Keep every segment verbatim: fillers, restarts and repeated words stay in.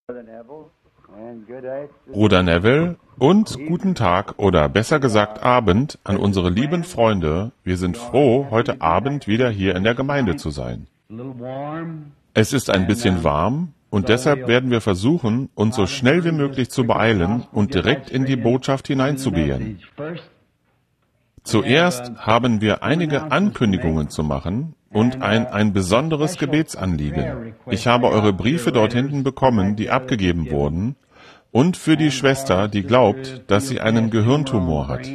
Bruder Neville und guten Tag oder besser gesagt Abend an unsere lieben Freunde. Wir sind froh, heute Abend wieder hier in der Gemeinde zu sein. Es ist ein bisschen warm und deshalb werden wir versuchen, uns so schnell wie möglich zu beeilen und direkt in die Botschaft hineinzugehen. Zuerst haben wir einige Ankündigungen zu machen und ein, ein besonderes Gebetsanliegen. Ich habe eure Briefe dort hinten bekommen, die abgegeben wurden, und für die Schwester, die glaubt, dass sie einen Gehirntumor hat.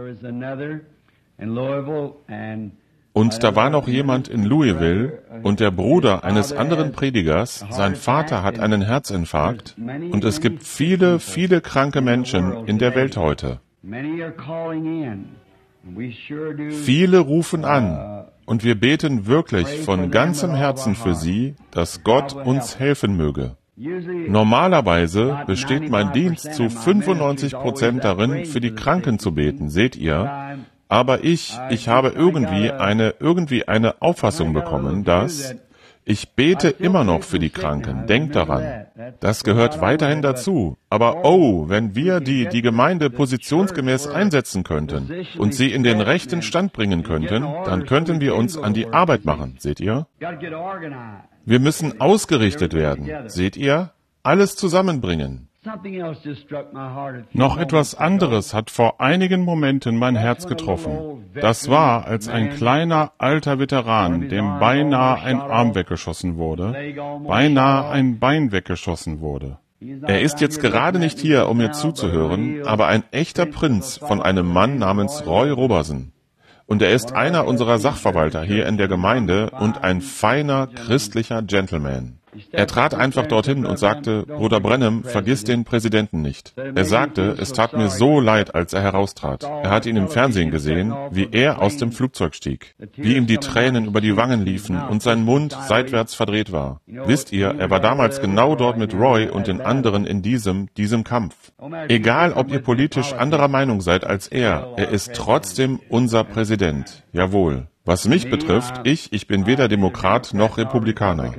Und da war noch jemand in Louisville und der Bruder eines anderen Predigers, sein Vater hat einen Herzinfarkt und es gibt viele, viele kranke Menschen in der Welt heute. Viele rufen an und wir beten wirklich von ganzem Herzen für sie, dass Gott uns helfen möge. Normalerweise besteht mein Dienst zu fünfundneunzig Prozent darin, für die Kranken zu beten, seht ihr? Aber ich, ich habe irgendwie eine, irgendwie eine Auffassung bekommen, dass ich bete immer noch für die Kranken. Denkt daran. Das gehört weiterhin dazu. Aber oh, wenn wir die, die Gemeinde positionsgemäß einsetzen könnten und sie in den rechten Stand bringen könnten, dann könnten wir uns an die Arbeit machen. Seht ihr? Wir müssen ausgerichtet werden. Seht ihr? Alles zusammenbringen. Noch etwas anderes hat vor einigen Momenten mein Herz getroffen. Das war, als ein kleiner, alter Veteran, dem beinahe ein Arm weggeschossen wurde, beinahe ein Bein weggeschossen wurde. Er ist jetzt gerade nicht hier, um mir zuzuhören, aber ein echter Prinz von einem Mann namens Roy Roberson. Und er ist einer unserer Sachverwalter hier in der Gemeinde und ein feiner, christlicher Gentleman. Er trat einfach dorthin und sagte, Bruder Branham, vergiss den Präsidenten nicht. Er sagte, es tat mir so leid, als er heraustrat. Er hatte ihn im Fernsehen gesehen, wie er aus dem Flugzeug stieg, wie ihm die Tränen über die Wangen liefen und sein Mund seitwärts verdreht war. Wisst ihr, er war damals genau dort mit Roy und den anderen in diesem, diesem Kampf. Egal, ob ihr politisch anderer Meinung seid als er, er ist trotzdem unser Präsident. Jawohl. Was mich betrifft, ich, ich bin weder Demokrat noch Republikaner.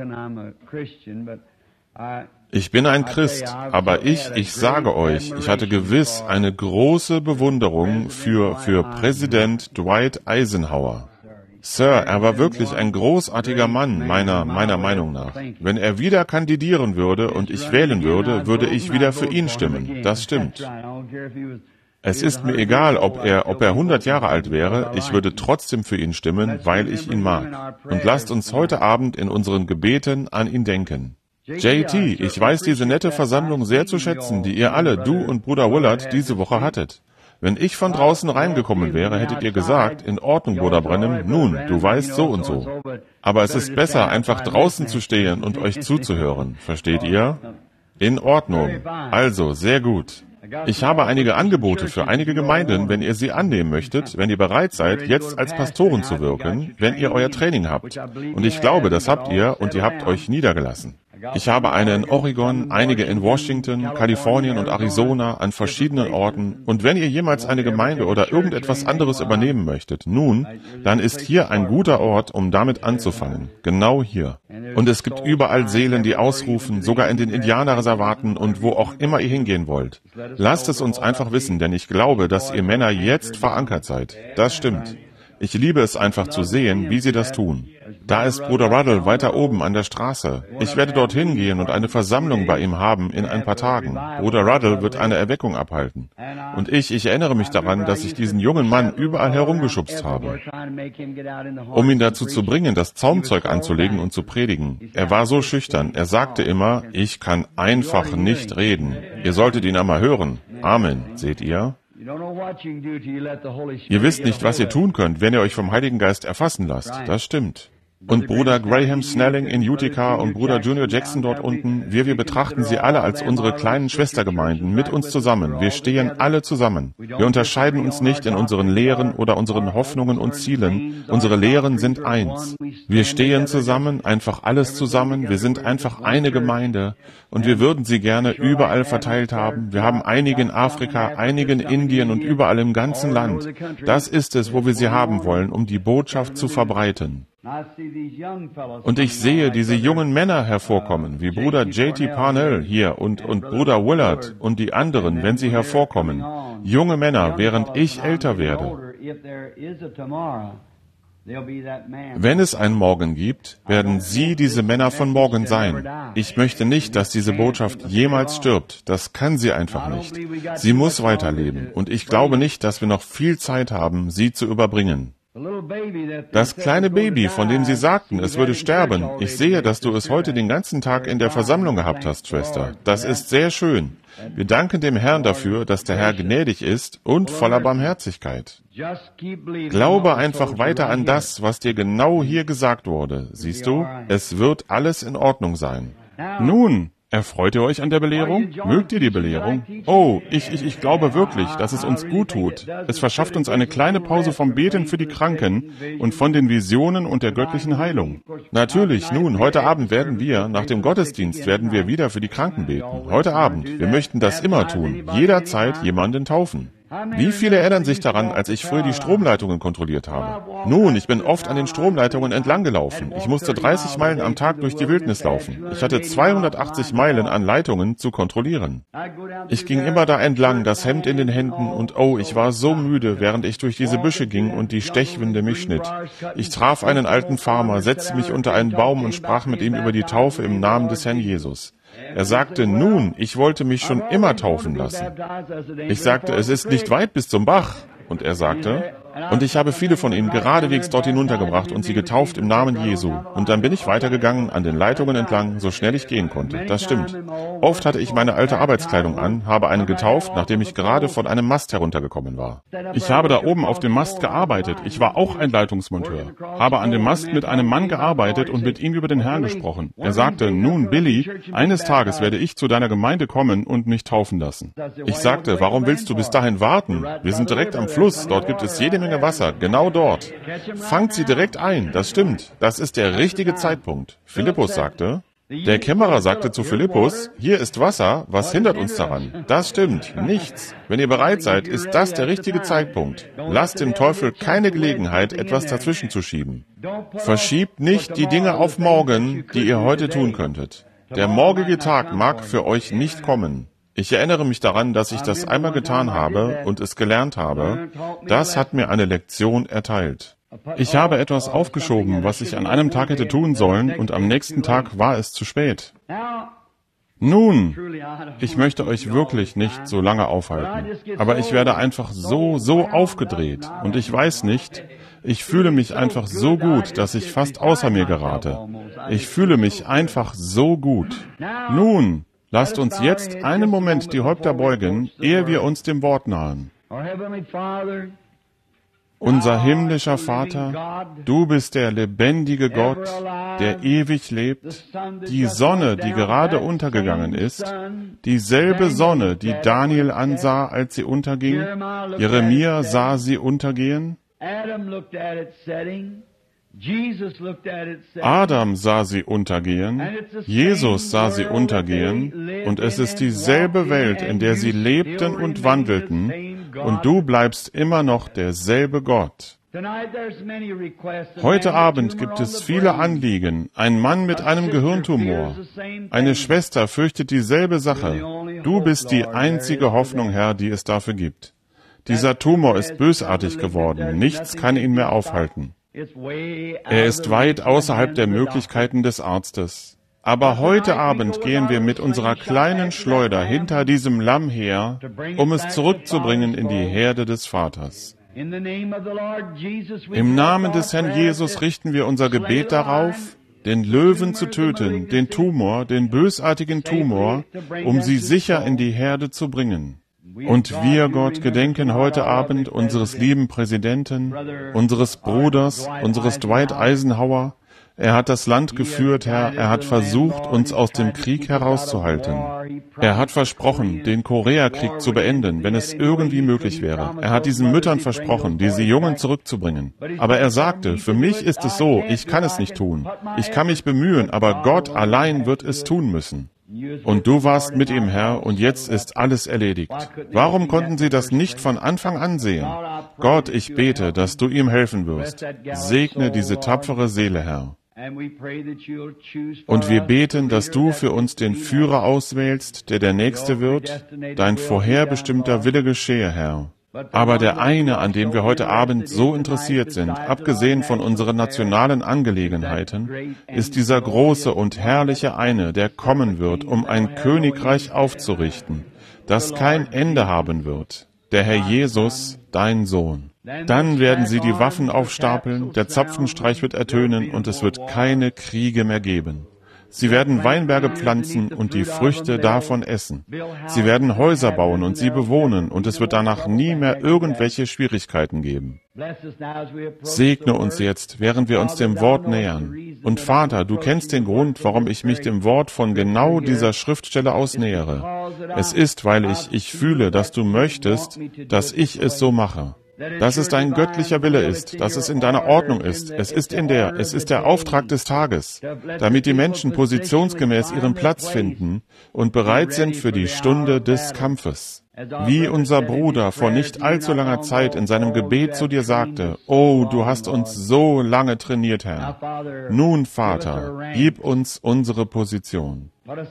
Ich bin ein Christ, aber ich, ich sage euch, ich hatte gewiss eine große Bewunderung für, für Präsident Dwight Eisenhower. Sir, er war wirklich ein großartiger Mann, meiner, meiner Meinung nach. Wenn er wieder kandidieren würde und ich wählen würde, würde ich wieder für ihn stimmen. Das stimmt. Es ist mir egal, ob er, ob er hundert Jahre alt wäre, ich würde trotzdem für ihn stimmen, weil ich ihn mag. Und lasst uns heute Abend in unseren Gebeten an ihn denken. J T, ich weiß diese nette Versammlung sehr zu schätzen, die ihr alle, du und Bruder Willard, diese Woche hattet. Wenn ich von draußen reingekommen wäre, hättet ihr gesagt, in Ordnung, Bruder Branham, nun, du weißt so und so. Aber es ist besser, einfach draußen zu stehen und euch zuzuhören. Versteht ihr? In Ordnung. Also, sehr gut. Ich habe einige Angebote für einige Gemeinden, wenn ihr sie annehmen möchtet, wenn ihr bereit seid, jetzt als Pastoren zu wirken, wenn ihr euer Training habt. Und ich glaube, das habt ihr und ihr habt euch niedergelassen. Ich habe eine in Oregon, einige in Washington, Kalifornien und Arizona, an verschiedenen Orten. Und wenn ihr jemals eine Gemeinde oder irgendetwas anderes übernehmen möchtet, nun, dann ist hier ein guter Ort, um damit anzufangen. Genau hier. Und es gibt überall Seelen, die ausrufen, sogar in den Indianerreservaten und wo auch immer ihr hingehen wollt. Lasst es uns einfach wissen, denn ich glaube, dass ihr Männer jetzt verankert seid. Das stimmt. Ich liebe es einfach zu sehen, wie sie das tun. Da ist Bruder Ruddle weiter oben an der Straße. Ich werde dorthin gehen und eine Versammlung bei ihm haben in ein paar Tagen. Bruder Ruddle wird eine Erweckung abhalten. Und ich, ich erinnere mich daran, dass ich diesen jungen Mann überall herumgeschubst habe, um ihn dazu zu bringen, das Zaumzeug anzulegen und zu predigen. Er war so schüchtern. Er sagte immer, ich kann einfach nicht reden. Ihr solltet ihn einmal hören. Amen. Seht ihr? Ihr wisst nicht, was ihr tun könnt, wenn ihr euch vom Heiligen Geist erfassen lasst. Das stimmt. Und Bruder Graham Snelling in Utica und Bruder Junior Jackson dort unten, wir, wir betrachten sie alle als unsere kleinen Schwestergemeinden mit uns zusammen. Wir stehen alle zusammen. Wir unterscheiden uns nicht in unseren Lehren oder unseren Hoffnungen und Zielen. Unsere Lehren sind eins. Wir stehen zusammen, einfach alles zusammen. Wir sind einfach eine Gemeinde. Und wir würden sie gerne überall verteilt haben. Wir haben einige in Afrika, einige in Indien und überall im ganzen Land. Das ist es, wo wir sie haben wollen, um die Botschaft zu verbreiten. Und ich sehe diese jungen Männer hervorkommen, wie Bruder J T Parnell hier und, und Bruder Willard und die anderen, wenn sie hervorkommen. Junge Männer, während ich älter werde. Wenn es einen Morgen gibt, werden Sie diese Männer von morgen sein. Ich möchte nicht, dass diese Botschaft jemals stirbt. Das kann sie einfach nicht. Sie muss weiterleben. Und ich glaube nicht, dass wir noch viel Zeit haben, sie zu überbringen. Das kleine Baby, von dem Sie sagten, es würde sterben. Ich sehe, dass du es heute den ganzen Tag in der Versammlung gehabt hast, Schwester. Das ist sehr schön. Wir danken dem Herrn dafür, dass der Herr gnädig ist und voller Barmherzigkeit. Glaube einfach weiter an das, was dir genau hier gesagt wurde. Siehst du, es wird alles in Ordnung sein. Nun, erfreut ihr euch an der Belehrung? Mögt ihr die Belehrung? Oh, ich, ich, ich glaube wirklich, dass es uns gut tut. Es verschafft uns eine kleine Pause vom Beten für die Kranken und von den Visionen und der göttlichen Heilung. Natürlich, nun, heute Abend werden wir, nach dem Gottesdienst, werden wir wieder für die Kranken beten. Heute Abend. Wir möchten das immer tun. Jederzeit jemanden taufen. Wie viele erinnern sich daran, als ich früher die Stromleitungen kontrolliert habe? Nun, ich bin oft an den Stromleitungen entlang gelaufen. Ich musste dreißig Meilen am Tag durch die Wildnis laufen. Ich hatte zweihundertachtzig Meilen an Leitungen zu kontrollieren. Ich ging immer da entlang, das Hemd in den Händen, und oh, ich war so müde, während ich durch diese Büsche ging und die Stechwinde mich schnitt. Ich traf einen alten Farmer, setzte mich unter einen Baum und sprach mit ihm über die Taufe im Namen des Herrn Jesus. Er sagte, nun, ich wollte mich schon immer taufen lassen. Ich sagte, es ist nicht weit bis zum Bach. Und er sagte, und ich habe viele von ihnen geradewegs dort hinuntergebracht und sie getauft im Namen Jesu. Und dann bin ich weitergegangen, an den Leitungen entlang, so schnell ich gehen konnte. Das stimmt. Oft hatte ich meine alte Arbeitskleidung an, habe einen getauft, nachdem ich gerade von einem Mast heruntergekommen war. Ich habe da oben auf dem Mast gearbeitet. Ich war auch ein Leitungsmonteur. Habe an dem Mast mit einem Mann gearbeitet und mit ihm über den Herrn gesprochen. Er sagte, nun, Billy, eines Tages werde ich zu deiner Gemeinde kommen und mich taufen lassen. Ich sagte, warum willst du bis dahin warten? Wir sind direkt am Fluss, dort gibt es jede Menge Wasser, genau dort. Fangt sie direkt ein, das stimmt. Das ist der richtige Zeitpunkt. Philippus sagte, der Kämmerer sagte zu Philippus, hier ist Wasser, was hindert uns daran? Das stimmt, nichts. Wenn ihr bereit seid, ist das der richtige Zeitpunkt. Lasst dem Teufel keine Gelegenheit, etwas dazwischen zu schieben. Verschiebt nicht die Dinge auf morgen, die ihr heute tun könntet. Der morgige Tag mag für euch nicht kommen. Ich erinnere mich daran, dass ich das einmal getan habe und es gelernt habe. Das hat mir eine Lektion erteilt. Ich habe etwas aufgeschoben, was ich an einem Tag hätte tun sollen, und am nächsten Tag war es zu spät. Nun, ich möchte euch wirklich nicht so lange aufhalten, aber ich werde einfach so, so aufgedreht, und ich weiß nicht, ich fühle mich einfach so gut, dass ich fast außer mir gerate. Ich fühle mich einfach so gut. Nun, lasst uns jetzt einen Moment die Häupter beugen, ehe wir uns dem Wort nahen. Unser himmlischer Vater, du bist der lebendige Gott, der ewig lebt, die Sonne, die gerade untergegangen ist, dieselbe Sonne, die Daniel ansah, als sie unterging, Jeremia sah sie untergehen, Adam sah sie untergehen, Jesus sah sie untergehen, und es ist dieselbe Welt, in der sie lebten und wandelten, und du bleibst immer noch derselbe Gott. Heute Abend gibt es viele Anliegen. Ein Mann mit einem Gehirntumor. Eine Schwester fürchtet dieselbe Sache. Du bist die einzige Hoffnung, Herr, die es dafür gibt. Dieser Tumor ist bösartig geworden. Nichts kann ihn mehr aufhalten. Er ist weit außerhalb der Möglichkeiten des Arztes. Aber heute Abend gehen wir mit unserer kleinen Schleuder hinter diesem Lamm her, um es zurückzubringen in die Herde des Vaters. Im Namen des Herrn Jesus richten wir unser Gebet darauf, den Löwen zu töten, den Tumor, den bösartigen Tumor, um sie sicher in die Herde zu bringen. Und wir, Gott, gedenken heute Abend unseres lieben Präsidenten, unseres Bruders, unseres Dwight Eisenhower. Er hat das Land geführt, Herr. Er hat versucht, uns aus dem Krieg herauszuhalten. Er hat versprochen, den Koreakrieg zu beenden, wenn es irgendwie möglich wäre. Er hat diesen Müttern versprochen, diese Jungen zurückzubringen. Aber er sagte, für mich ist es so, ich kann es nicht tun. Ich kann mich bemühen, aber Gott allein wird es tun müssen. Und du warst mit ihm, Herr, und jetzt ist alles erledigt. Warum konnten sie das nicht von Anfang an sehen? Gott, ich bete, dass du ihm helfen wirst. Segne diese tapfere Seele, Herr. Und wir beten, dass du für uns den Führer auswählst, der der Nächste wird. Dein vorherbestimmter Wille geschehe, Herr. Aber der eine, an dem wir heute Abend so interessiert sind, abgesehen von unseren nationalen Angelegenheiten, ist dieser große und herrliche eine, der kommen wird, um ein Königreich aufzurichten, das kein Ende haben wird, der Herr Jesus, dein Sohn. Dann werden sie die Waffen aufstapeln, der Zapfenstreich wird ertönen und es wird keine Kriege mehr geben. Sie werden Weinberge pflanzen und die Früchte davon essen. Sie werden Häuser bauen und sie bewohnen und es wird danach nie mehr irgendwelche Schwierigkeiten geben. Segne uns jetzt, während wir uns dem Wort nähern. Und Vater, du kennst den Grund, warum ich mich dem Wort von genau dieser Schriftstelle aus nähere. Es ist, weil ich, ich fühle, dass du möchtest, dass ich es so mache. Dass es dein göttlicher Wille ist, dass es in deiner Ordnung ist. Es ist in der, es ist der Auftrag des Tages, damit die Menschen positionsgemäß ihren Platz finden und bereit sind für die Stunde des Kampfes. Wie unser Bruder vor nicht allzu langer Zeit in seinem Gebet zu dir sagte, oh, du hast uns so lange trainiert, Herr. Nun, Vater, gib uns unsere Position.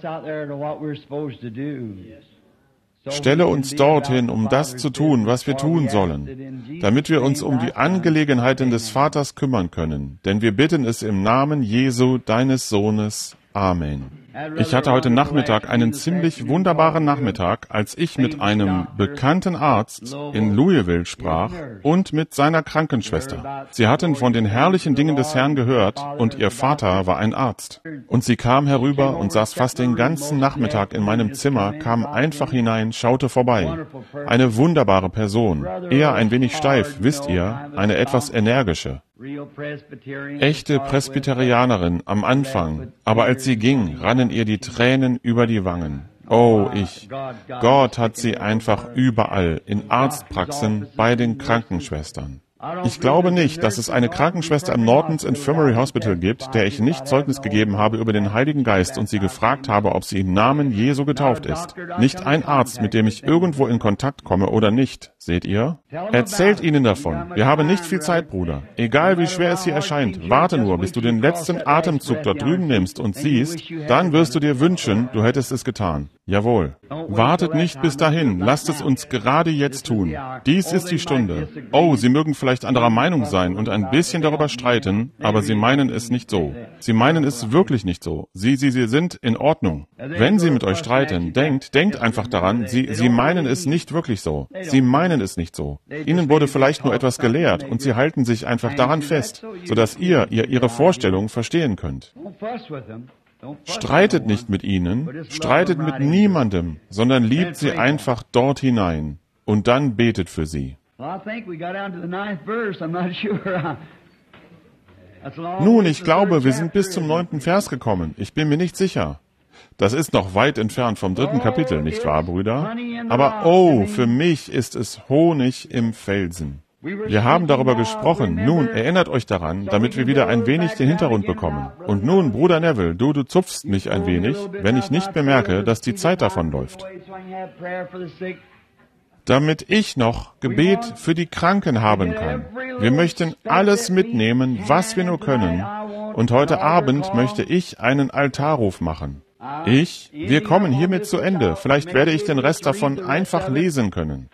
Stelle uns dorthin, um das zu tun, was wir tun sollen, damit wir uns um die Angelegenheiten des Vaters kümmern können. Denn wir bitten es im Namen Jesu, deines Sohnes. Amen. Ich hatte heute Nachmittag einen ziemlich wunderbaren Nachmittag, als ich mit einem bekannten Arzt in Louisville sprach und mit seiner Krankenschwester. Sie hatten von den herrlichen Dingen des Herrn gehört und ihr Vater war ein Arzt. Und sie kam herüber und saß fast den ganzen Nachmittag in meinem Zimmer, kam einfach hinein, schaute vorbei. Eine wunderbare Person, eher ein wenig steif, wisst ihr, eine etwas energische. Echte Presbyterianerin am Anfang, aber als sie ging, rannen ihr die Tränen über die Wangen. Oh, ich. Gott hat sie einfach überall, in Arztpraxen, bei den Krankenschwestern. Ich glaube nicht, dass es eine Krankenschwester im Norton's Infirmary Hospital gibt, der ich nicht Zeugnis gegeben habe über den Heiligen Geist und sie gefragt habe, ob sie im Namen Jesu getauft ist. Nicht ein Arzt, mit dem ich irgendwo in Kontakt komme oder nicht. Seht ihr? Erzählt ihnen davon. Wir haben nicht viel Zeit, Bruder. Egal wie schwer es hier erscheint, warte nur, bis du den letzten Atemzug dort drüben nimmst und siehst, dann wirst du dir wünschen, du hättest es getan. Jawohl. Wartet nicht bis dahin, lasst es uns gerade jetzt tun. Dies ist die Stunde. Oh, Sie mögen vielleicht anderer Meinung sein und ein bisschen darüber streiten, aber Sie meinen es nicht so. Sie meinen es wirklich nicht so. Sie, Sie, Sie sind in Ordnung. Wenn Sie mit euch streiten, denkt, denkt einfach daran, Sie, Sie meinen es nicht wirklich so. Sie meinen es nicht so. Ihnen wurde vielleicht nur etwas gelehrt und Sie halten sich einfach daran fest, sodass ihr, ihr Ihre Vorstellung verstehen könnt. Streitet nicht mit ihnen, streitet mit niemandem, sondern liebt sie einfach dort hinein und dann betet für sie. Nun, ich glaube, wir sind bis zum neunten Vers gekommen. Ich bin mir nicht sicher. Das ist noch weit entfernt vom dritten Kapitel, nicht wahr, Brüder? Aber oh, für mich ist es Honig im Felsen. Wir haben darüber gesprochen. Nun, erinnert euch daran, damit wir wieder ein wenig den Hintergrund bekommen. Und nun, Bruder Neville, du, du zupfst mich ein wenig, wenn ich nicht bemerke, dass die Zeit davonläuft. Damit ich noch Gebet für die Kranken haben kann. Wir möchten alles mitnehmen, was wir nur können. Und heute Abend möchte ich einen Altarruf machen. Ich, wir kommen hiermit zu Ende. Vielleicht werde ich den Rest davon einfach lesen können.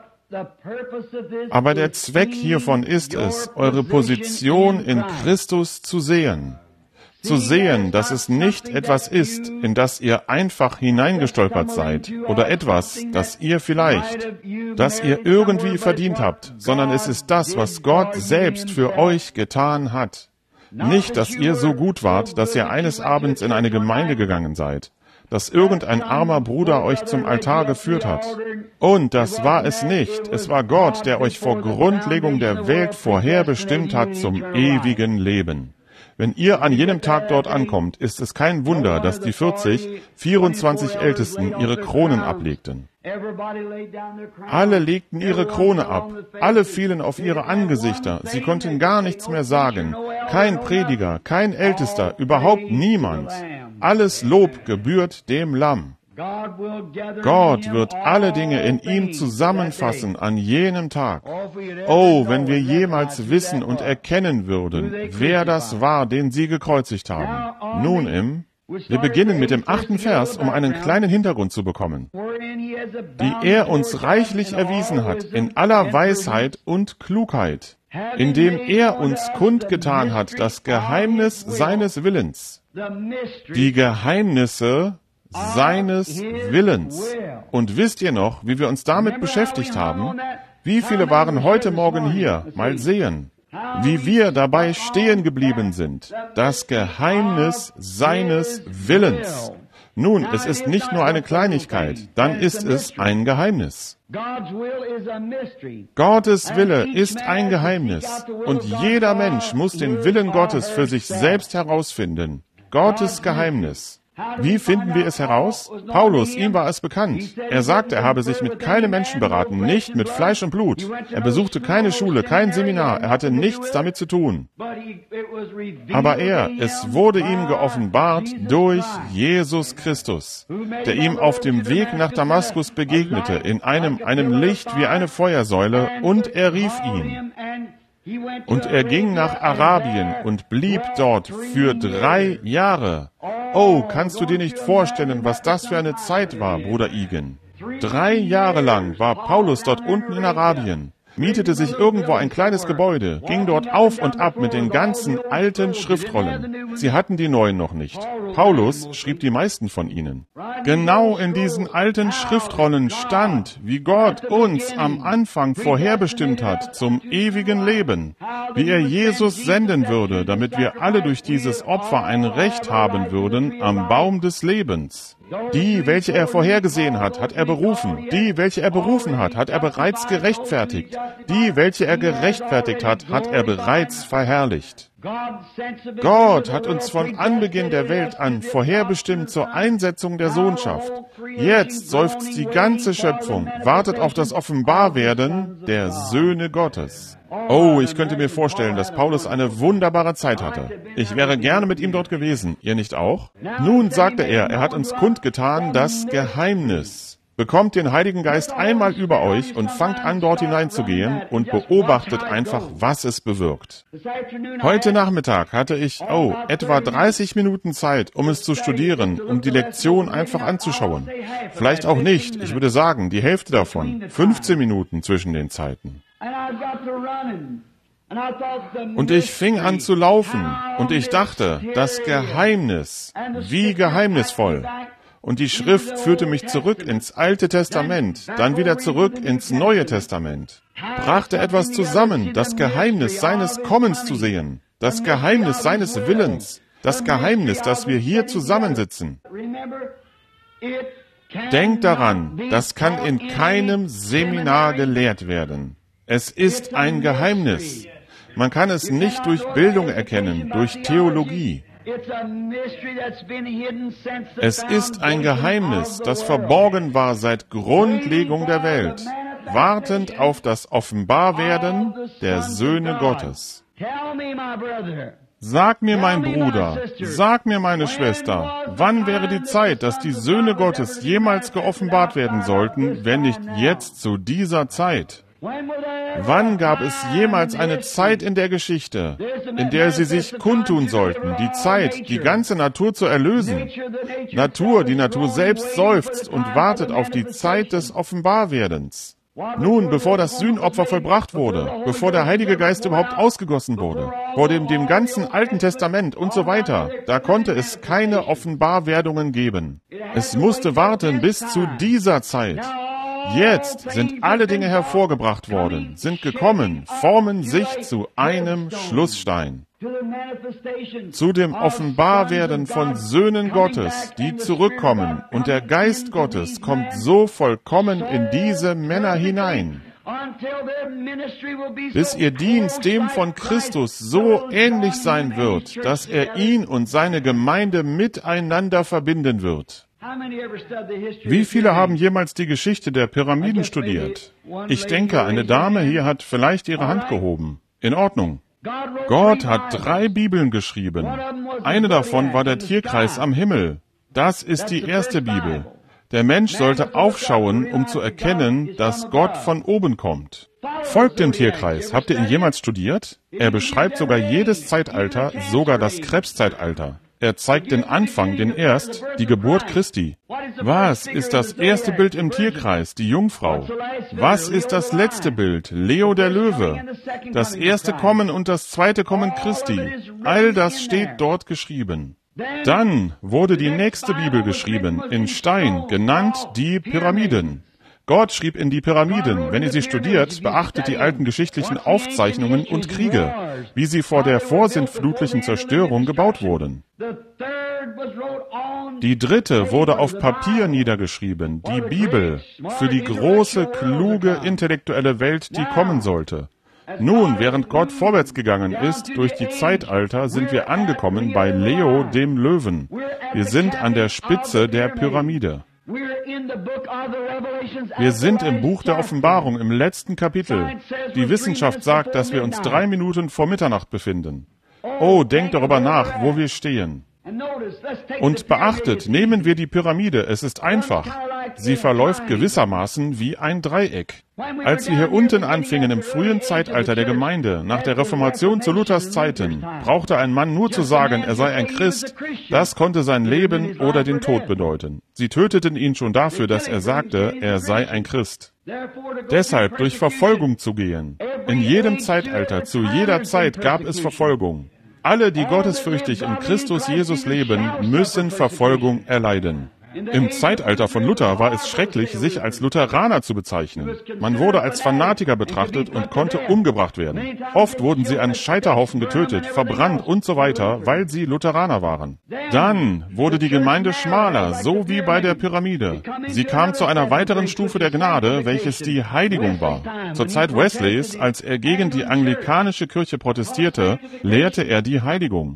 Aber der Zweck hiervon ist es, eure Position in Christus zu sehen. Zu sehen, dass es nicht etwas ist, in das ihr einfach hineingestolpert seid, oder etwas, das ihr vielleicht, das ihr irgendwie verdient habt, sondern es ist das, was Gott selbst für euch getan hat. Nicht, dass ihr so gut wart, dass ihr eines Abends in eine Gemeinde gegangen seid, dass irgendein armer Bruder euch zum Altar geführt hat. Und das war es nicht. Es war Gott, der euch vor Grundlegung der Welt vorherbestimmt hat zum ewigen Leben. Wenn ihr an jenem Tag dort ankommt, ist es kein Wunder, dass die vierzig, vierundzwanzig Ältesten ihre Kronen ablegten. Alle legten ihre Krone ab. Alle fielen auf ihre Angesichter. Sie konnten gar nichts mehr sagen. Kein Prediger, kein Ältester, überhaupt niemand. alles Lob gebührt dem Lamm. Gott wird alle Dinge in ihm zusammenfassen an jenem Tag. Oh, wenn wir jemals wissen und erkennen würden, wer das war, den sie gekreuzigt haben. Nun im, wir beginnen mit dem achten Vers, um einen kleinen Hintergrund zu bekommen, die er uns reichlich erwiesen hat in aller Weisheit und Klugheit, indem er uns kundgetan hat das Geheimnis seines Willens, die Geheimnisse seines Willens. Und wisst ihr noch, wie wir uns damit beschäftigt haben? Wie viele waren heute Morgen hier? Mal sehen, wie wir dabei stehen geblieben sind. Das Geheimnis seines Willens. Nun, es ist nicht nur eine Kleinigkeit, dann ist es ein Geheimnis. Gottes Wille ist ein Geheimnis. Und jeder Mensch muss den Willen Gottes für sich selbst herausfinden. Gottes Geheimnis. Wie finden wir es heraus? Paulus, ihm war es bekannt. Er sagte, er habe sich mit keinem Menschen beraten, nicht mit Fleisch und Blut. Er besuchte keine Schule, kein Seminar, er hatte nichts damit zu tun. Aber er, es wurde ihm geoffenbart durch Jesus Christus, der ihm auf dem Weg nach Damaskus begegnete, in einem, einem Licht wie eine Feuersäule, und er rief ihn. Und er ging nach Arabien und blieb dort für drei Jahre. Oh, kannst du dir nicht vorstellen, was das für eine Zeit war, Bruder Egan? Drei Jahre lang war Paulus dort unten in Arabien, mietete sich irgendwo ein kleines Gebäude, ging dort auf und ab mit den ganzen alten Schriftrollen. Sie hatten die neuen noch nicht. Paulus schrieb die meisten von ihnen. Genau in diesen alten Schriftrollen stand, wie Gott uns am Anfang vorherbestimmt hat zum ewigen Leben, wie er Jesus senden würde, damit wir alle durch dieses Opfer ein Recht haben würden am Baum des Lebens. Die, welche er vorhergesehen hat, hat er berufen. Die, welche er berufen hat, hat er bereits gerechtfertigt. Die, welche er gerechtfertigt hat, hat er bereits verherrlicht. Gott hat uns von Anbeginn der Welt an vorherbestimmt zur Einsetzung der Sohnschaft. Jetzt seufzt die ganze Schöpfung, wartet auf das Offenbarwerden der Söhne Gottes. Oh, ich könnte mir vorstellen, dass Paulus eine wunderbare Zeit hatte. Ich wäre gerne mit ihm dort gewesen. Ihr nicht auch? Nun sagte er, er hat uns kundgetan das Geheimnis. Bekommt den Heiligen Geist einmal über euch und fangt an, dort hineinzugehen und beobachtet einfach, was es bewirkt. Heute Nachmittag hatte ich, oh, etwa dreißig Minuten Zeit, um es zu studieren, um die Lektion einfach anzuschauen. Vielleicht auch nicht, ich würde sagen, die Hälfte davon, fünfzehn Minuten zwischen den Zeiten. Und ich fing an zu laufen und ich dachte, das Geheimnis, wie geheimnisvoll. Und die Schrift führte mich zurück ins Alte Testament, dann wieder zurück ins Neue Testament. Brachte etwas zusammen, das Geheimnis seines Kommens zu sehen, das Geheimnis seines Willens, das Geheimnis, dass wir hier zusammensitzen. Denkt daran, das kann in keinem Seminar gelehrt werden. Es ist ein Geheimnis. Man kann es nicht durch Bildung erkennen, durch Theologie. Es ist ein Geheimnis, das verborgen war seit Grundlegung der Welt, wartend auf das Offenbarwerden der Söhne Gottes. Sag mir, mein Bruder, sag mir, meine Schwester, wann wäre die Zeit, dass die Söhne Gottes jemals geoffenbart werden sollten, wenn nicht jetzt zu dieser Zeit? Wann gab es jemals eine Zeit in der Geschichte, in der sie sich kundtun sollten, die Zeit, die ganze Natur zu erlösen? Natur, die Natur selbst seufzt und wartet auf die Zeit des Offenbarwerdens. Nun, bevor das Sühnopfer vollbracht wurde, bevor der Heilige Geist überhaupt ausgegossen wurde, vor dem, dem ganzen Alten Testament und so weiter, da konnte es keine Offenbarwerdungen geben. Es musste warten bis zu dieser Zeit. Jetzt sind alle Dinge hervorgebracht worden, sind gekommen, formen sich zu einem Schlussstein. Zu dem Offenbarwerden von Söhnen Gottes, die zurückkommen, und der Geist Gottes kommt so vollkommen in diese Männer hinein, bis ihr Dienst dem von Christus so ähnlich sein wird, dass er ihn und seine Gemeinde miteinander verbinden wird. Wie viele haben jemals die Geschichte der Pyramiden studiert? Ich denke, eine Dame hier hat vielleicht ihre Hand gehoben. In Ordnung. Gott hat drei Bibeln geschrieben. Eine davon war der Tierkreis am Himmel. Das ist die erste Bibel. Der Mensch sollte aufschauen, um zu erkennen, dass Gott von oben kommt. Folgt dem Tierkreis. Habt ihr ihn jemals studiert? Er beschreibt sogar jedes Zeitalter, sogar das Krebszeitalter. Er zeigt den Anfang, den Erst, die Geburt Christi. Was ist das erste Bild im Tierkreis? Die Jungfrau. Was ist das letzte Bild? Leo der Löwe. Das erste Kommen und das zweite Kommen Christi. All das steht dort geschrieben. Dann wurde die nächste Bibel geschrieben, in Stein, genannt die Pyramiden. Gott schrieb in die Pyramiden. Wenn ihr sie studiert, beachtet die alten geschichtlichen Aufzeichnungen und Kriege, wie sie vor der vorsintflutlichen Zerstörung gebaut wurden. Die dritte wurde auf Papier niedergeschrieben, die Bibel, für die große, kluge, intellektuelle Welt, die kommen sollte. Nun, während Gott vorwärts gegangen ist durch die Zeitalter, sind wir angekommen bei Leo, dem Löwen. Wir sind an der Spitze der Pyramide. Wir sind im Buch der Offenbarung, im letzten Kapitel. Die Wissenschaft sagt, dass wir uns drei Minuten vor Mitternacht befinden. Oh, denkt darüber nach, wo wir stehen. Und beachtet, nehmen wir die Pyramide, es ist einfach. Sie verläuft gewissermaßen wie ein Dreieck. Als wir hier unten anfingen im frühen Zeitalter der Gemeinde, nach der Reformation zu Luthers Zeiten, brauchte ein Mann nur zu sagen, er sei ein Christ. Das konnte sein Leben oder den Tod bedeuten. Sie töteten ihn schon dafür, dass er sagte, er sei ein Christ. Deshalb durch Verfolgung zu gehen. In jedem Zeitalter, zu jeder Zeit gab es Verfolgung. Alle, die gottesfürchtig in Christus Jesus leben, müssen Verfolgung erleiden. Im Zeitalter von Luther war es schrecklich, sich als Lutheraner zu bezeichnen. Man wurde als Fanatiker betrachtet und konnte umgebracht werden. Oft wurden sie an Scheiterhaufen getötet, verbrannt und so weiter, weil sie Lutheraner waren. Dann wurde die Gemeinde schmaler, so wie bei der Pyramide. Sie kam zu einer weiteren Stufe der Gnade, welches die Heiligung war. Zur Zeit Wesleys, als er gegen die anglikanische Kirche protestierte, lehrte er die Heiligung.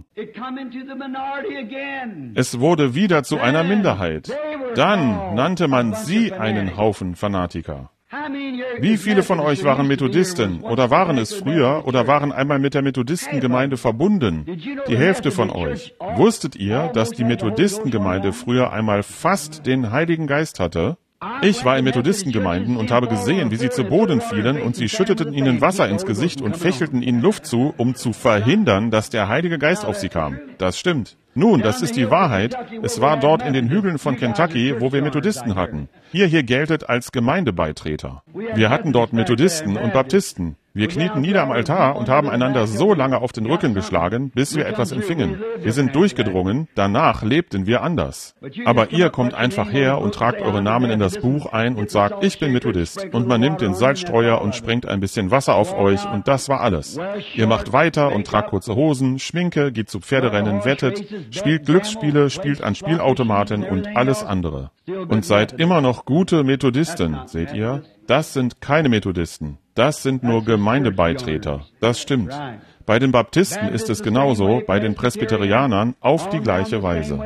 Es wurde wieder zu einer Minderheit. Dann nannte man sie einen Haufen Fanatiker. Wie viele von euch waren Methodisten oder waren es früher oder waren einmal mit der Methodistengemeinde verbunden? Die Hälfte von euch. Wusstet ihr, dass die Methodistengemeinde früher einmal fast den Heiligen Geist hatte? Ich war in Methodistengemeinden und habe gesehen, wie sie zu Boden fielen und sie schütteten ihnen Wasser ins Gesicht und fächelten ihnen Luft zu, um zu verhindern, dass der Heilige Geist auf sie kam. Das stimmt. Nun, das ist die Wahrheit. Es war dort in den Hügeln von Kentucky, wo wir Methodisten hatten. Ihr hier geltet als Gemeindebeitreter. Wir hatten dort Methodisten und Baptisten. Wir knieten nieder am Altar und haben einander so lange auf den Rücken geschlagen, bis wir etwas empfingen. Wir sind durchgedrungen, danach lebten wir anders. Aber ihr kommt einfach her und tragt eure Namen in das Buch ein und sagt, ich bin Methodist. Und man nimmt den Salzstreuer und sprengt ein bisschen Wasser auf euch und das war alles. Ihr macht weiter und tragt kurze Hosen, Schminke, geht zu Pferderennen, wettet, spielt Glücksspiele, spielt an Spielautomaten und alles andere. Und seid immer noch gute Methodisten, seht ihr? Das sind keine Methodisten. Das sind nur Gemeindebeitreter. Das stimmt. Bei den Baptisten ist es genauso, bei den Presbyterianern auf die gleiche Weise.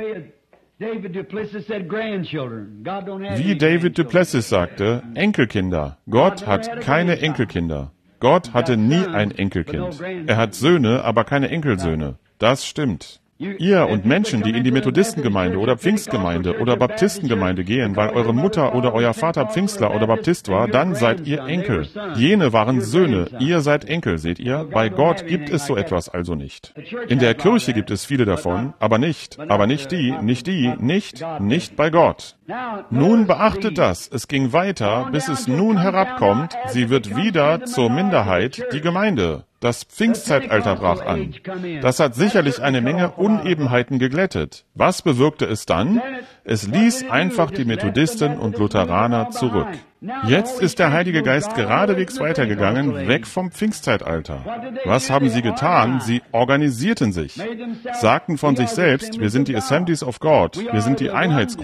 Wie David Duplessis sagte, Enkelkinder. Gott hat keine Enkelkinder. Gott hatte nie ein Enkelkind. Er hat Söhne, aber keine Enkelsöhne. Das stimmt. Ihr und Menschen, die in die Methodistengemeinde oder Pfingstgemeinde oder Baptistengemeinde gehen, weil eure Mutter oder euer Vater Pfingstler oder Baptist war, dann seid ihr Enkel. Jene waren Söhne, ihr seid Enkel, seht ihr? Bei Gott gibt es so etwas also nicht. In der Kirche gibt es viele davon, aber nicht, aber nicht die, nicht die, nicht, nicht bei Gott. Nun beachtet das, es ging weiter, bis es nun herabkommt, sie wird wieder zur Minderheit, die Gemeinde. Das Pfingstzeitalter brach an. Das hat sicherlich eine Menge Unebenheiten geglättet. Was bewirkte es dann? Es ließ einfach die Methodisten und Lutheraner zurück. Jetzt ist der Heilige Geist geradewegs weitergegangen, weg vom Pfingstzeitalter. Was haben sie getan? Sie organisierten sich, sagten von sich selbst, wir sind die Assemblies of God, wir sind die Einheitsgruppe.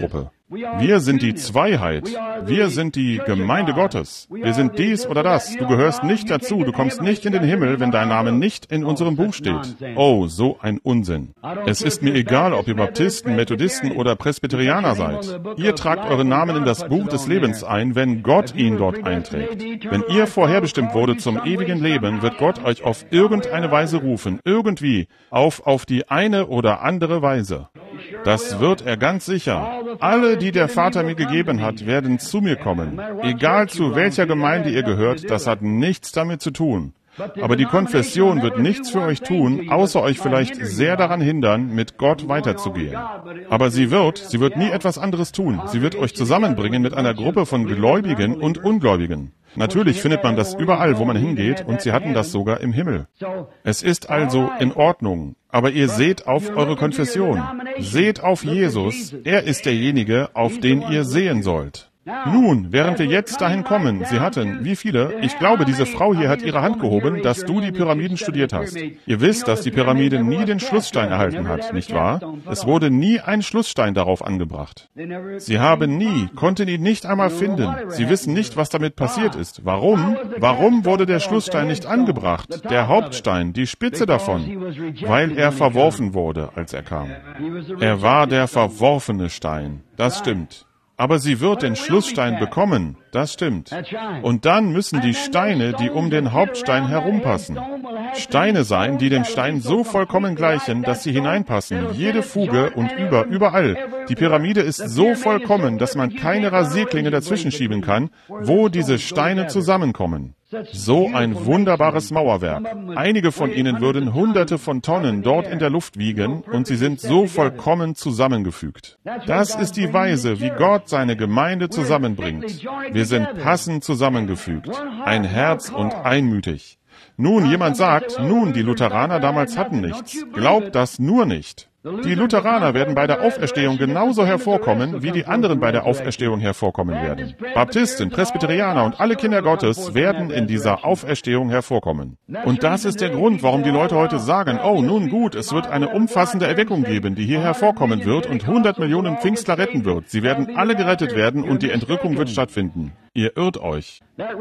Wir sind die Zweiheit. Wir sind die Gemeinde Gottes. Wir sind dies oder das. Du gehörst nicht dazu. Du kommst nicht in den Himmel, wenn dein Name nicht in unserem Buch steht. Oh, so ein Unsinn. Es ist mir egal, ob ihr Baptisten, Methodisten oder Presbyterianer seid. Ihr tragt euren Namen in das Buch des Lebens ein, wenn Gott ihn dort einträgt. Wenn ihr vorherbestimmt wurde zum ewigen Leben, wird Gott euch auf irgendeine Weise rufen. Irgendwie. Auf, auf die eine oder andere Weise. Das wird er ganz sicher. Alle, die der Vater mir gegeben hat, werden zu mir kommen. Egal zu welcher Gemeinde ihr gehört, das hat nichts damit zu tun. Aber die Konfession wird nichts für euch tun, außer euch vielleicht sehr daran hindern, mit Gott weiterzugehen. Aber sie wird, sie wird nie etwas anderes tun. Sie wird euch zusammenbringen mit einer Gruppe von Gläubigen und Ungläubigen. Natürlich findet man das überall, wo man hingeht, und sie hatten das sogar im Himmel. Es ist also in Ordnung. Aber ihr seht auf eure Konfession. Seht auf Jesus. Er ist derjenige, auf den ihr sehen sollt. Nun, während wir jetzt dahin kommen, Sie hatten, wie viele? Ich glaube, diese Frau hier hat ihre Hand gehoben, dass du die Pyramiden studiert hast. Ihr wisst, dass die Pyramide nie den Schlussstein erhalten hat, nicht wahr? Es wurde nie ein Schlussstein darauf angebracht. Sie haben nie, konnten ihn nicht einmal finden. Sie wissen nicht, was damit passiert ist. Warum? Warum wurde der Schlussstein nicht angebracht? Der Hauptstein, die Spitze davon. Weil er verworfen wurde, als er kam. Er war der verworfene Stein. Das stimmt. Aber sie wird den Schlussstein bekommen, das stimmt. Und dann müssen die Steine, die um den Hauptstein herumpassen, Steine sein, die dem Stein so vollkommen gleichen, dass sie hineinpassen, jede Fuge und über, überall. Die Pyramide ist so vollkommen, dass man keine Rasierklinge dazwischen schieben kann, wo diese Steine zusammenkommen. So ein wunderbares Mauerwerk. Einige von ihnen würden Hunderte von Tonnen dort in der Luft wiegen, und sie sind so vollkommen zusammengefügt. Das ist die Weise, wie Gott seine Gemeinde zusammenbringt. Wir sind passend zusammengefügt, ein Herz und einmütig. Nun, jemand sagt, nun, die Lutheraner damals hatten nichts. Glaubt das nur nicht. Die Lutheraner werden bei der Auferstehung genauso hervorkommen, wie die anderen bei der Auferstehung hervorkommen werden. Baptisten, Presbyterianer und alle Kinder Gottes werden in dieser Auferstehung hervorkommen. Und das ist der Grund, warum die Leute heute sagen, oh, nun gut, es wird eine umfassende Erweckung geben, die hier hervorkommen wird und hundert Millionen Pfingstler retten wird. Sie werden alle gerettet werden und die Entrückung wird stattfinden. Ihr irrt euch.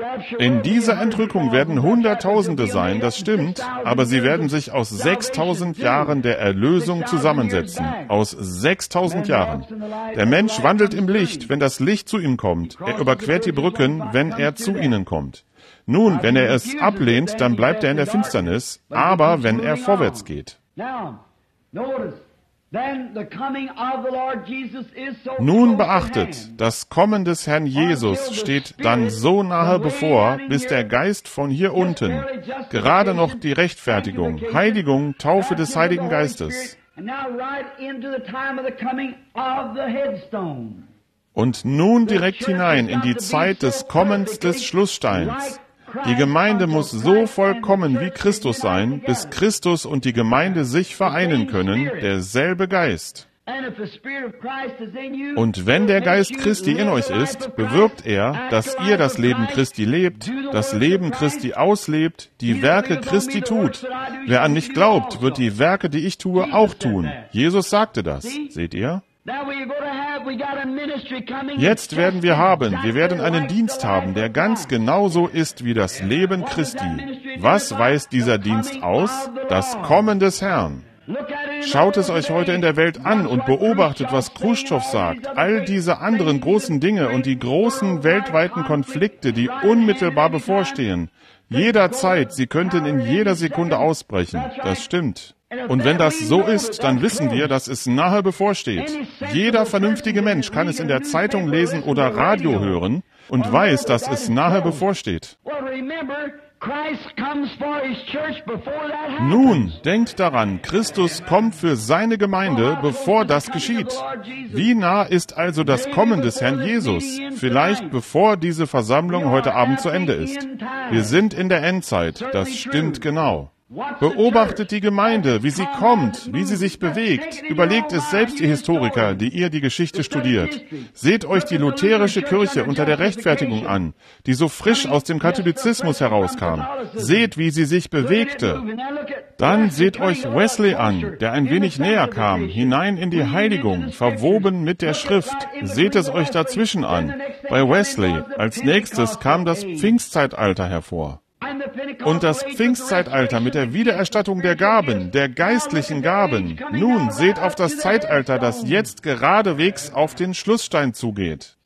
In dieser Entrückung werden Hunderttausende sein, das stimmt, aber sie werden sich aus sechstausend Jahren der Erlösung zusammensetzen. Aus sechstausend Jahren. Der Mensch wandelt im Licht, wenn das Licht zu ihm kommt. Er überquert die Brücken, wenn er zu ihnen kommt. Nun, wenn er es ablehnt, dann bleibt er in der Finsternis, aber wenn er vorwärts geht. Nun beachtet, das Kommen des Herrn Jesus steht dann so nahe bevor, bis der Geist von hier unten, gerade noch die Rechtfertigung, Heiligung, Taufe des Heiligen Geistes. Und nun direkt hinein in die Zeit des Kommens des Schlusssteins. Die Gemeinde muss so vollkommen wie Christus sein, bis Christus und die Gemeinde sich vereinen können, derselbe Geist. Und wenn der Geist Christi in euch ist, bewirkt er, dass ihr das Leben Christi lebt, das Leben Christi auslebt, die Werke Christi tut. Wer an mich glaubt, wird die Werke, die ich tue, auch tun. Jesus sagte das. Seht ihr? Jetzt werden wir haben, wir werden einen Dienst haben, der ganz genauso ist wie das Leben Christi. Was weist dieser Dienst aus? Das Kommen des Herrn. Schaut es euch heute in der Welt an und beobachtet, was Khrushchev sagt. All diese anderen großen Dinge und die großen weltweiten Konflikte, die unmittelbar bevorstehen. Jederzeit, sie könnten in jeder Sekunde ausbrechen. Das stimmt. Und wenn das so ist, dann wissen wir, dass es nahe bevorsteht. Jeder vernünftige Mensch kann es in der Zeitung lesen oder Radio hören und weiß, dass es nahe bevorsteht. Nun, denkt daran, Christus kommt für seine Gemeinde, bevor das geschieht. Wie nah ist also das Kommen des Herrn Jesus? Vielleicht bevor diese Versammlung heute Abend zu Ende ist. Wir sind in der Endzeit, das stimmt genau. Beobachtet die Gemeinde, wie sie kommt, wie sie sich bewegt. Überlegt es selbst, ihr Historiker, die ihr die Geschichte studiert. Seht euch die lutherische Kirche unter der Rechtfertigung an, die so frisch aus dem Katholizismus herauskam. Seht, wie sie sich bewegte. Dann seht euch Wesley an, der ein wenig näher kam, hinein in die Heiligung, verwoben mit der Schrift. Seht es euch dazwischen an. Bei Wesley als nächstes kam das Pfingstzeitalter hervor. Und das Pfingstzeitalter mit der Wiedererstattung der Gaben, der geistlichen Gaben. Nun seht auf das Zeitalter, das jetzt geradewegs auf den Schlussstein zugeht.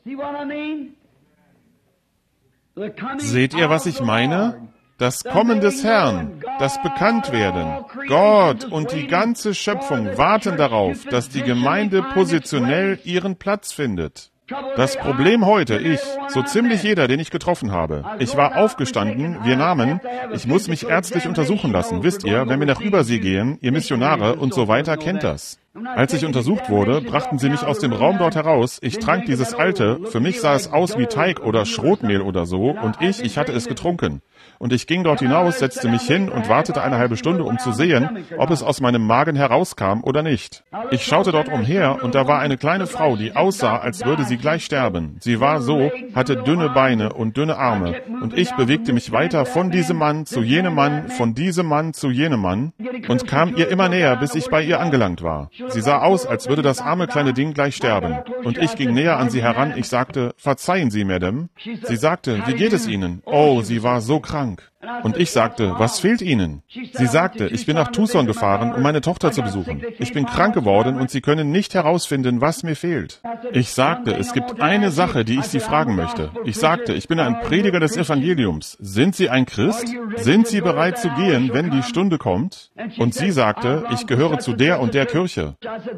Seht ihr, was ich meine? Das Kommen des Herrn, das Bekanntwerden. Gott und die ganze Schöpfung warten darauf, dass die Gemeinde positionell ihren Platz findet. Das Problem heute, ich, so ziemlich jeder, den ich getroffen habe, ich war aufgestanden, wir nahmen, ich muss mich ärztlich untersuchen lassen, wisst ihr, wenn wir nach Übersee gehen, ihr Missionare und so weiter kennt das. Als ich untersucht wurde, brachten sie mich aus dem Raum dort heraus, ich trank dieses alte, für mich sah es aus wie Teig oder Schrotmehl oder so, und ich, ich hatte es getrunken. Und ich ging dort hinaus, setzte mich hin und wartete eine halbe Stunde, um zu sehen, ob es aus meinem Magen herauskam oder nicht. Ich schaute dort umher, und da war eine kleine Frau, die aussah, als würde sie gleich sterben. Sie war so, hatte dünne Beine und dünne Arme, und ich bewegte mich weiter von diesem Mann zu jenem Mann, von diesem Mann zu jenem Mann, und kam ihr immer näher, bis ich bei ihr angelangt war. Sie sah aus, als würde das arme kleine Ding gleich sterben. Und ich ging näher an sie heran, ich sagte, verzeihen Sie, Madame. Sie sagte, wie geht es Ihnen? Oh, sie war so krank. Und ich sagte, was fehlt Ihnen? Sie sagte, ich bin nach Tucson gefahren, um meine Tochter zu besuchen. Ich bin krank geworden und Sie können nicht herausfinden, was mir fehlt. Ich sagte, es gibt eine Sache, die ich Sie fragen möchte. Ich sagte, ich bin ein Prediger des Evangeliums. Sind Sie ein Christ? Sind Sie bereit zu gehen, wenn die Stunde kommt? Und sie sagte, ich gehöre zu der und der Kirche.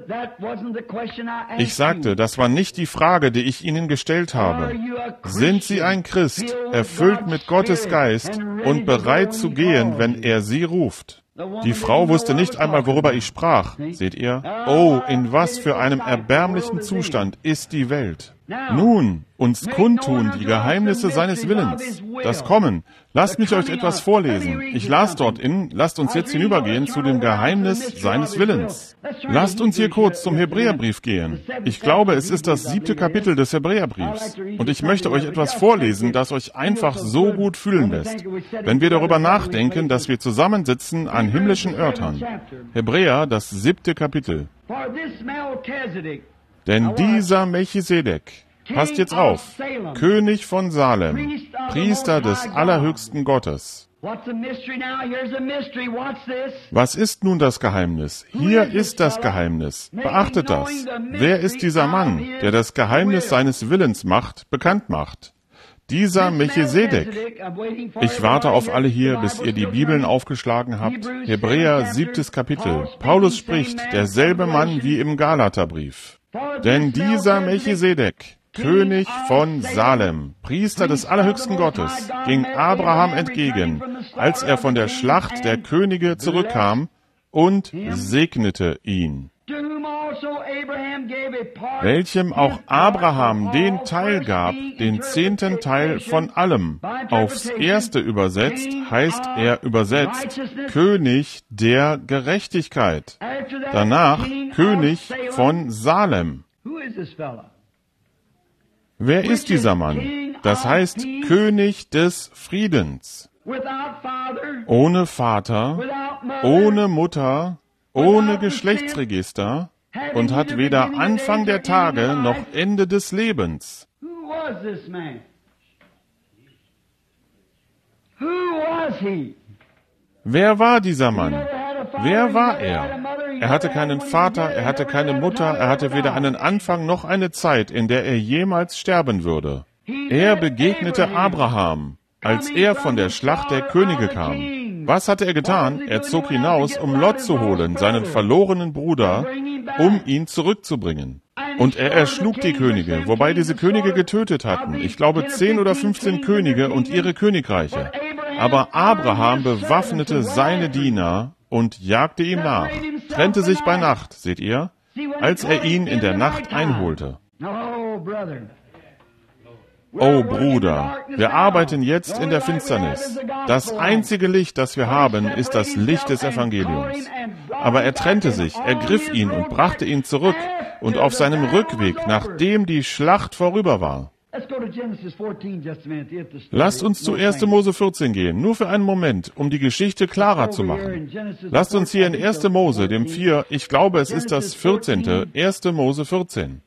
Ich sagte, das war nicht die Frage, die ich Ihnen gestellt habe. Sind Sie ein Christ, erfüllt mit Gottes Geist und bereit zu gehen, wenn er sie ruft? Die Frau wusste nicht einmal, worüber ich sprach. Seht ihr? Oh, in was für einem erbärmlichen Zustand ist die Welt. Nun, uns kundtun die Geheimnisse seines Willens. Das Kommen. Lasst mich euch etwas vorlesen. Ich las dort in, lasst uns jetzt hinübergehen zu dem Geheimnis seines Willens. Lasst uns hier kurz zum Hebräerbrief gehen. Ich glaube, es ist das siebte Kapitel des Hebräerbriefs. Und ich möchte euch etwas vorlesen, das euch einfach so gut fühlen lässt, wenn wir darüber nachdenken, dass wir zusammensitzen an himmlischen Örtern. Hebräer, das siebte Kapitel. Denn dieser Melchisedek, passt jetzt auf, König von Salem, Priester des allerhöchsten Gottes. Was ist nun das Geheimnis? Hier ist das Geheimnis. Beachtet das. Wer ist dieser Mann, der das Geheimnis seines Willens macht, bekannt macht? Dieser Melchisedek. Ich warte auf alle hier, bis ihr die Bibeln aufgeschlagen habt. Hebräer, siebtes Kapitel. Paulus spricht, derselbe Mann wie im Galaterbrief. Denn dieser Melchisedek, König von Salem, Priester des allerhöchsten Gottes, ging Abraham entgegen, als er von der Schlacht der Könige zurückkam, und segnete ihn. Welchem auch Abraham den Teil gab, den zehnten Teil von allem. Aufs Erste übersetzt heißt er übersetzt König der Gerechtigkeit. Danach König von Salem. Wer ist dieser Mann? Das heißt König des Friedens. Ohne Vater, ohne Mutter, ohne Geschlechtsregister und hat weder Anfang der Tage noch Ende des Lebens. Wer war dieser Mann? Wer war er? Er hatte keinen Vater, er hatte keine Mutter, er hatte weder einen Anfang noch eine Zeit, in der er jemals sterben würde. Er begegnete Abraham, als er von der Schlacht der Könige kam. Was hatte er getan? Er zog hinaus, um Lot zu holen, seinen verlorenen Bruder, um ihn zurückzubringen. Und er erschlug die Könige, wobei diese Könige getötet hatten. Ich glaube, zehn oder fünfzehn Könige und ihre Königreiche. Aber Abraham bewaffnete seine Diener und jagte ihm nach, trennte sich bei Nacht, seht ihr, als er ihn in der Nacht einholte. Oh Bruder, wir arbeiten jetzt in der Finsternis. Das einzige Licht, das wir haben, ist das Licht des Evangeliums. Aber er trennte sich, ergriff ihn und brachte ihn zurück und auf seinem Rückweg, nachdem die Schlacht vorüber war. Lasst uns zu erster Mose vierzehn gehen, nur für einen Moment, um die Geschichte klarer zu machen. Lasst uns hier in erster Mose, dem vier, ich glaube, es ist das vierzehnte, erster Mose vierzehn.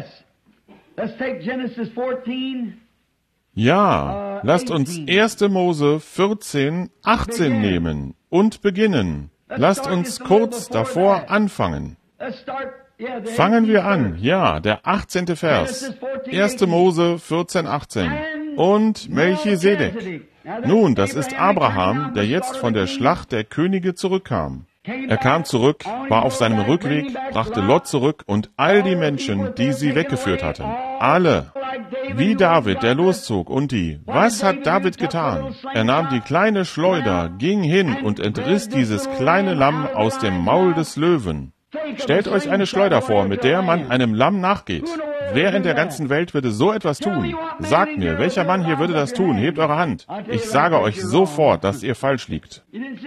Ja, lasst uns erster Mose vierzehn, achtzehn nehmen und beginnen. Lasst uns kurz davor anfangen. Fangen wir an, ja, der achtzehnte Vers. erster Mose vierzehn, achtzehn. Und Melchisedek. Nun, das ist Abraham, der jetzt von der Schlacht der Könige zurückkam. Er kam zurück, war auf seinem Rückweg, brachte Lot zurück und all die Menschen, die sie weggeführt hatten. Alle. Wie David, der loszog, und die. Was hat David getan? Er nahm die kleine Schleuder, ging hin und entriss dieses kleine Lamm aus dem Maul des Löwen. Stellt euch eine Schleuder vor, mit der man einem Lamm nachgeht. Wer in der ganzen Welt würde so etwas tun? Sagt mir, welcher Mann hier würde das tun? Hebt eure Hand. Ich sage euch sofort, dass ihr falsch liegt.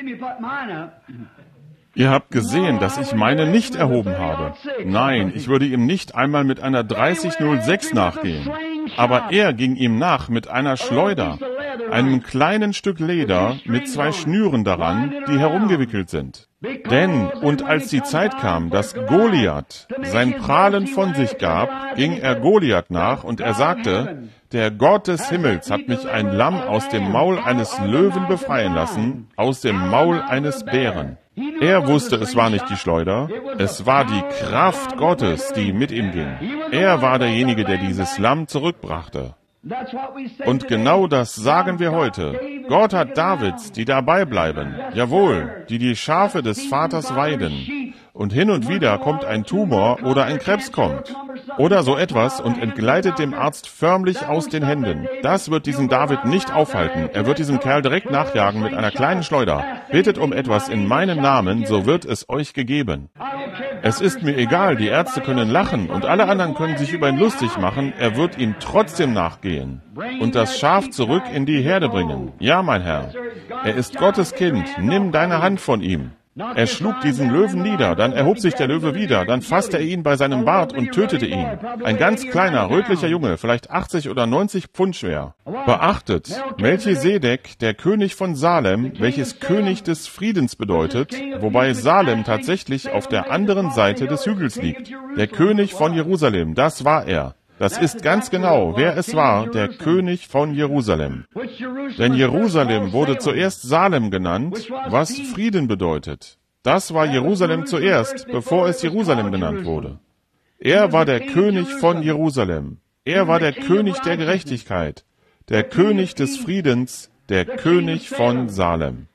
Ihr habt gesehen, dass ich meine nicht erhoben habe. Nein, ich würde ihm nicht einmal mit einer dreißig null sechs nachgehen. Aber er ging ihm nach mit einer Schleuder, einem kleinen Stück Leder mit zwei Schnüren daran, die herumgewickelt sind. Denn, und als die Zeit kam, dass Goliath sein Prahlen von sich gab, ging er Goliath nach und er sagte, der Gott des Himmels hat mich ein Lamm aus dem Maul eines Löwen befreien lassen, aus dem Maul eines Bären. Er wusste, es war nicht die Schleuder, es war die Kraft Gottes, die mit ihm ging. Er war derjenige, der dieses Lamm zurückbrachte. Und genau das sagen wir heute. Gott hat Davids, die dabei bleiben, jawohl, die die Schafe des Vaters weiden. Und hin und wieder kommt ein Tumor oder ein Krebs kommt. Oder so etwas und entgleitet dem Arzt förmlich aus den Händen. Das wird diesen David nicht aufhalten. Er wird diesem Kerl direkt nachjagen mit einer kleinen Schleuder. Betet um etwas in meinem Namen, so wird es euch gegeben. Es ist mir egal, die Ärzte können lachen und alle anderen können sich über ihn lustig machen, er wird ihm trotzdem nachgehen und das Schaf zurück in die Herde bringen. Ja, mein Herr, er ist Gottes Kind, nimm deine Hand von ihm. Er schlug diesen Löwen nieder, dann erhob sich der Löwe wieder, dann fasste er ihn bei seinem Bart und tötete ihn. Ein ganz kleiner, rötlicher Junge, vielleicht achtzig oder neunzig Pfund schwer. Beachtet, Melchisedek, der König von Salem, welches König des Friedens bedeutet, wobei Salem tatsächlich auf der anderen Seite des Hügels liegt. Der König von Jerusalem, das war er. Das ist ganz genau, wer es war, der König von Jerusalem. Denn Jerusalem wurde zuerst Salem genannt, was Frieden bedeutet. Das war Jerusalem zuerst, bevor es Jerusalem genannt wurde. Er war der König von Jerusalem. Er war der König der Gerechtigkeit, der König des Friedens, der König von Salem.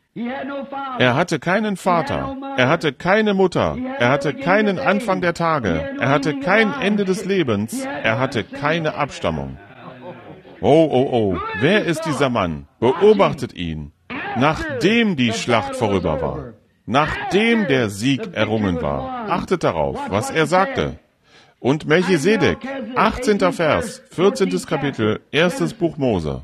Er hatte keinen Vater, er hatte keine Mutter, er hatte keinen Anfang der Tage, er hatte kein Ende des Lebens, er hatte keine Abstammung. Oh, oh, oh, wer ist dieser Mann? Beobachtet ihn. Nachdem die Schlacht vorüber war, nachdem der Sieg errungen war, achtet darauf, was er sagte. Und Melchisedek, achtzehnter Vers, vierzehntes Kapitel, erstes Buch Mose.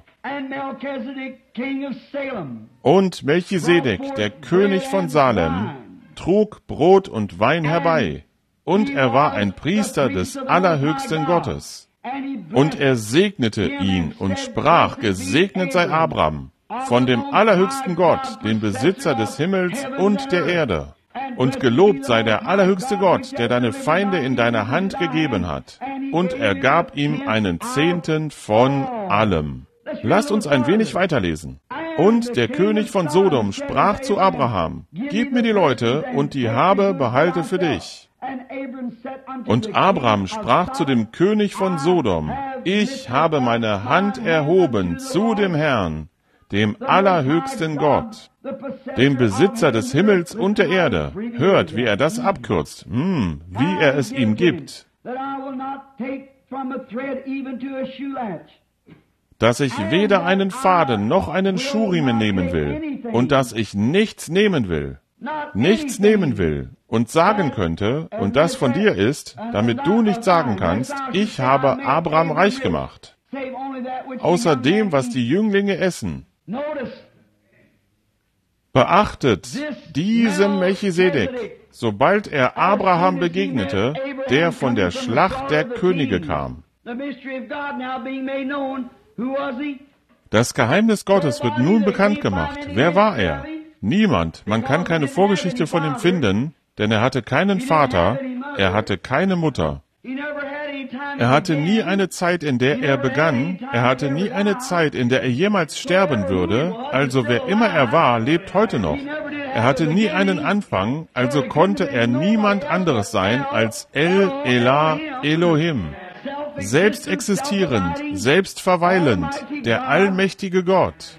Und Melchisedek, der König von Salem, trug Brot und Wein herbei, und er war ein Priester des allerhöchsten Gottes. Und er segnete ihn und sprach, gesegnet sei Abraham, von dem allerhöchsten Gott, dem Besitzer des Himmels und der Erde. Und gelobt sei der allerhöchste Gott, der deine Feinde in deine Hand gegeben hat. Und er gab ihm einen Zehnten von allem. Lasst uns ein wenig weiterlesen. Und der König von Sodom sprach zu Abraham, gib mir die Leute, und die Habe behalte für dich. Und Abraham sprach zu dem König von Sodom, ich habe meine Hand erhoben zu dem Herrn, dem allerhöchsten Gott, dem Besitzer des Himmels und der Erde. Hört, wie er das abkürzt, hm, wie er es ihm gibt. Dass ich weder einen Faden noch einen Schuhriemen nehmen will und dass ich nichts nehmen will, nichts nehmen will und sagen könnte, und das von dir ist, damit du nicht sagen kannst, ich habe Abraham reich gemacht. außer dem, was die Jünglinge essen. Beachtet, diesem Melchisedek, sobald er Abraham begegnete, der von der Schlacht der Könige kam. Das Geheimnis Gottes wird nun bekannt gemacht. Wer war er? Niemand. Man kann keine Vorgeschichte von ihm finden, denn er hatte keinen Vater, er hatte keine Mutter. Er hatte nie eine Zeit, in der er begann, er hatte nie eine Zeit, in der er jemals sterben würde, also wer immer er war, lebt heute noch. Er hatte nie einen Anfang, also konnte er niemand anderes sein als El Elah Elohim. Selbst existierend, selbst verweilend, der allmächtige Gott.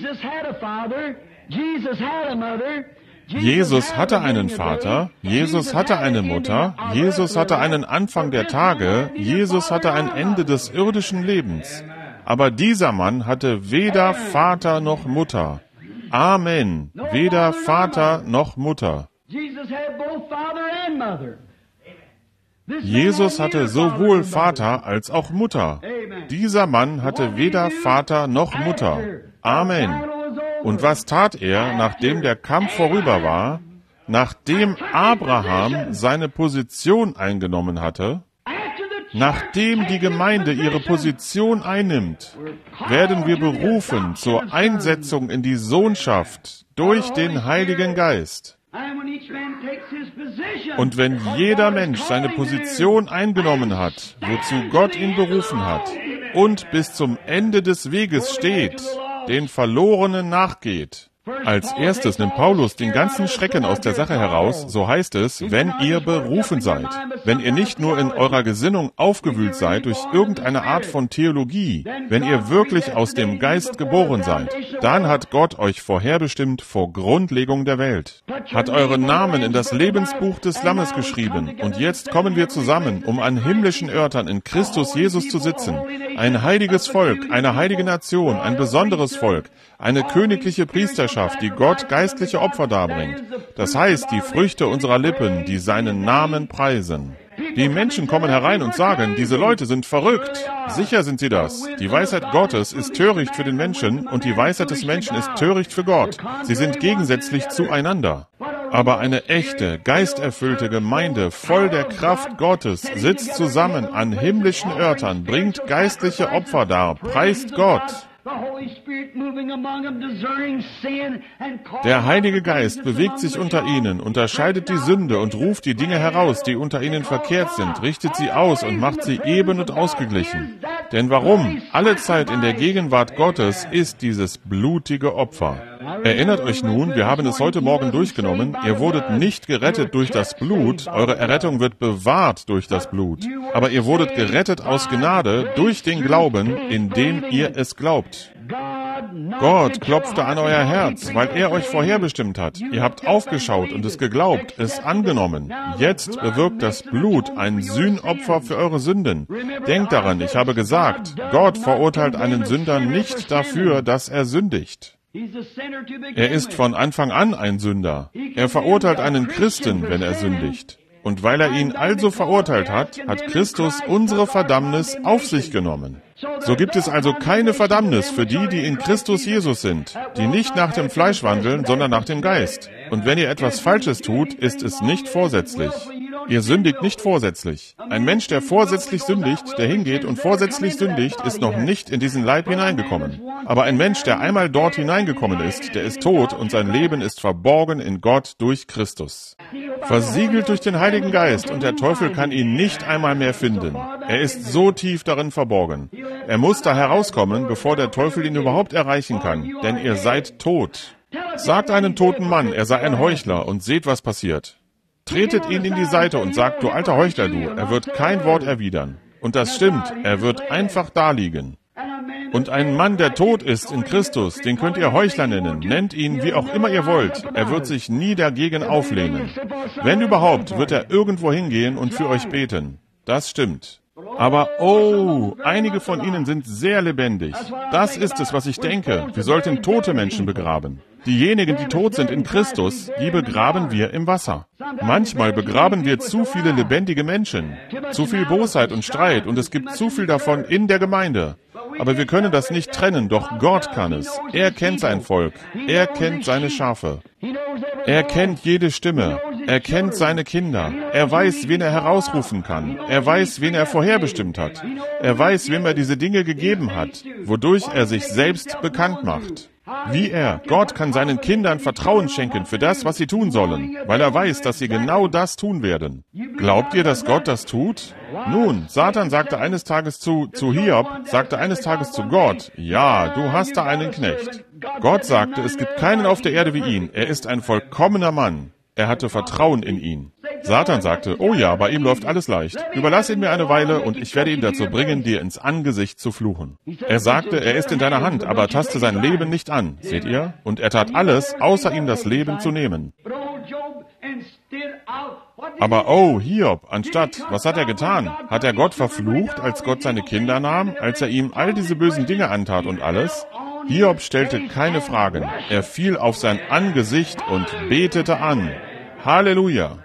Jesus hatte einen Vater, Jesus hatte eine Mutter, Jesus hatte einen Anfang der Tage, Jesus hatte ein Ende des irdischen Lebens. Aber dieser Mann hatte weder Vater noch Mutter. Amen. Weder Vater noch Mutter. Jesus hatte sowohl Vater als auch Mutter. Dieser Mann hatte weder Vater noch Mutter. Amen. Und was tat er, nachdem der Kampf vorüber war, nachdem Abraham seine Position eingenommen hatte? Nachdem die Gemeinde ihre Position einnimmt, werden wir berufen zur Einsetzung in die Sohnschaft durch den Heiligen Geist. Und wenn jeder Mensch seine Position eingenommen hat, wozu Gott ihn berufen hat, und bis zum Ende des Weges steht, den Verlorenen nachgeht. Als erstes nimmt Paulus den ganzen Schrecken aus der Sache heraus, so heißt es, wenn ihr berufen seid. Wenn ihr nicht nur in eurer Gesinnung aufgewühlt seid durch irgendeine Art von Theologie, wenn ihr wirklich aus dem Geist geboren seid, dann hat Gott euch vorherbestimmt vor Grundlegung der Welt, hat euren Namen in das Lebensbuch des Lammes geschrieben, und jetzt kommen wir zusammen, um an himmlischen Örtern in Christus Jesus zu sitzen, ein heiliges Volk, eine heilige Nation, ein besonderes Volk, eine königliche Priesterschaft, die Gott geistliche Opfer darbringt. Das heißt, die Früchte unserer Lippen, die seinen Namen preisen. Die Menschen kommen herein und sagen, diese Leute sind verrückt. Sicher sind sie das. Die Weisheit Gottes ist töricht für den Menschen und die Weisheit des Menschen ist töricht für Gott. Sie sind gegensätzlich zueinander. Aber eine echte, geisterfüllte Gemeinde, voll der Kraft Gottes, sitzt zusammen an himmlischen Örtern, bringt geistliche Opfer dar, preist Gott. Der Heilige Geist bewegt sich unter ihnen, unterscheidet die Sünde und ruft die Dinge heraus, die unter ihnen verkehrt sind, richtet sie aus und macht sie eben und ausgeglichen. Denn warum? Alle Zeit in der Gegenwart Gottes ist dieses blutige Opfer. Erinnert euch nun, wir haben es heute Morgen durchgenommen, ihr wurdet nicht gerettet durch das Blut, eure Errettung wird bewahrt durch das Blut. Aber ihr wurdet gerettet aus Gnade durch den Glauben, indem ihr es glaubt. Gott klopfte an euer Herz, weil er euch vorherbestimmt hat. Ihr habt aufgeschaut und es geglaubt, es angenommen. Jetzt bewirkt das Blut ein Sühnopfer für eure Sünden. Denkt daran, ich habe gesagt, Gott verurteilt einen Sünder nicht dafür, dass er sündigt. Er ist von Anfang an ein Sünder. Er verurteilt einen Christen, wenn er sündigt. Und weil er ihn also verurteilt hat, hat Christus unsere Verdammnis auf sich genommen. So gibt es also keine Verdammnis für die, die in Christus Jesus sind, die nicht nach dem Fleisch wandeln, sondern nach dem Geist. Und wenn ihr etwas Falsches tut, ist es nicht vorsätzlich. Ihr sündigt nicht vorsätzlich. Ein Mensch, der vorsätzlich sündigt, der hingeht und vorsätzlich sündigt, ist noch nicht in diesen Leib hineingekommen. Aber ein Mensch, der einmal dort hineingekommen ist, der ist tot und sein Leben ist verborgen in Gott durch Christus. Versiegelt durch den Heiligen Geist und der Teufel kann ihn nicht einmal mehr finden. Er ist so tief darin verborgen. Er muss da herauskommen, bevor der Teufel ihn überhaupt erreichen kann, denn ihr seid tot. Sagt einem toten Mann, er sei ein Heuchler und seht, was passiert. Tretet ihn in die Seite und sagt, du alter Heuchler, du, er wird kein Wort erwidern. Und das stimmt, er wird einfach da liegen. Und ein Mann, der tot ist in Christus, den könnt ihr Heuchler nennen, nennt ihn wie auch immer ihr wollt, er wird sich nie dagegen auflehnen. Wenn überhaupt, wird er irgendwo hingehen und für euch beten. Das stimmt. Aber, oh, einige von ihnen sind sehr lebendig. Das ist es, was ich denke. Wir sollten tote Menschen begraben. Diejenigen, die tot sind in Christus, die begraben wir im Wasser. Manchmal begraben wir zu viele lebendige Menschen, zu viel Bosheit und Streit, und es gibt zu viel davon in der Gemeinde. Aber wir können das nicht trennen, doch Gott kann es. Er kennt sein Volk. Er kennt seine Schafe. Er kennt jede Stimme. Er kennt seine Kinder. Er weiß, wen er herausrufen kann. Er weiß, wen er vorherbestimmt hat. Er weiß, wem er diese Dinge gegeben hat, wodurch er sich selbst bekannt macht. Wie er, Gott kann seinen Kindern Vertrauen schenken für das, was sie tun sollen, weil er weiß, dass sie genau das tun werden. Glaubt ihr, dass Gott das tut? Nun, Satan sagte eines Tages zu, zu Hiob, sagte eines Tages zu Gott, ja, du hast da einen Knecht. Gott sagte, es gibt keinen auf der Erde wie ihn. Er ist ein vollkommener Mann. Er hatte Vertrauen in ihn. Satan sagte, oh ja, bei ihm läuft alles leicht. Überlass ihn mir eine Weile und ich werde ihn dazu bringen, dir ins Angesicht zu fluchen. Er sagte, er ist in deiner Hand, aber taste sein Leben nicht an. Seht ihr? Und er tat alles, außer ihm das Leben zu nehmen. Aber oh, Hiob, anstatt, was hat er getan? Hat er Gott verflucht, als Gott seine Kinder nahm, als er ihm all diese bösen Dinge antat und alles? Hiob stellte keine Fragen. Er fiel auf sein Angesicht und betete an. Halleluja!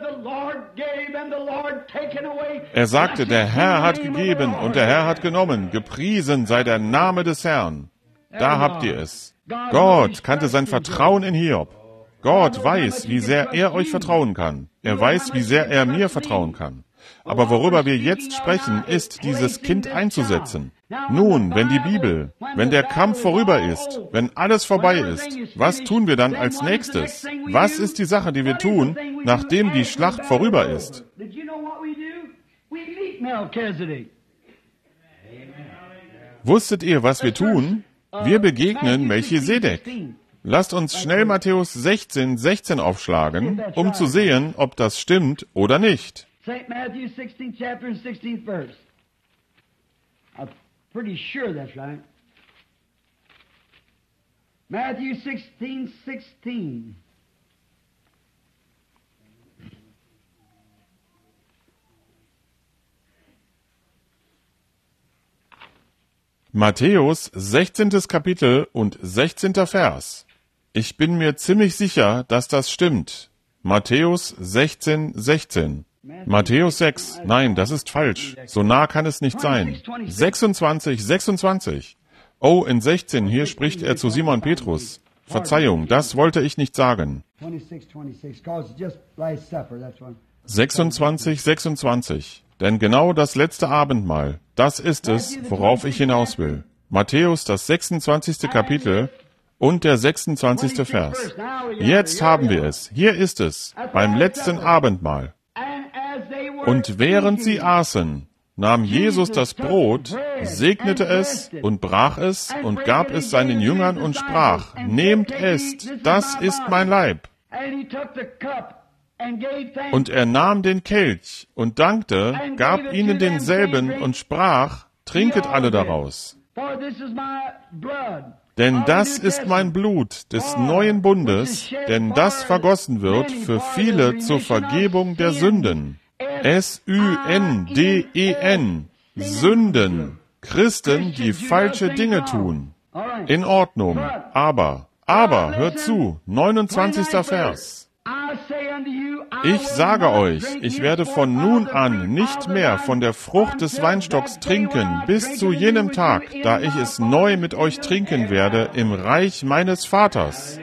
Er sagte, der Herr hat gegeben und der Herr hat genommen. Gepriesen sei der Name des Herrn. Da habt ihr es. Gott kannte sein Vertrauen in Hiob. Gott weiß, wie sehr er euch vertrauen kann. Er weiß, wie sehr er mir vertrauen kann. Aber worüber wir jetzt sprechen, ist, dieses Kind einzusetzen. Nun, wenn die Bibel, wenn der Kampf vorüber ist, wenn alles vorbei ist, was tun wir dann als nächstes? Was ist die Sache, die wir tun, nachdem die Schlacht vorüber ist? Wusstet ihr, was wir tun? Wir begegnen Melchisedek. Lasst uns schnell Matthäus sechzehn, sechzehn aufschlagen, um zu sehen, ob das stimmt oder nicht. Saint Matthew sixteenth chapter and sixteenth verse. I'm pretty sure that's right. Matthew sixteen, sixteen. Matthäus sechzehntes Kapitel und sechzehnter Vers. Ich bin mir ziemlich sicher, dass das stimmt. Matthäus sechzehn, sechzehn. Matthäus sechs, nein, das ist falsch. So nah kann es nicht sein. sechsundzwanzig, sechsundzwanzig. Oh, in sechzehn, hier spricht er zu Simon Petrus. Verzeihung, das wollte ich nicht sagen. sechsundzwanzig, sechsundzwanzig. Denn genau das letzte Abendmahl, das ist es, worauf ich hinaus will. Matthäus, das sechsundzwanzigste Kapitel und der sechsundzwanzigste Vers. Jetzt haben wir es. Hier ist es, beim letzten Abendmahl. Und während sie aßen, nahm Jesus das Brot, segnete es und brach es und gab es seinen Jüngern und sprach, nehmt esst, das ist mein Leib. Und er nahm den Kelch und dankte, gab ihnen denselben und sprach, trinket alle daraus. Denn das ist mein Blut des neuen Bundes, denn das vergossen wird für viele zur Vergebung der Sünden. S Ü N D E N. Sünden. Christen, die falsche Dinge tun. In Ordnung. Aber, aber, hört zu, neunundzwanzigster Vers. Ich sage euch, ich werde von nun an nicht mehr von der Frucht des Weinstocks trinken, bis zu jenem Tag, da ich es neu mit euch trinken werde im Reich meines Vaters.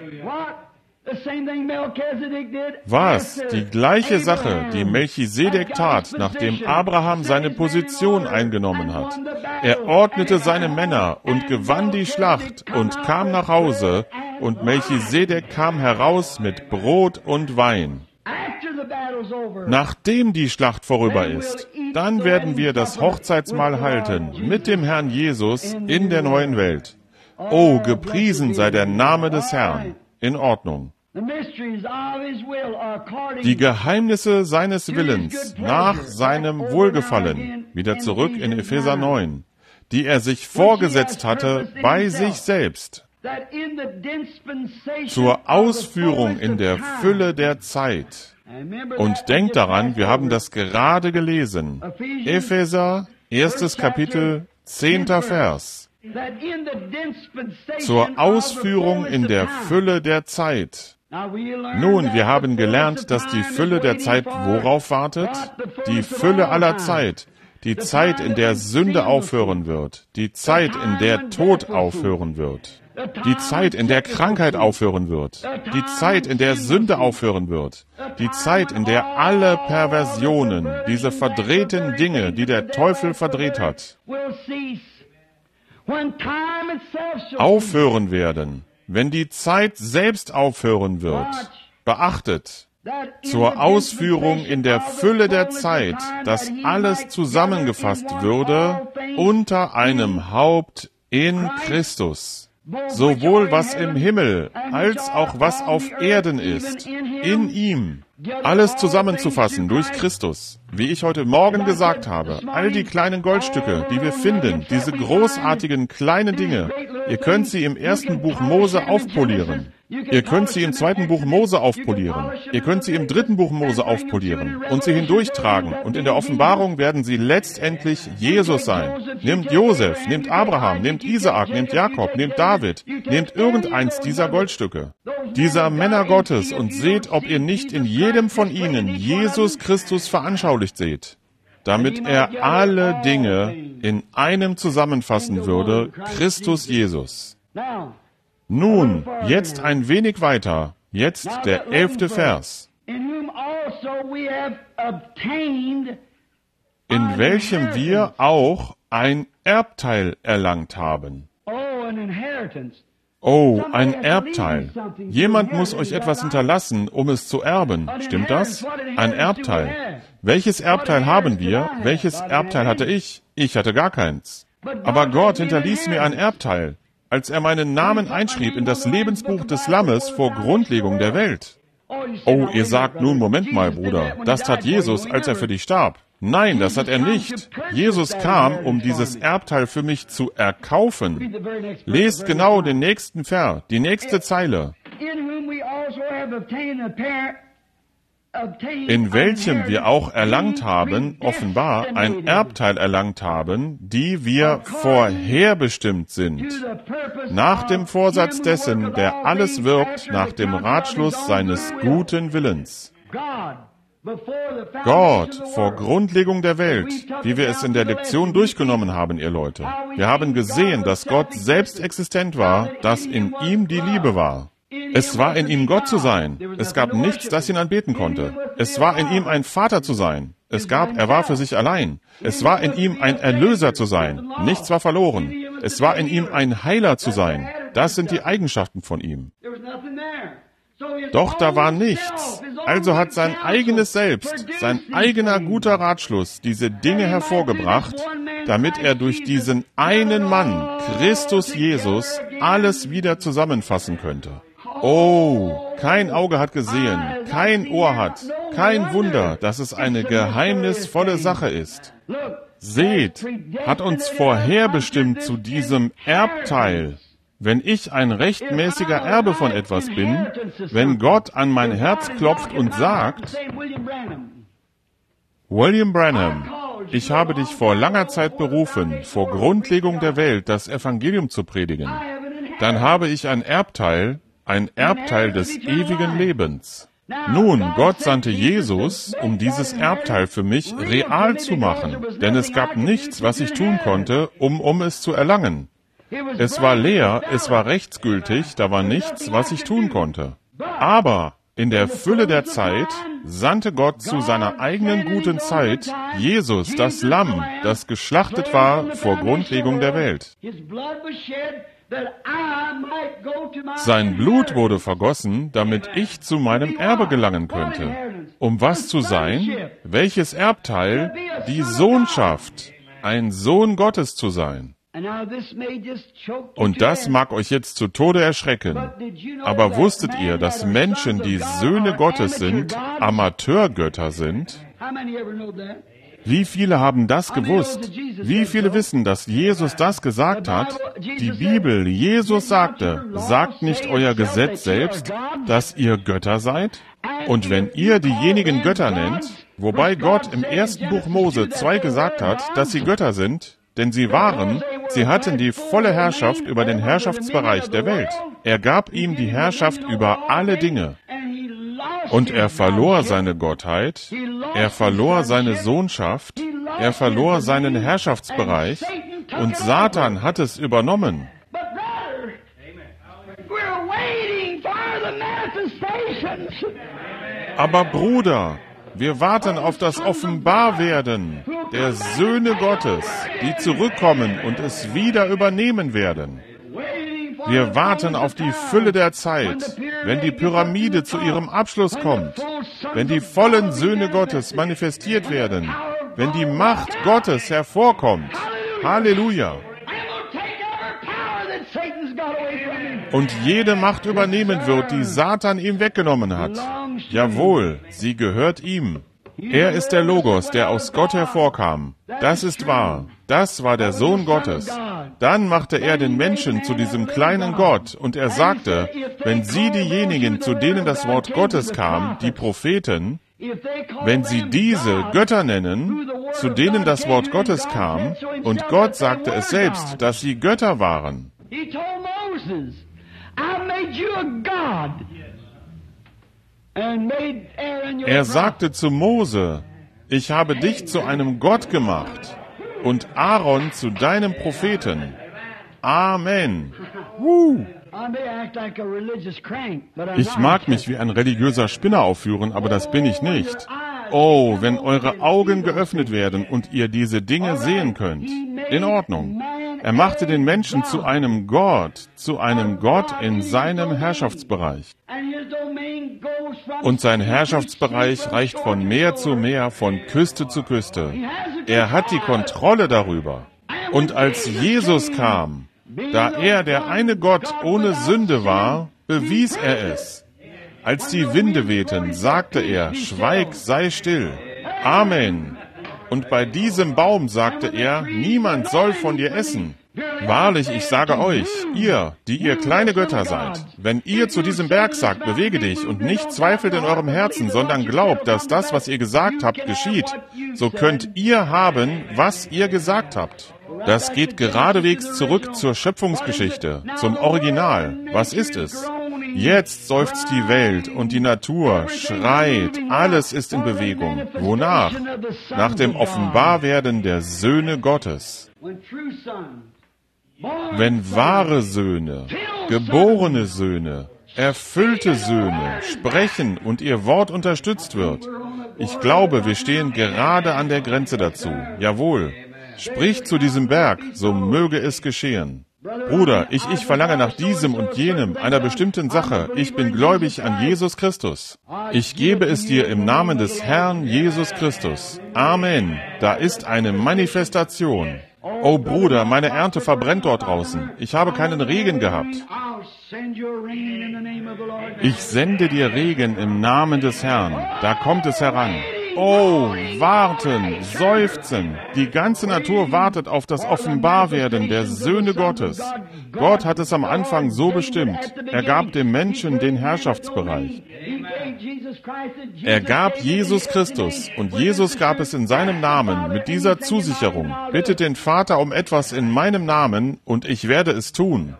Was? Die gleiche Sache, die Melchisedek tat, nachdem Abraham seine Position eingenommen hat. Er ordnete seine Männer und gewann die Schlacht und kam nach Hause, und Melchisedek kam heraus mit Brot und Wein. Nachdem die Schlacht vorüber ist, dann werden wir das Hochzeitsmahl halten mit dem Herrn Jesus in der neuen Welt. Oh, gepriesen sei der Name des Herrn. In Ordnung. Die Geheimnisse seines Willens nach seinem Wohlgefallen, wieder zurück in Epheser neun, die er sich vorgesetzt hatte bei sich selbst, zur Ausführung in der Fülle der Zeit. Und denkt daran, wir haben das gerade gelesen. Epheser, erstes Kapitel, zehnter Vers. zur Ausführung in der Fülle der Zeit. Nun, wir haben gelernt, dass die Fülle der Zeit worauf wartet? Die Fülle aller Zeit. Die Zeit, in der Sünde aufhören wird. Die Zeit, in der Tod aufhören wird. Die Zeit, in der Krankheit aufhören wird. Die Zeit, in der Sünde aufhören wird. Die Zeit, in der alle Perversionen, diese verdrehten Dinge, die der Teufel verdreht hat, aufhören werden. Wenn die Zeit selbst aufhören wird, beachtet, zur Ausführung in der Fülle der Zeit, dass alles zusammengefasst würde unter einem Haupt in Christus. Sowohl was im Himmel als auch was auf Erden ist, in ihm. Alles zusammenzufassen durch Christus. Wie ich heute Morgen gesagt habe, all die kleinen Goldstücke, die wir finden, diese großartigen kleinen Dinge, ihr könnt sie im ersten Buch Mose aufpolieren. Ihr könnt sie im zweiten Buch Mose aufpolieren. Ihr könnt sie im dritten Buch Mose aufpolieren und sie hindurchtragen. Und in der Offenbarung werden sie letztendlich Jesus sein. Nehmt Josef, nehmt Abraham, nehmt Isaak, nehmt Jakob, nehmt David, nehmt irgendeins dieser Goldstücke, dieser Männer Gottes und seht, ob ihr nicht in jedem von ihnen Jesus Christus veranschaulicht seht, damit er alle Dinge in einem zusammenfassen würde, Christus Jesus. Nun, jetzt ein wenig weiter, jetzt der elfte Vers. In welchem wir auch ein Erbteil erlangt haben. Oh, ein Erbteil. Jemand muss euch etwas hinterlassen, um es zu erben. Stimmt das? Ein Erbteil. Welches Erbteil haben wir? Welches Erbteil hatte ich? Ich hatte gar keins. Aber Gott hinterließ mir ein Erbteil, als er meinen Namen einschrieb in das Lebensbuch des Lammes vor Grundlegung der Welt. Oh, ihr sagt nun, Moment mal, Bruder, das tat Jesus, als er für dich starb. Nein, das hat er nicht. Jesus kam, um dieses Erbteil für mich zu erkaufen. Lest genau den nächsten Vers, die nächste Zeile. In welchem wir auch erlangt haben, offenbar ein Erbteil erlangt haben, die wir vorherbestimmt sind, nach dem Vorsatz dessen, der alles wirkt, nach dem Ratschluss seines guten Willens. Gott, vor Grundlegung der Welt, wie wir es in der Lektion durchgenommen haben, ihr Leute. Wir haben gesehen, dass Gott selbst existent war, dass in ihm die Liebe war. Es war in ihm Gott zu sein. Es gab nichts, das ihn anbeten konnte. Es war in ihm ein Vater zu sein. Es gab, er war für sich allein. Es war in ihm ein Erlöser zu sein. Nichts war verloren. Es war in ihm ein Heiler zu sein. Das sind die Eigenschaften von ihm. Doch da war nichts. Also hat sein eigenes Selbst, sein eigener guter Ratschluss diese Dinge hervorgebracht, damit er durch diesen einen Mann, Christus Jesus, alles wieder zusammenfassen könnte. Oh, kein Auge hat gesehen, kein Ohr hat, kein Wunder, dass es eine geheimnisvolle Sache ist. Seht, hat uns vorherbestimmt zu diesem Erbteil. Wenn ich ein rechtmäßiger Erbe von etwas bin, wenn Gott an mein Herz klopft und sagt, William Branham, ich habe dich vor langer Zeit berufen, vor Grundlegung der Welt das Evangelium zu predigen, dann habe ich ein Erbteil, ein Erbteil des ewigen Lebens. Nun, Gott sandte Jesus, um dieses Erbteil für mich real zu machen, denn es gab nichts, was ich tun konnte, um, um es zu erlangen. Es war leer, es war rechtsgültig, da war nichts, was ich tun konnte. Aber in der Fülle der Zeit sandte Gott zu seiner eigenen guten Zeit Jesus, das Lamm, das geschlachtet war vor Grundlegung der Welt. Sein Blut wurde vergossen, damit ich zu meinem Erbe gelangen könnte. Um was zu sein? Welches Erbteil? Die Sohnschaft, ein Sohn Gottes zu sein. Und das mag euch jetzt zu Tode erschrecken. Aber wusstet ihr, dass Menschen, die Söhne Gottes sind, Amateurgötter sind? Wie viele haben das gewusst? Wie viele wissen, dass Jesus das gesagt hat? Die Bibel, Jesus sagte, sagt nicht euer Gesetz selbst, dass ihr Götter seid? Und wenn ihr diejenigen Götter nennt, wobei Gott im ersten Buch Mose zwei gesagt hat, dass sie Götter sind, denn sie waren, Sie hatten die volle Herrschaft über den Herrschaftsbereich der Welt. Er gab ihm die Herrschaft über alle Dinge. Und er verlor seine Gottheit, er verlor seine Sohnschaft, er verlor seinen Herrschaftsbereich und Satan hat es übernommen. Aber Bruder, wir warten auf das Offenbarwerden der Söhne Gottes, die zurückkommen und es wieder übernehmen werden. Wir warten auf die Fülle der Zeit, wenn die Pyramide zu ihrem Abschluss kommt, wenn die vollen Söhne Gottes manifestiert werden, wenn die Macht Gottes hervorkommt. Halleluja! Und jede Macht übernehmen wird, die Satan ihm weggenommen hat. Jawohl, sie gehört ihm. Er ist der Logos, der aus Gott hervorkam. Das ist wahr. Das war der Sohn Gottes. Dann machte er den Menschen zu diesem kleinen Gott und er sagte, wenn sie diejenigen, zu denen das Wort Gottes kam, die Propheten, wenn sie diese Götter nennen, zu denen das Wort Gottes kam, und Gott sagte es selbst, dass sie Götter waren. Er sagte zu Mose, ich habe dich zu einem Gott gemacht und Aaron zu deinem Propheten. Amen. Woo. Ich mag mich wie ein religiöser Spinner aufführen, aber das bin ich nicht. Oh, wenn eure Augen geöffnet werden und ihr diese Dinge sehen könnt. In Ordnung. Er machte den Menschen zu einem Gott, zu einem Gott in seinem Herrschaftsbereich. Und sein Herrschaftsbereich reicht von Meer zu Meer, von Küste zu Küste. Er hat die Kontrolle darüber. Und als Jesus kam, da er der eine Gott ohne Sünde war, bewies er es. Als die Winde wehten, sagte er, schweig, sei still. Amen. Und bei diesem Baum sagte er, niemand soll von dir essen. Wahrlich, ich sage euch, ihr, die ihr kleine Götter seid, wenn ihr zu diesem Berg sagt, bewege dich und nicht zweifelt in eurem Herzen, sondern glaubt, dass das, was ihr gesagt habt, geschieht, so könnt ihr haben, was ihr gesagt habt. Das geht geradewegs zurück zur Schöpfungsgeschichte, zum Original. Was ist es? Jetzt seufzt die Welt und die Natur schreit, alles ist in Bewegung. Wonach? Nach dem Offenbarwerden der Söhne Gottes. Wenn wahre Söhne, geborene Söhne, erfüllte Söhne sprechen und ihr Wort unterstützt wird, ich glaube, wir stehen gerade an der Grenze dazu. Jawohl. Sprich zu diesem Berg, so möge es geschehen. Bruder, ich, ich verlange nach diesem und jenem, einer bestimmten Sache. Ich bin gläubig an Jesus Christus. Ich gebe es dir im Namen des Herrn Jesus Christus. Amen. Da ist eine Manifestation. Oh Bruder, meine Ernte verbrennt dort draußen. Ich habe keinen Regen gehabt. Ich sende dir Regen im Namen des Herrn. Da kommt es heran. Oh, warten, seufzen. Die ganze Natur wartet auf das Offenbarwerden der Söhne Gottes. Gott hat es am Anfang so bestimmt. Er gab dem Menschen den Herrschaftsbereich. Er gab Jesus Christus und Jesus gab es in seinem Namen mit dieser Zusicherung. Bittet den Vater um etwas in meinem Namen und ich werde es tun.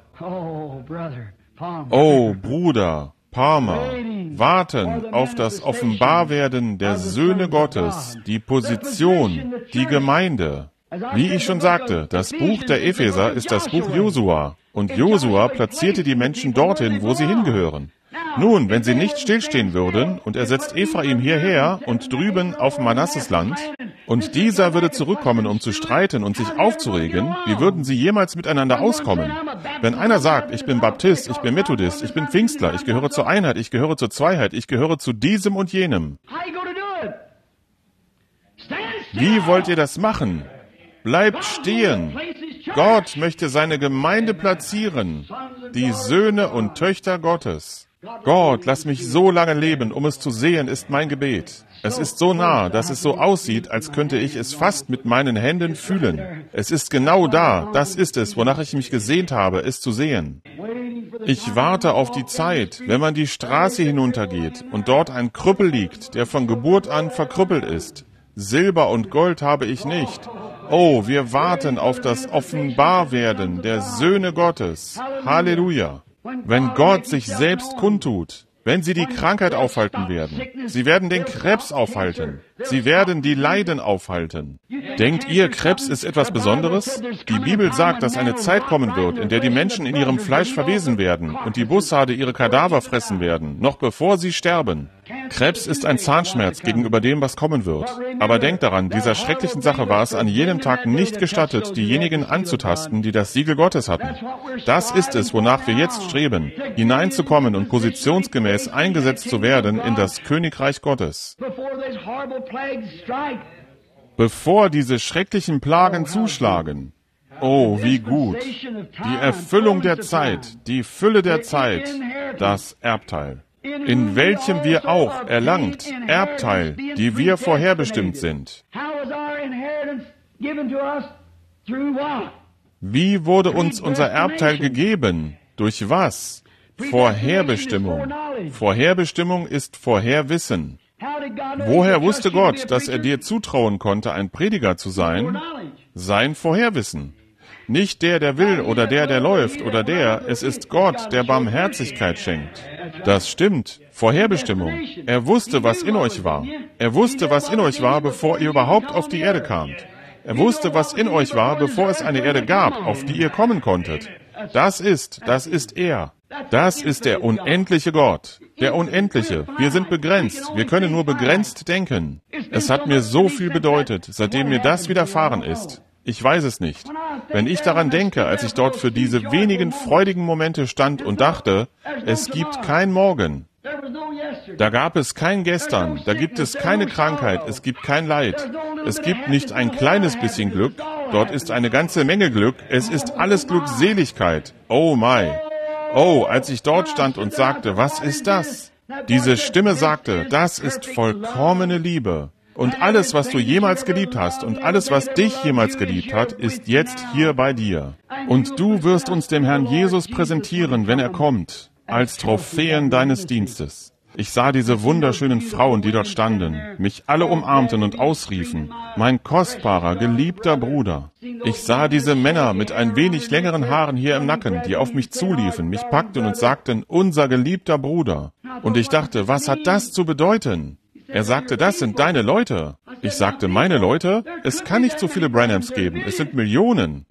Oh, Bruder, Palmer, warten auf das Offenbarwerden der Söhne Gottes, die Position, die Gemeinde. Wie ich schon sagte, das Buch der Epheser ist das Buch Josua. Und Josua platzierte die Menschen dorthin, wo sie hingehören. Nun, wenn sie nicht stillstehen würden, und er setzt Ephraim hierher und drüben auf Manasses Land, und dieser würde zurückkommen, um zu streiten und sich aufzuregen, wie würden sie jemals miteinander auskommen? Wenn einer sagt, ich bin Baptist, ich bin Methodist, ich bin Pfingstler, ich gehöre zur Einheit, ich gehöre zur Zweiheit, ich gehöre zu diesem und jenem. Wie wollt ihr das machen? Bleibt stehen. Gott möchte seine Gemeinde platzieren, die Söhne und Töchter Gottes. Gott, lass mich so lange leben, um es zu sehen, ist mein Gebet. Es ist so nah, dass es so aussieht, als könnte ich es fast mit meinen Händen fühlen. Es ist genau da, das ist es, wonach ich mich gesehnt habe, es zu sehen. Ich warte auf die Zeit, wenn man die Straße hinuntergeht und dort ein Krüppel liegt, der von Geburt an verkrüppelt ist. Silber und Gold habe ich nicht. Oh, wir warten auf das Offenbarwerden der Söhne Gottes. Halleluja. Wenn Gott sich selbst kundtut, wenn sie die Krankheit aufhalten werden, sie werden den Krebs aufhalten, sie werden die Leiden aufhalten. Denkt ihr, Krebs ist etwas Besonderes? Die Bibel sagt, dass eine Zeit kommen wird, in der die Menschen in ihrem Fleisch verwesen werden und die Bussarde ihre Kadaver fressen werden, noch bevor sie sterben. Krebs ist ein Zahnschmerz gegenüber dem, was kommen wird. Aber denkt daran, dieser schrecklichen Sache war es an jenem Tag nicht gestattet, diejenigen anzutasten, die das Siegel Gottes hatten. Das ist es, wonach wir jetzt streben, hineinzukommen und positionsgemäß eingesetzt zu werden in das Königreich Gottes. Bevor diese schrecklichen Plagen zuschlagen. Oh, wie gut. Die Erfüllung der Zeit, die Fülle der Zeit, das Erbteil, in welchem wir auch erlangt, Erbteil, die wir vorherbestimmt sind. Wie wurde uns unser Erbteil gegeben? Durch was? Vorherbestimmung. Vorherbestimmung ist Vorherwissen. Woher wusste Gott, dass er dir zutrauen konnte, ein Prediger zu sein? Sein Vorherwissen. Nicht der, der will, oder der, der läuft, oder der, es ist Gott, der Barmherzigkeit schenkt. Das stimmt. Vorherbestimmung. Er wusste, was in euch war. Er wusste, was in euch war, bevor ihr überhaupt auf die Erde kamt. Er wusste, was in euch war, bevor es eine Erde gab, auf die ihr kommen konntet. Das ist, das ist er. Das ist der unendliche Gott. Der Unendliche. Wir sind begrenzt. Wir können nur begrenzt denken. Es hat mir so viel bedeutet, seitdem mir das widerfahren ist. Ich weiß es nicht. Wenn ich daran denke, als ich dort für diese wenigen freudigen Momente stand und dachte, es gibt kein Morgen. Da gab es kein Gestern, da gibt es keine Krankheit, es gibt kein Leid. Es gibt nicht ein kleines bisschen Glück, dort ist eine ganze Menge Glück, es ist alles Glückseligkeit. Oh my. Oh, als ich dort stand und sagte, was ist das? Diese Stimme sagte, das ist vollkommene Liebe. Und alles, was du jemals geliebt hast und alles, was dich jemals geliebt hat, ist jetzt hier bei dir. Und du wirst uns dem Herrn Jesus präsentieren, wenn er kommt, als Trophäen deines Dienstes. Ich sah diese wunderschönen Frauen, die dort standen, mich alle umarmten und ausriefen, mein kostbarer, geliebter Bruder. Ich sah diese Männer mit ein wenig längeren Haaren hier im Nacken, die auf mich zuliefen, mich packten und sagten, unser geliebter Bruder. Und ich dachte, was hat das zu bedeuten? Er sagte, das sind deine Leute. Ich sagte, meine Leute? Es kann nicht so viele Branhams geben. Es sind Millionen.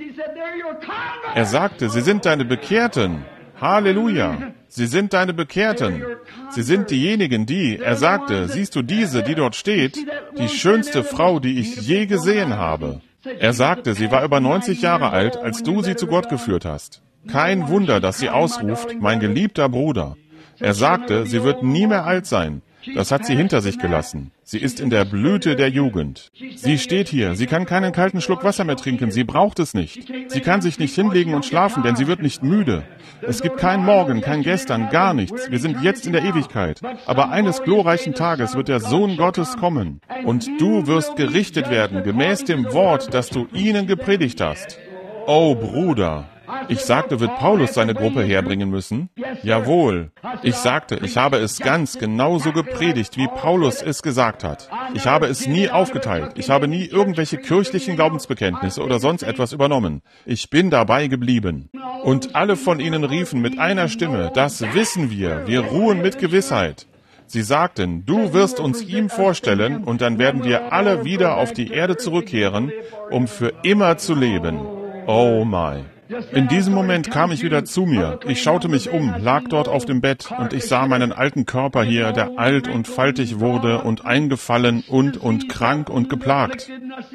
Er sagte, sie sind deine Bekehrten. Halleluja. Sie sind deine Bekehrten. Sie sind diejenigen, die, er sagte, siehst du diese, die dort steht, die schönste Frau, die ich je gesehen habe. Er sagte, sie war über neunzig Jahre alt, als du sie zu Gott geführt hast. Kein Wunder, dass sie ausruft, mein geliebter Bruder. Er sagte, sie wird nie mehr alt sein. Das hat sie hinter sich gelassen. Sie ist in der Blüte der Jugend. Sie steht hier. Sie kann keinen kalten Schluck Wasser mehr trinken. Sie braucht es nicht. Sie kann sich nicht hinlegen und schlafen, denn sie wird nicht müde. Es gibt kein Morgen, kein Gestern, gar nichts. Wir sind jetzt in der Ewigkeit. Aber eines glorreichen Tages wird der Sohn Gottes kommen. Und du wirst gerichtet werden, gemäß dem Wort, das du ihnen gepredigt hast. Oh, Bruder. Ich sagte, wird Paulus seine Gruppe herbringen müssen? Jawohl. Ich sagte, ich habe es ganz genauso gepredigt, wie Paulus es gesagt hat. Ich habe es nie aufgeteilt. Ich habe nie irgendwelche kirchlichen Glaubensbekenntnisse oder sonst etwas übernommen. Ich bin dabei geblieben. Und alle von ihnen riefen mit einer Stimme, das wissen wir, wir ruhen mit Gewissheit. Sie sagten, du wirst uns ihm vorstellen und dann werden wir alle wieder auf die Erde zurückkehren, um für immer zu leben. Oh my. In diesem Moment kam ich wieder zu mir. Ich schaute mich um, lag dort auf dem Bett und ich sah meinen alten Körper hier, der alt und faltig wurde und eingefallen und und krank und geplagt.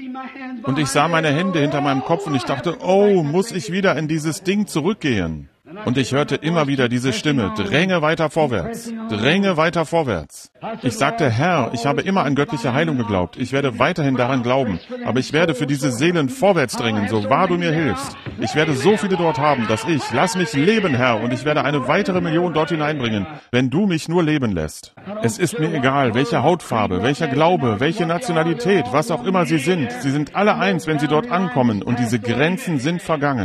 Und ich sah meine Hände hinter meinem Kopf und ich dachte, oh, muss ich wieder in dieses Ding zurückgehen? Und ich hörte immer wieder diese Stimme, dränge weiter vorwärts, dränge weiter vorwärts. Ich sagte, Herr, ich habe immer an göttliche Heilung geglaubt. Ich werde weiterhin daran glauben. Aber ich werde für diese Seelen vorwärts drängen, so wahr du mir hilfst. Ich werde so viele dort haben, dass ich, lass mich leben, Herr, und ich werde eine weitere Million dort hineinbringen, wenn du mich nur leben lässt. Es ist mir egal, welche Hautfarbe, welcher Glaube, welche Nationalität, was auch immer sie sind. Sie sind alle eins, wenn sie dort ankommen, und diese Grenzen sind vergangen.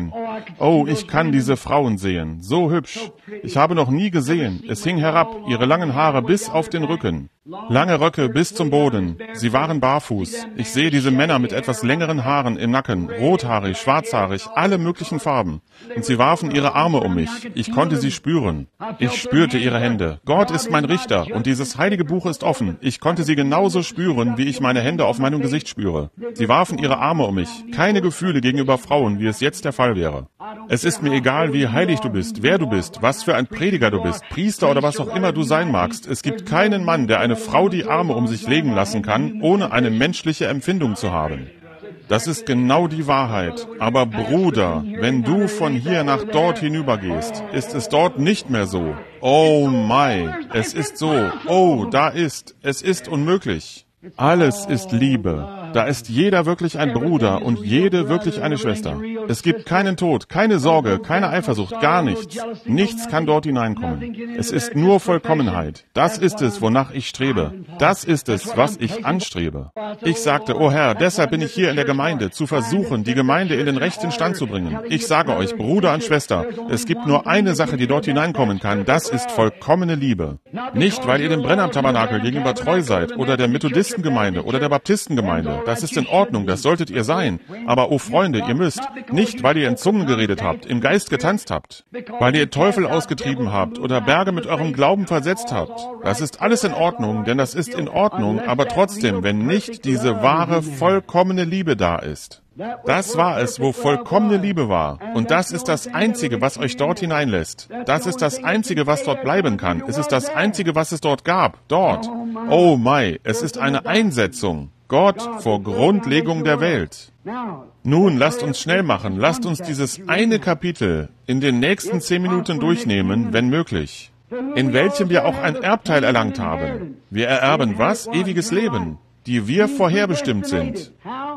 Oh, ich kann diese Frauen sehen. So hübsch. Ich habe noch nie gesehen. Es hing herab, ihre langen Haare bis auf den Rücken. Lange Röcke bis zum Boden. Sie waren barfuß. Ich sehe diese Männer mit etwas längeren Haaren im Nacken, rothaarig, schwarzhaarig, alle möglichen Farben. Und sie warfen ihre Arme um mich. Ich konnte sie spüren. Ich spürte ihre Hände. Gott ist mein Richter und dieses heilige Buch ist offen. Ich konnte sie genauso spüren, wie ich meine Hände auf meinem Gesicht spüre. Sie warfen ihre Arme um mich. Keine Gefühle gegenüber Frauen, wie es jetzt der Fall wäre. Es ist mir egal, wie heilig du bist, wer du bist, was für ein Prediger du bist, Priester oder was auch immer du sein magst. Es gibt keinen Mann, der eine Frau die Arme um sich legen lassen kann, ohne eine menschliche Empfindung zu haben. Das ist genau die Wahrheit. Aber Bruder, wenn du von hier nach dort hinübergehst, ist es dort nicht mehr so. Oh my, es ist so. Oh, da ist. Es ist unmöglich. Alles ist Liebe. Da ist jeder wirklich ein Bruder und jede wirklich eine Schwester. Es gibt keinen Tod, keine Sorge, keine Eifersucht, gar nichts. Nichts kann dort hineinkommen. Es ist nur Vollkommenheit. Das ist es, wonach ich strebe. Das ist es, was ich anstrebe. Ich sagte, oh Herr, deshalb bin ich hier in der Gemeinde, zu versuchen, die Gemeinde in den rechten Stand zu bringen. Ich sage euch, Bruder und Schwester, es gibt nur eine Sache, die dort hineinkommen kann. Das ist vollkommene Liebe. Nicht, weil ihr dem Brenham-Tabernakel gegenüber treu seid oder der Methodistengemeinde oder der Baptistengemeinde. Das ist in Ordnung, das solltet ihr sein. Aber, oh Freunde, ihr müsst, nicht weil ihr in Zungen geredet habt, im Geist getanzt habt, weil ihr Teufel ausgetrieben habt oder Berge mit eurem Glauben versetzt habt. Das ist alles in Ordnung, denn das ist in Ordnung, aber trotzdem, wenn nicht diese wahre, vollkommene Liebe da ist. Das war es, wo vollkommene Liebe war. Und das ist das Einzige, was euch dort hineinlässt. Das ist das Einzige, was dort bleiben kann. Es ist das Einzige, was es dort gab. Dort. Oh my, es ist eine Einsetzung. Gott vor Grundlegung der Welt. Nun, lasst uns schnell machen. Lasst uns dieses eine Kapitel in den nächsten zehn Minuten durchnehmen, wenn möglich, in welchem wir auch ein Erbteil erlangt haben. Wir ererben was? Ewiges Leben, die wir vorherbestimmt sind.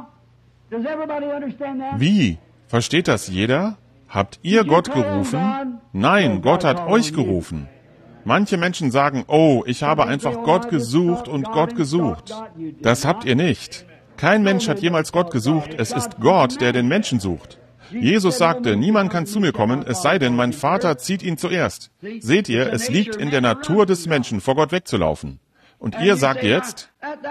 Wie? Versteht das jeder? Habt ihr Gott gerufen? Nein, Gott hat euch gerufen. Manche Menschen sagen, oh, ich habe einfach Gott gesucht und Gott gesucht. Das habt ihr nicht. Kein Mensch hat jemals Gott gesucht, es ist Gott, der den Menschen sucht. Jesus sagte, niemand kann zu mir kommen, es sei denn, mein Vater zieht ihn zuerst. Seht ihr, es liegt in der Natur des Menschen, vor Gott wegzulaufen. Und ihr sagt jetzt,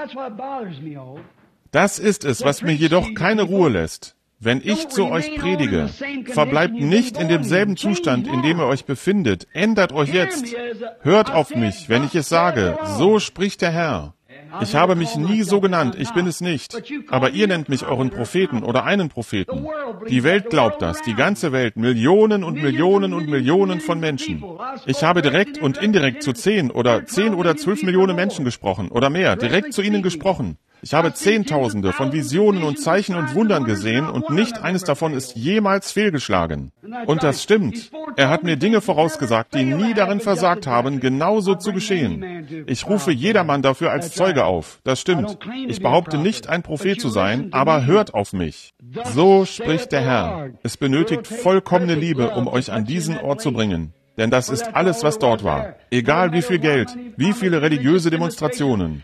das ist es, was mir jedoch keine Ruhe lässt. Wenn ich zu euch predige, verbleibt nicht in demselben Zustand, in dem ihr euch befindet. Ändert euch jetzt. Hört auf mich, wenn ich es sage. So spricht der Herr. Ich habe mich nie so genannt, ich bin es nicht. Aber ihr nennt mich euren Propheten oder einen Propheten. Die Welt glaubt das, die ganze Welt, Millionen und Millionen und Millionen von Menschen. Ich habe direkt und indirekt zu zehn oder zehn oder zwölf Millionen Menschen gesprochen oder mehr, direkt zu ihnen gesprochen. Ich habe Zehntausende von Visionen und Zeichen und Wundern gesehen und nicht eines davon ist jemals fehlgeschlagen. Und das stimmt. Er hat mir Dinge vorausgesagt, die nie darin versagt haben, genauso zu geschehen. Ich rufe jedermann dafür als Zeuge auf. Das stimmt. Ich behaupte nicht, ein Prophet zu sein, aber hört auf mich. So spricht der Herr. Es benötigt vollkommene Liebe, um euch an diesen Ort zu bringen. Denn das ist alles, was dort war. Egal wie viel Geld, wie viele religiöse Demonstrationen,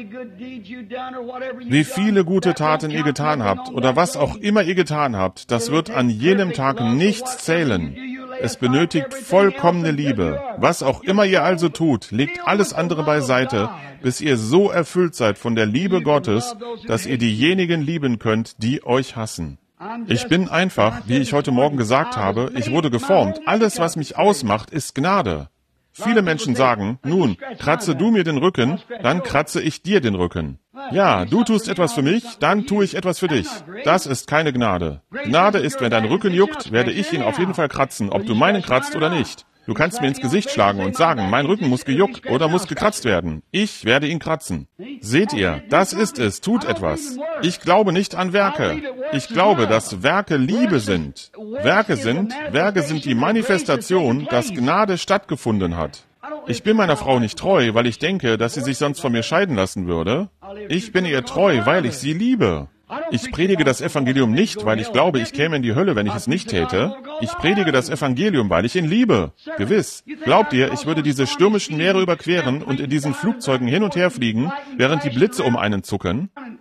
wie viele gute Taten ihr getan habt oder was auch immer ihr getan habt, das wird an jenem Tag nichts zählen. Es benötigt vollkommene Liebe. Was auch immer ihr also tut, legt alles andere beiseite, bis ihr so erfüllt seid von der Liebe Gottes, dass ihr diejenigen lieben könnt, die euch hassen. Ich bin einfach, wie ich heute Morgen gesagt habe, ich wurde geformt. Alles, was mich ausmacht, ist Gnade. Viele Menschen sagen, nun, kratze du mir den Rücken, dann kratze ich dir den Rücken. Ja, du tust etwas für mich, dann tue ich etwas für dich. Das ist keine Gnade. Gnade ist, wenn dein Rücken juckt, werde ich ihn auf jeden Fall kratzen, ob du meinen kratzt oder nicht. Du kannst mir ins Gesicht schlagen und sagen, mein Rücken muss gejuckt oder muss gekratzt werden. Ich werde ihn kratzen. Seht ihr, das ist es, tut etwas. Ich glaube nicht an Werke. Ich glaube, dass Werke Liebe sind. Werke sind, Werke sind die Manifestation, dass Gnade stattgefunden hat. Ich bin meiner Frau nicht treu, weil ich denke, dass sie sich sonst von mir scheiden lassen würde. Ich bin ihr treu, weil ich sie liebe. Ich predige das Evangelium nicht, weil ich glaube, ich käme in die Hölle, wenn ich es nicht täte. Ich predige das Evangelium, weil ich ihn liebe. Gewiss. Glaubt ihr, ich würde diese stürmischen Meere überqueren und in diesen Flugzeugen hin und her fliegen, während die Blitze um einen zucken?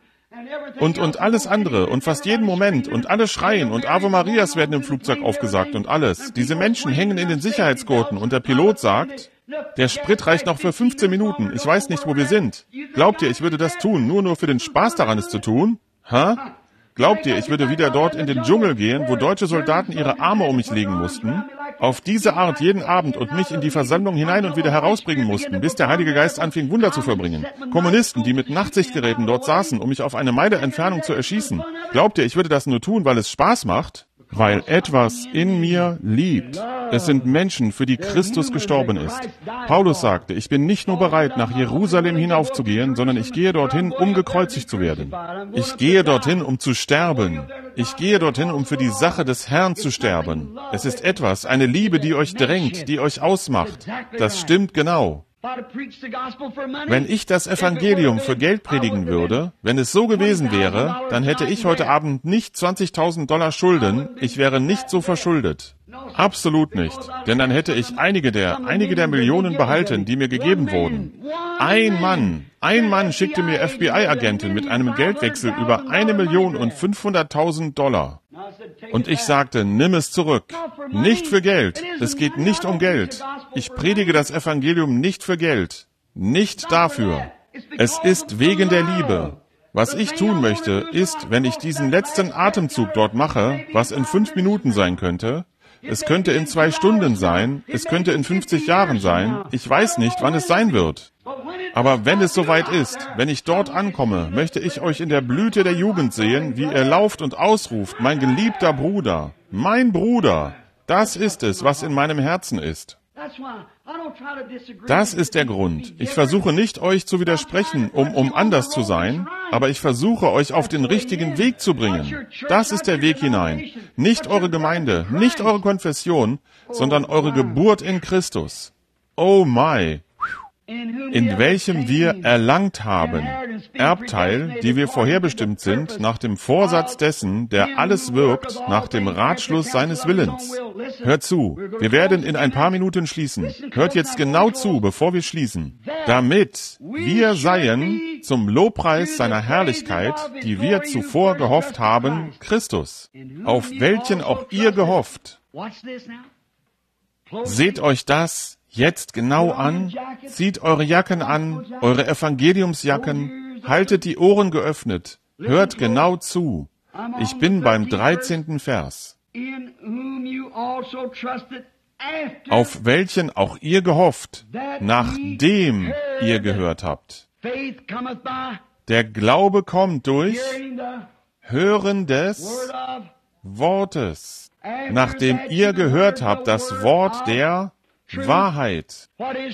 Und, und alles andere und fast jeden Moment und alle schreien und Ave Marias werden im Flugzeug aufgesagt und alles. Diese Menschen hängen in den Sicherheitsgurten und der Pilot sagt, der Sprit reicht noch für fünfzehn Minuten. Ich weiß nicht, wo wir sind. Glaubt ihr, ich würde das tun, nur nur für den Spaß daran, es zu tun? Ha? Glaubt ihr, ich würde wieder dort in den Dschungel gehen, wo deutsche Soldaten ihre Arme um mich legen mussten? Auf diese Art jeden Abend und mich in die Versammlung hinein und wieder herausbringen mussten, bis der Heilige Geist anfing, Wunder zu verbringen. Kommunisten, die mit Nachtsichtgeräten dort saßen, um mich auf eine Meile Entfernung zu erschießen. Glaubt ihr, ich würde das nur tun, weil es Spaß macht? Weil etwas in mir liebt. Es sind Menschen, für die Christus gestorben ist. Paulus sagte, ich bin nicht nur bereit, nach Jerusalem hinaufzugehen, sondern ich gehe dorthin, um gekreuzigt zu werden. Ich gehe dorthin, um zu sterben. Ich gehe dorthin, um für die Sache des Herrn zu sterben. Es ist etwas, eine Liebe, die euch drängt, die euch ausmacht. Das stimmt genau. Wenn ich das Evangelium für Geld predigen würde, wenn es so gewesen wäre, dann hätte ich heute Abend nicht zwanzigtausend Dollar Schulden, ich wäre nicht so verschuldet. Absolut nicht. Denn dann hätte ich einige der, einige der Millionen behalten, die mir gegeben wurden. Ein Mann, ein Mann schickte mir F B I-Agenten mit einem Geldwechsel über eine Million und fünfhunderttausend Dollar. Und ich sagte, nimm es zurück. Nicht für Geld. Es geht nicht um Geld. Ich predige das Evangelium nicht für Geld. Nicht dafür. Es ist wegen der Liebe. Was ich tun möchte, ist, wenn ich diesen letzten Atemzug dort mache, was in fünf Minuten sein könnte, es könnte in zwei Stunden sein, es könnte in fünfzig Jahren sein, ich weiß nicht, wann es sein wird. Aber wenn es soweit ist, wenn ich dort ankomme, möchte ich euch in der Blüte der Jugend sehen, wie ihr lauft und ausruft, mein geliebter Bruder, mein Bruder, das ist es, was in meinem Herzen ist. Das ist der Grund. Ich versuche nicht, euch zu widersprechen, um, um anders zu sein, aber ich versuche, euch auf den richtigen Weg zu bringen. Das ist der Weg hinein. Nicht eure Gemeinde, nicht eure Konfession, sondern eure Geburt in Christus. Oh my! In welchem wir erlangt haben, Erbteil, die wir vorherbestimmt sind, nach dem Vorsatz dessen, der alles wirkt, nach dem Ratschluss seines Willens. Hört zu, wir werden in ein paar Minuten schließen. Hört jetzt genau zu, bevor wir schließen. Damit wir seien zum Lobpreis seiner Herrlichkeit, die wir zuvor gehofft haben, Christus, auf welchen auch ihr gehofft. Seht euch das jetzt genau an, zieht eure Jacken an, eure Evangeliumsjacken, haltet die Ohren geöffnet, hört genau zu. Ich bin beim dreizehnten Vers. Auf welchen auch ihr gehofft, nachdem ihr gehört habt. Der Glaube kommt durch Hören des Wortes. Nachdem ihr gehört habt, das Wort der Wahrheit.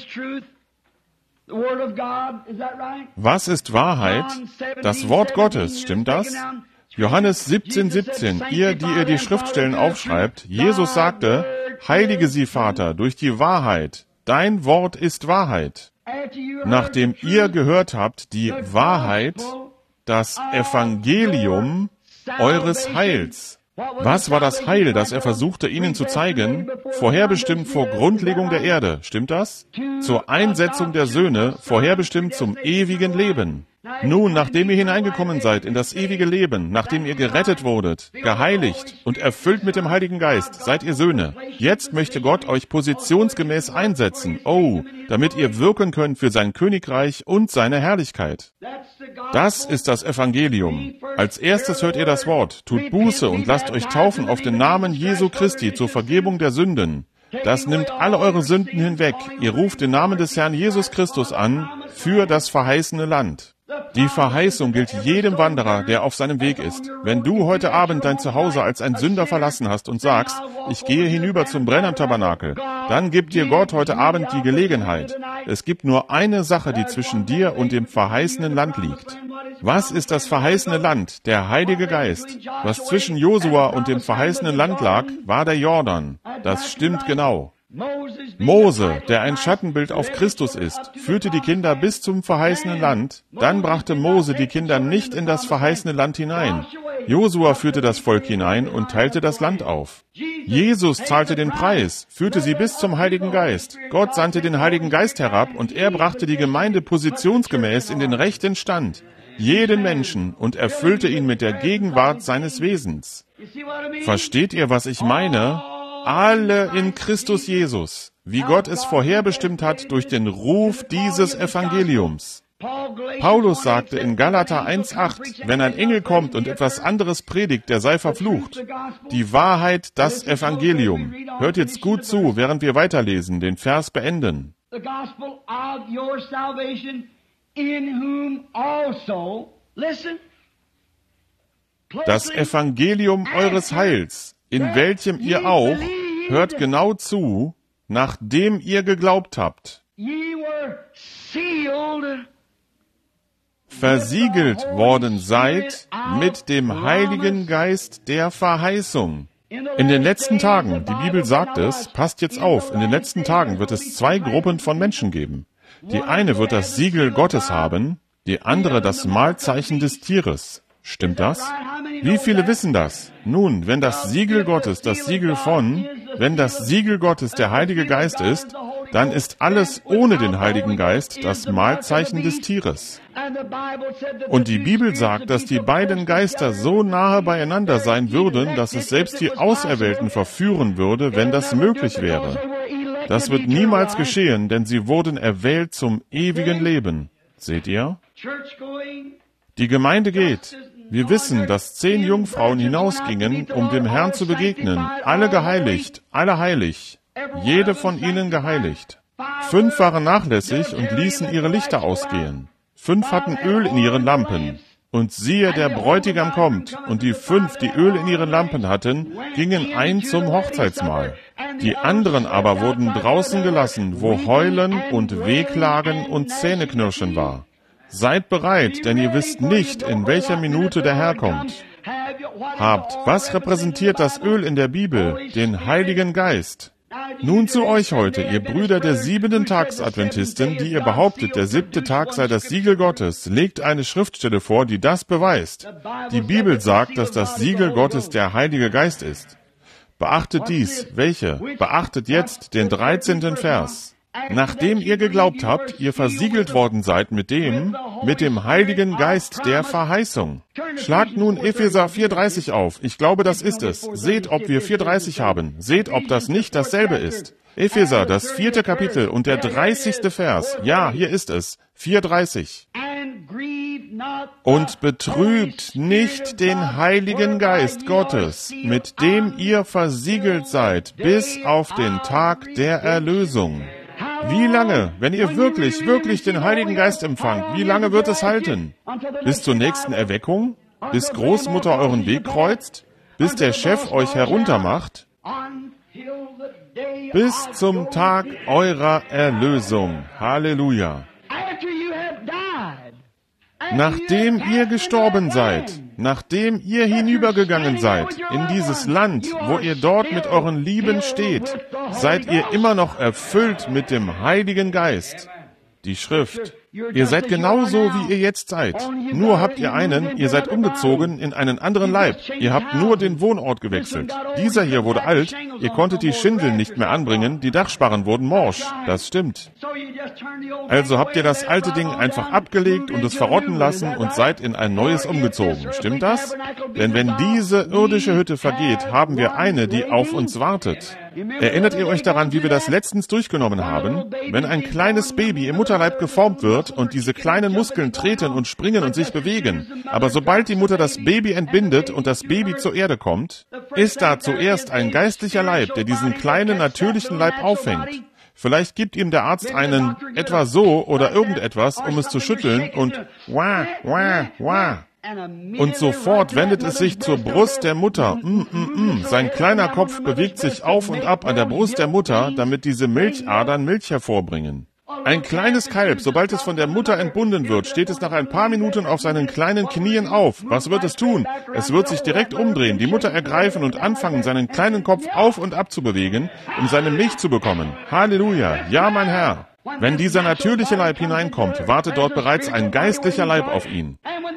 Was ist Wahrheit? Das Wort Gottes, stimmt das? Johannes siebzehn, siebzehn, ihr, die ihr die Schriftstellen aufschreibt, Jesus sagte, heilige sie, Vater, durch die Wahrheit. Dein Wort ist Wahrheit. Nachdem ihr gehört habt, die Wahrheit, das Evangelium eures Heils. Was war das Heil, das er versuchte, ihnen zu zeigen? Vorherbestimmt vor Grundlegung der Erde, stimmt das? Zur Einsetzung der Söhne, vorherbestimmt zum ewigen Leben. Nun, nachdem ihr hineingekommen seid in das ewige Leben, nachdem ihr gerettet wurdet, geheiligt und erfüllt mit dem Heiligen Geist, seid ihr Söhne. Jetzt möchte Gott euch positionsgemäß einsetzen, oh, damit ihr wirken könnt für sein Königreich und seine Herrlichkeit. Das ist das Evangelium. Als erstes hört ihr das Wort, tut Buße und lasst euch taufen auf den Namen Jesu Christi zur Vergebung der Sünden. Das nimmt alle eure Sünden hinweg. Ihr ruft den Namen des Herrn Jesus Christus an für das verheißene Land. Die Verheißung gilt jedem Wanderer, der auf seinem Weg ist. Wenn du heute Abend dein Zuhause als ein Sünder verlassen hast und sagst, ich gehe hinüber zum Brennern-Tabernakel, dann gibt dir Gott heute Abend die Gelegenheit. Es gibt nur eine Sache, die zwischen dir und dem verheißenen Land liegt. Was ist das verheißene Land? Der Heilige Geist. Was zwischen Josua und dem verheißenen Land lag, war der Jordan. Das stimmt genau. Mose, der ein Schattenbild auf Christus ist, führte die Kinder bis zum verheißenen Land. Dann brachte Mose die Kinder nicht in das verheißene Land hinein. Josua führte das Volk hinein und teilte das Land auf. Jesus zahlte den Preis, führte sie bis zum Heiligen Geist. Gott sandte den Heiligen Geist herab und er brachte die Gemeinde positionsgemäß in den rechten Stand. jeden Menschen und erfüllte ihn mit der Gegenwart seines Wesens. Versteht ihr, was ich meine? Alle in Christus Jesus, wie Gott es vorherbestimmt hat durch den Ruf dieses Evangeliums. Paulus sagte in Galater eins acht, wenn ein Engel kommt und etwas anderes predigt, der sei verflucht. Die Wahrheit, das Evangelium. Hört jetzt gut zu, während wir weiterlesen, den Vers beenden. Das Evangelium eures Heils, in welchem ihr auch, hört genau zu, nachdem ihr geglaubt habt, versiegelt worden seid mit dem Heiligen Geist der Verheißung. In den letzten Tagen, die Bibel sagt es, passt jetzt auf, in den letzten Tagen wird es zwei Gruppen von Menschen geben. Die eine wird das Siegel Gottes haben, die andere das Malzeichen des Tieres. Stimmt das? Wie viele wissen das? Nun, wenn das Siegel Gottes das Siegel von, wenn das Siegel Gottes der Heilige Geist ist, dann ist alles ohne den Heiligen Geist das Malzeichen des Tieres. Und die Bibel sagt, dass die beiden Geister so nahe beieinander sein würden, dass es selbst die Auserwählten verführen würde, wenn das möglich wäre. Das wird niemals geschehen, denn sie wurden erwählt zum ewigen Leben. Seht ihr? Die Gemeinde geht. Wir wissen, dass zehn Jungfrauen hinausgingen, um dem Herrn zu begegnen, alle geheiligt, alle heilig, jede von ihnen geheiligt. Fünf waren nachlässig und ließen ihre Lichter ausgehen. Fünf hatten Öl in ihren Lampen. Und siehe, der Bräutigam kommt, und die fünf, die Öl in ihren Lampen hatten, gingen ein zum Hochzeitsmahl. Die anderen aber wurden draußen gelassen, wo Heulen und Wehklagen und Zähneknirschen war. Seid bereit, denn ihr wisst nicht, in welcher Minute der Herr kommt. Habt, was repräsentiert das Öl in der Bibel? Den Heiligen Geist. Nun zu euch heute, ihr Brüder der siebenten Tags-Adventisten, die ihr behauptet, der siebte Tag sei das Siegel Gottes, legt eine Schriftstelle vor, die das beweist. Die Bibel sagt, dass das Siegel Gottes der Heilige Geist ist. Beachtet dies. Welche? Beachtet jetzt den dreizehnten Vers. Nachdem ihr geglaubt habt, ihr versiegelt worden seid mit dem, mit dem Heiligen Geist der Verheißung. Schlagt nun Epheser vier dreißig auf. Ich glaube, das ist es. Seht, ob wir vier dreißig haben. Seht, ob das nicht dasselbe ist. Epheser, das vierte Kapitel und der dreißigste Vers. Ja, hier ist es. vier dreißig. Und betrübt nicht den Heiligen Geist Gottes, mit dem ihr versiegelt seid, bis auf den Tag der Erlösung. Wie lange, wenn ihr wirklich, wirklich den Heiligen Geist empfangt, wie lange wird es halten? Bis zur nächsten Erweckung? Bis Großmutter euren Weg kreuzt? Bis der Chef euch heruntermacht? Bis zum Tag eurer Erlösung. Halleluja. Nachdem ihr gestorben seid, nachdem ihr hinübergegangen seid in dieses Land, wo ihr dort mit euren Lieben steht, seid ihr immer noch erfüllt mit dem Heiligen Geist. Die Schrift. Ihr seid genauso, wie ihr jetzt seid. Nur habt ihr einen, ihr seid umgezogen in einen anderen Leib. Ihr habt nur den Wohnort gewechselt. Dieser hier wurde alt, ihr konntet die Schindeln nicht mehr anbringen, die Dachsparren wurden morsch. Das stimmt. Also habt ihr das alte Ding einfach abgelegt und es verrotten lassen und seid in ein neues umgezogen. Stimmt das? Denn wenn diese irdische Hütte vergeht, haben wir eine, die auf uns wartet. Erinnert ihr euch daran, wie wir das letztens durchgenommen haben? Wenn ein kleines Baby im Mutterleib geformt wird und diese kleinen Muskeln treten und springen und sich bewegen, aber sobald die Mutter das Baby entbindet und das Baby zur Erde kommt, ist da zuerst ein geistlicher Leib, der diesen kleinen natürlichen Leib auffängt. Vielleicht gibt ihm der Arzt einen etwa so oder irgendetwas, um es zu schütteln und wah, wah, wah. Und sofort wendet es sich zur Brust der Mutter. Mm, mm, mm. Sein kleiner Kopf bewegt sich auf und ab an der Brust der Mutter, damit diese Milchadern Milch hervorbringen. Ein kleines Kalb, sobald es von der Mutter entbunden wird, steht es nach ein paar Minuten auf seinen kleinen Knien auf. Was wird es tun? Es wird sich direkt umdrehen, die Mutter ergreifen und anfangen, seinen kleinen Kopf auf und ab zu bewegen, um seine Milch zu bekommen. Halleluja! Ja, mein Herr! Wenn dieser natürliche Leib hineinkommt, wartet dort bereits ein geistlicher Leib auf ihn.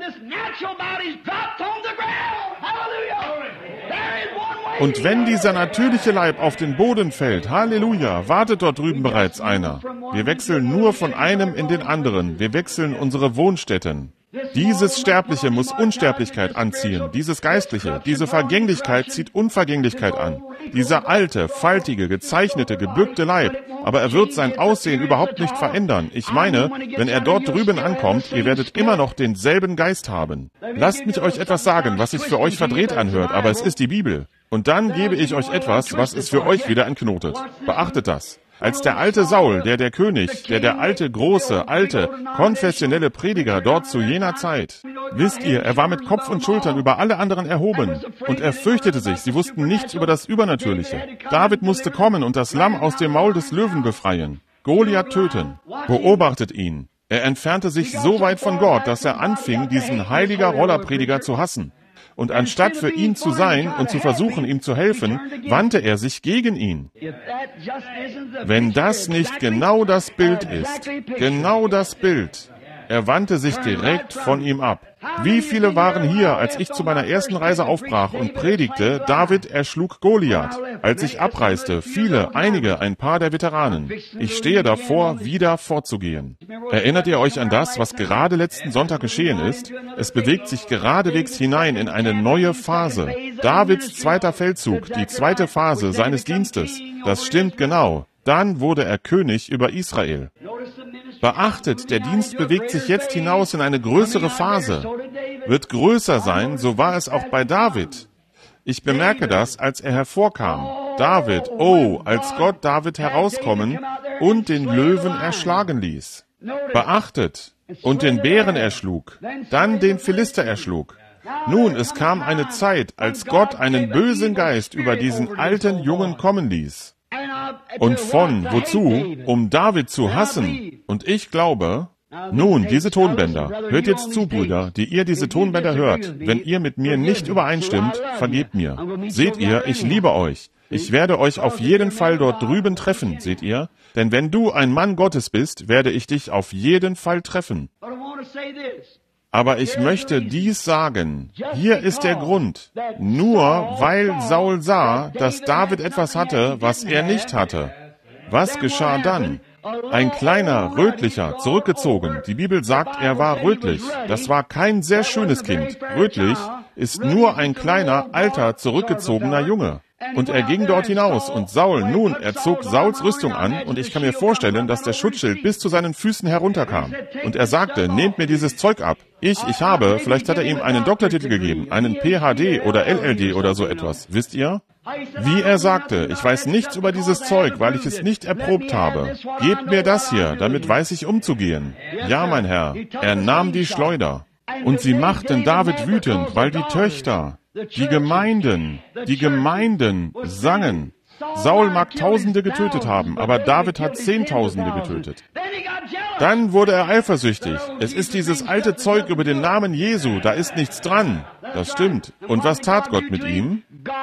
Und wenn dieser natürliche Leib auf den Boden fällt, Halleluja, wartet dort drüben bereits einer. Wir wechseln nur von einem in den anderen. Wir wechseln unsere Wohnstätten. Dieses Sterbliche muss Unsterblichkeit anziehen. Dieses Geistliche, diese Vergänglichkeit zieht Unvergänglichkeit an. Dieser alte, faltige, gezeichnete, gebückte Leib. Aber er wird sein Aussehen überhaupt nicht verändern. Ich meine, wenn er dort drüben ankommt, ihr werdet immer noch denselben Geist haben. Lasst mich euch etwas sagen, was sich für euch verdreht anhört, aber es ist die Bibel. Und dann gebe ich euch etwas, was es für euch wieder entknotet. Beachtet das. Als der alte Saul, der der König, der der alte, große, alte, konfessionelle Prediger dort zu jener Zeit, wisst ihr, er war mit Kopf und Schultern über alle anderen erhoben und er fürchtete sich, sie wussten nichts über das Übernatürliche. David musste kommen und das Lamm aus dem Maul des Löwen befreien, Goliath töten. Beobachtet ihn. Er entfernte sich so weit von Gott, dass er anfing, diesen heiliger Rollerprediger zu hassen. Und anstatt für ihn zu sein und zu versuchen, ihm zu helfen, wandte er sich gegen ihn. Wenn das nicht genau das Bild ist, genau das Bild, er wandte sich direkt von ihm ab. Wie viele waren hier, als ich zu meiner ersten Reise aufbrach und predigte, David erschlug Goliath? Als ich abreiste, viele, einige, ein paar der Veteranen. Ich stehe davor, wieder fortzugehen. Erinnert ihr euch an das, was gerade letzten Sonntag geschehen ist? Es bewegt sich geradewegs hinein in eine neue Phase. Davids zweiter Feldzug, die zweite Phase seines Dienstes. Das stimmt genau. Dann wurde er König über Israel. Beachtet, der Dienst bewegt sich jetzt hinaus in eine größere Phase. Wird größer sein, so war es auch bei David. Ich bemerke das, als er hervorkam. David, oh, als Gott David herauskommen und den Löwen erschlagen ließ. Beachtet, und den Bären erschlug, dann den Philister erschlug. Nun, es kam eine Zeit, als Gott einen bösen Geist über diesen alten Jungen kommen ließ. Und von, wozu? Um David zu hassen. Und ich glaube, nun, diese Tonbänder, hört jetzt zu, Brüder, die ihr diese Tonbänder hört. Wenn ihr mit mir nicht übereinstimmt, vergebt mir. Seht ihr, ich liebe euch. Ich werde euch auf jeden Fall dort drüben treffen, seht ihr? Denn wenn du ein Mann Gottes bist, werde ich dich auf jeden Fall treffen. Aber ich möchte dies sagen. Hier ist der Grund. Nur weil Saul sah, dass David etwas hatte, was er nicht hatte. Was geschah dann? Ein kleiner, rötlicher, zurückgezogen. Die Bibel sagt, er war rötlich. Das war kein sehr schönes Kind. Rötlich ist nur ein kleiner, alter, zurückgezogener Junge. Und er ging dort hinaus, und Saul, nun, er zog Sauls Rüstung an, und ich kann mir vorstellen, dass der Schutzschild bis zu seinen Füßen herunterkam. Und er sagte, nehmt mir dieses Zeug ab. Ich, ich habe, vielleicht hat er ihm einen Doktortitel gegeben, einen P H D oder L L D oder so etwas, wisst ihr? Wie er sagte, ich weiß nichts über dieses Zeug, weil ich es nicht erprobt habe. Gebt mir das hier, damit weiß ich umzugehen. Ja, mein Herr, er nahm die Schleuder. Und sie machten David wütend, weil die Töchter, die Gemeinden, die Gemeinden sangen. Saul mag Tausende getötet haben, aber David hat Zehntausende getötet. Dann wurde er eifersüchtig. Es ist dieses alte Zeug über den Namen Jesu, da ist nichts dran. Das stimmt. Und was tat Gott mit ihm?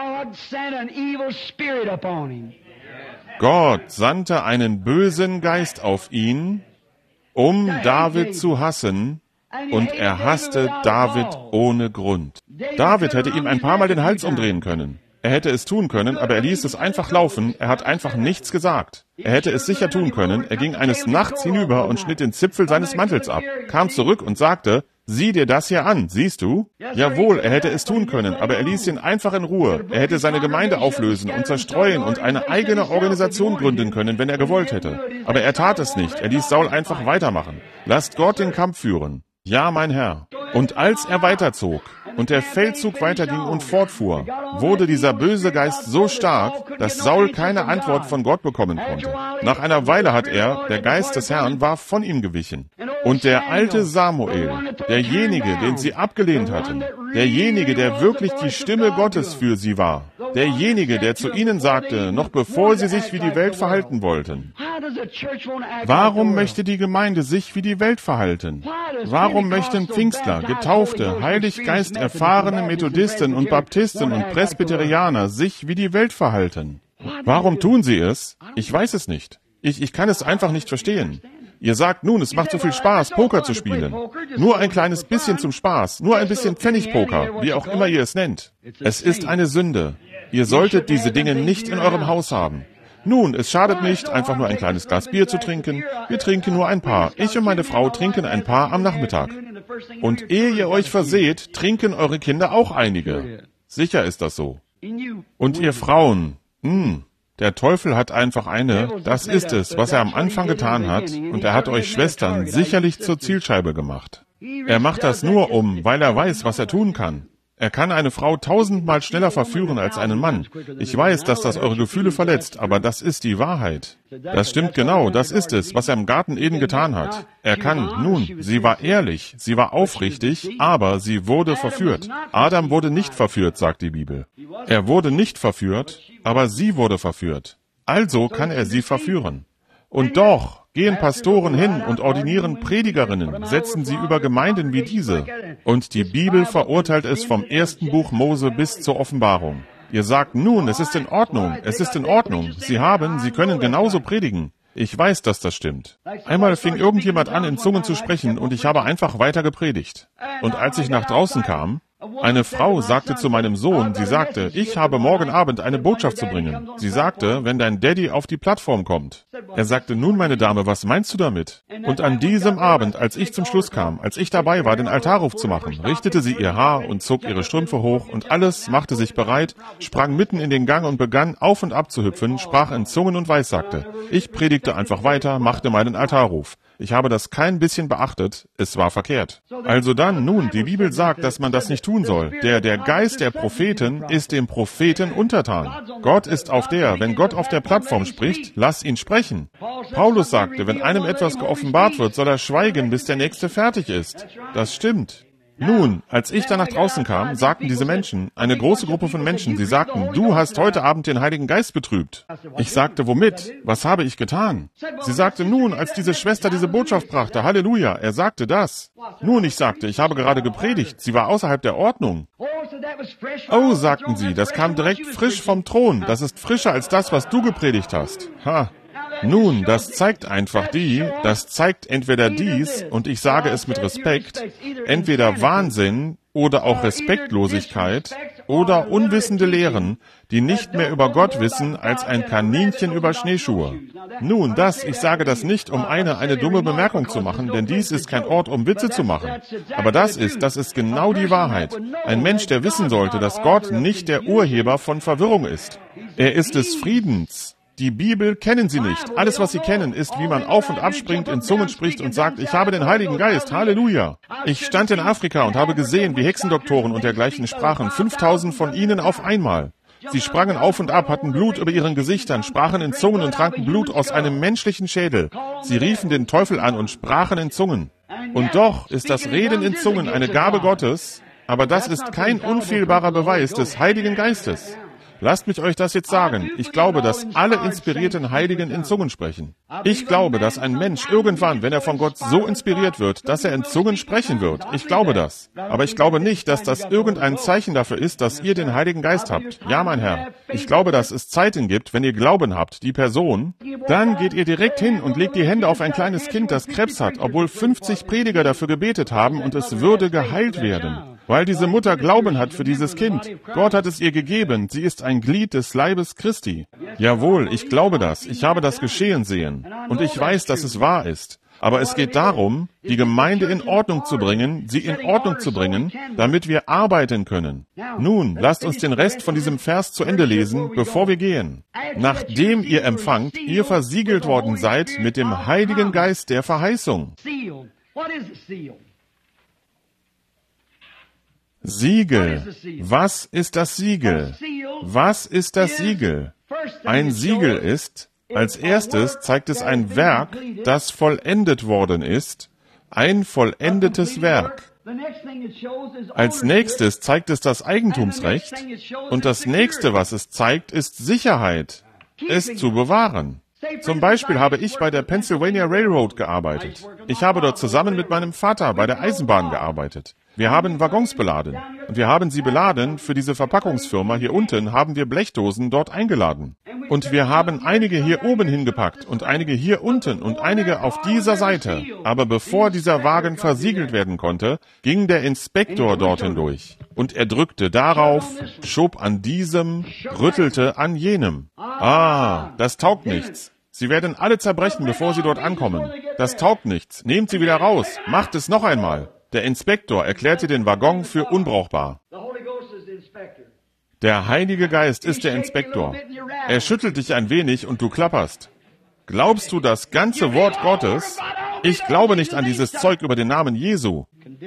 Gott sandte einen bösen Geist auf ihn, um David zu hassen, und er hasste David ohne Grund. David hätte ihm ein paar Mal den Hals umdrehen können. Er hätte es tun können, aber er ließ es einfach laufen, er hat einfach nichts gesagt. Er hätte es sicher tun können, er ging eines Nachts hinüber und schnitt den Zipfel seines Mantels ab, kam zurück und sagte, sieh dir das hier an, siehst du? Jawohl, er hätte es tun können, aber er ließ ihn einfach in Ruhe. Er hätte seine Gemeinde auflösen und zerstreuen und eine eigene Organisation gründen können, wenn er gewollt hätte. Aber er tat es nicht, er ließ Saul einfach weitermachen. Lasst Gott den Kampf führen. Ja, mein Herr. Und als er weiterzog und der Feldzug weiterging und fortfuhr, wurde dieser böse Geist so stark, dass Saul keine Antwort von Gott bekommen konnte. Nach einer Weile hat er, der Geist des Herrn, war von ihm gewichen. Und der alte Samuel, derjenige, den sie abgelehnt hatten, derjenige, der wirklich die Stimme Gottes für sie war, derjenige, der zu ihnen sagte, noch bevor sie sich wie die Welt verhalten wollten. Warum möchte die Gemeinde sich wie die Welt verhalten? Warum möchten Pfingstler, Getaufte, Heiliggeist erfahrene Methodisten und Baptisten und Presbyterianer sich wie die Welt verhalten? Warum tun sie es? Ich weiß es nicht. Ich, ich kann es einfach nicht verstehen. Ihr sagt nun, es macht so viel Spaß, Poker zu spielen. Nur ein kleines bisschen zum Spaß, nur ein bisschen Pfennigpoker, wie auch immer ihr es nennt. Es ist eine Sünde. Ihr solltet diese Dinge nicht in eurem Haus haben. Nun, es schadet nicht, einfach nur ein kleines Glas Bier zu trinken. Wir trinken nur ein paar. Ich und meine Frau trinken ein paar am Nachmittag. Und ehe ihr euch verseht, trinken eure Kinder auch einige. Sicher ist das so. Und ihr Frauen, mh, der Teufel hat einfach eine, das ist es, was er am Anfang getan hat, und er hat euch Schwestern sicherlich zur Zielscheibe gemacht. Er macht das nur um, weil er weiß, was er tun kann. Er kann eine Frau tausendmal schneller verführen als einen Mann. Ich weiß, dass das eure Gefühle verletzt, aber das ist die Wahrheit. Das stimmt genau, das ist es, was er im Garten Eden getan hat. Er kann, nun, sie war ehrlich, sie war aufrichtig, aber sie wurde verführt. Adam wurde nicht verführt, sagt die Bibel. Er wurde nicht verführt, aber sie wurde verführt. Also kann er sie verführen. Und doch gehen Pastoren hin und ordinieren Predigerinnen, setzen sie über Gemeinden wie diese. Und die Bibel verurteilt es vom ersten Buch Mose bis zur Offenbarung. Ihr sagt, nun, es ist in Ordnung, es ist in Ordnung. Sie haben, Sie können genauso predigen. Ich weiß, dass das stimmt. Einmal fing irgendjemand an, in Zungen zu sprechen, und ich habe einfach weiter gepredigt. Und als ich nach draußen kam, eine Frau sagte zu meinem Sohn, sie sagte, ich habe morgen Abend eine Botschaft zu bringen. Sie sagte, wenn dein Daddy auf die Plattform kommt. Er sagte, nun, meine Dame, was meinst du damit? Und an diesem Abend, als ich zum Schluss kam, als ich dabei war, den Altarruf zu machen, richtete sie ihr Haar und zog ihre Strümpfe hoch und alles machte sich bereit, sprang mitten in den Gang und begann auf und ab zu hüpfen, sprach in Zungen und weissagte. Ich predigte einfach weiter, machte meinen Altarruf. Ich habe das kein bisschen beachtet, es war verkehrt. Also dann, nun, die Bibel sagt, dass man das nicht tun soll. Der, der Geist der Propheten ist dem Propheten untertan. Gott ist auf der, wenn Gott auf der Plattform spricht, lass ihn sprechen. Paulus sagte, wenn einem etwas geoffenbart wird, soll er schweigen, bis der Nächste fertig ist. Das stimmt. Nun, als ich da nach draußen kam, sagten diese Menschen, eine große Gruppe von Menschen, sie sagten, du hast heute Abend den Heiligen Geist betrübt. Ich sagte, womit? Was habe ich getan? Sie sagte, nun, als diese Schwester diese Botschaft brachte, Halleluja, er sagte das. Nun, ich sagte, ich habe gerade gepredigt, sie war außerhalb der Ordnung. Oh, sagten sie, das kam direkt frisch vom Thron, das ist frischer als das, was du gepredigt hast. Ha. Nun, das zeigt einfach die, das zeigt entweder dies, und ich sage es mit Respekt, entweder Wahnsinn oder auch Respektlosigkeit oder unwissende Lehren, die nicht mehr über Gott wissen als ein Kaninchen über Schneeschuhe. Nun, das, ich sage das nicht, um eine, eine dumme Bemerkung zu machen, denn dies ist kein Ort, um Witze zu machen. Aber das ist, das ist genau die Wahrheit. Ein Mensch, der wissen sollte, dass Gott nicht der Urheber von Verwirrung ist. Er ist des Friedens. Die Bibel kennen sie nicht. Alles, was sie kennen, ist, wie man auf und ab springt, in Zungen spricht und sagt, ich habe den Heiligen Geist, Halleluja. Ich stand in Afrika und habe gesehen, wie Hexendoktoren und dergleichen sprachen, fünftausend von ihnen auf einmal. Sie sprangen auf und ab, hatten Blut über ihren Gesichtern, sprachen in Zungen und tranken Blut aus einem menschlichen Schädel. Sie riefen den Teufel an und sprachen in Zungen. Und doch ist das Reden in Zungen eine Gabe Gottes, aber das ist kein unfehlbarer Beweis des Heiligen Geistes. Lasst mich euch das jetzt sagen. Ich glaube, dass alle inspirierten Heiligen in Zungen sprechen. Ich glaube, dass ein Mensch irgendwann, wenn er von Gott so inspiriert wird, dass er in Zungen sprechen wird. Ich glaube das. Aber ich glaube nicht, dass das irgendein Zeichen dafür ist, dass ihr den Heiligen Geist habt. Ja, mein Herr. Ich glaube, dass es Zeiten gibt, wenn ihr Glauben habt, die Person, dann geht ihr direkt hin und legt die Hände auf ein kleines Kind, das Krebs hat, obwohl fünfzig Prediger dafür gebetet haben und es würde geheilt werden. Weil diese Mutter Glauben hat für dieses Kind. Gott hat es ihr gegeben. Sie ist ein Glied des Leibes Christi. Jawohl, ich glaube das. Ich habe das geschehen sehen. Und ich weiß, dass es wahr ist. Aber es geht darum, die Gemeinde in Ordnung zu bringen, sie in Ordnung zu bringen, damit wir arbeiten können. Nun, lasst uns den Rest von diesem Vers zu Ende lesen, bevor wir gehen. Nachdem ihr empfangt, ihr versiegelt worden seid mit dem Heiligen Geist der Verheißung. Siegel. Was ist das Siegel? Was ist das Siegel? Ein Siegel ist, als erstes zeigt es ein Werk, das vollendet worden ist, ein vollendetes Werk. Als nächstes zeigt es das Eigentumsrecht und das nächste, was es zeigt, ist Sicherheit, es zu bewahren. Zum Beispiel habe ich bei der Pennsylvania Railroad gearbeitet. Ich habe dort zusammen mit meinem Vater bei der Eisenbahn gearbeitet. Wir haben Waggons beladen. Und wir haben sie beladen, für diese Verpackungsfirma hier unten haben wir Blechdosen dort eingeladen. Und wir haben einige hier oben hingepackt und einige hier unten und einige auf dieser Seite. Aber bevor dieser Wagen versiegelt werden konnte, ging der Inspektor dort hindurch. Und er drückte darauf, schob an diesem, rüttelte an jenem. Ah, das taugt nichts. Sie werden alle zerbrechen, bevor sie dort ankommen. Das taugt nichts. Nehmt sie wieder raus. Macht es noch einmal. Der Inspektor erklärte den Waggon für unbrauchbar. Der Heilige Geist ist der Inspektor. Er schüttelt dich ein wenig und du klapperst. Glaubst du das ganze Wort Gottes? Ich glaube nicht an dieses Zeug über den Namen Jesu.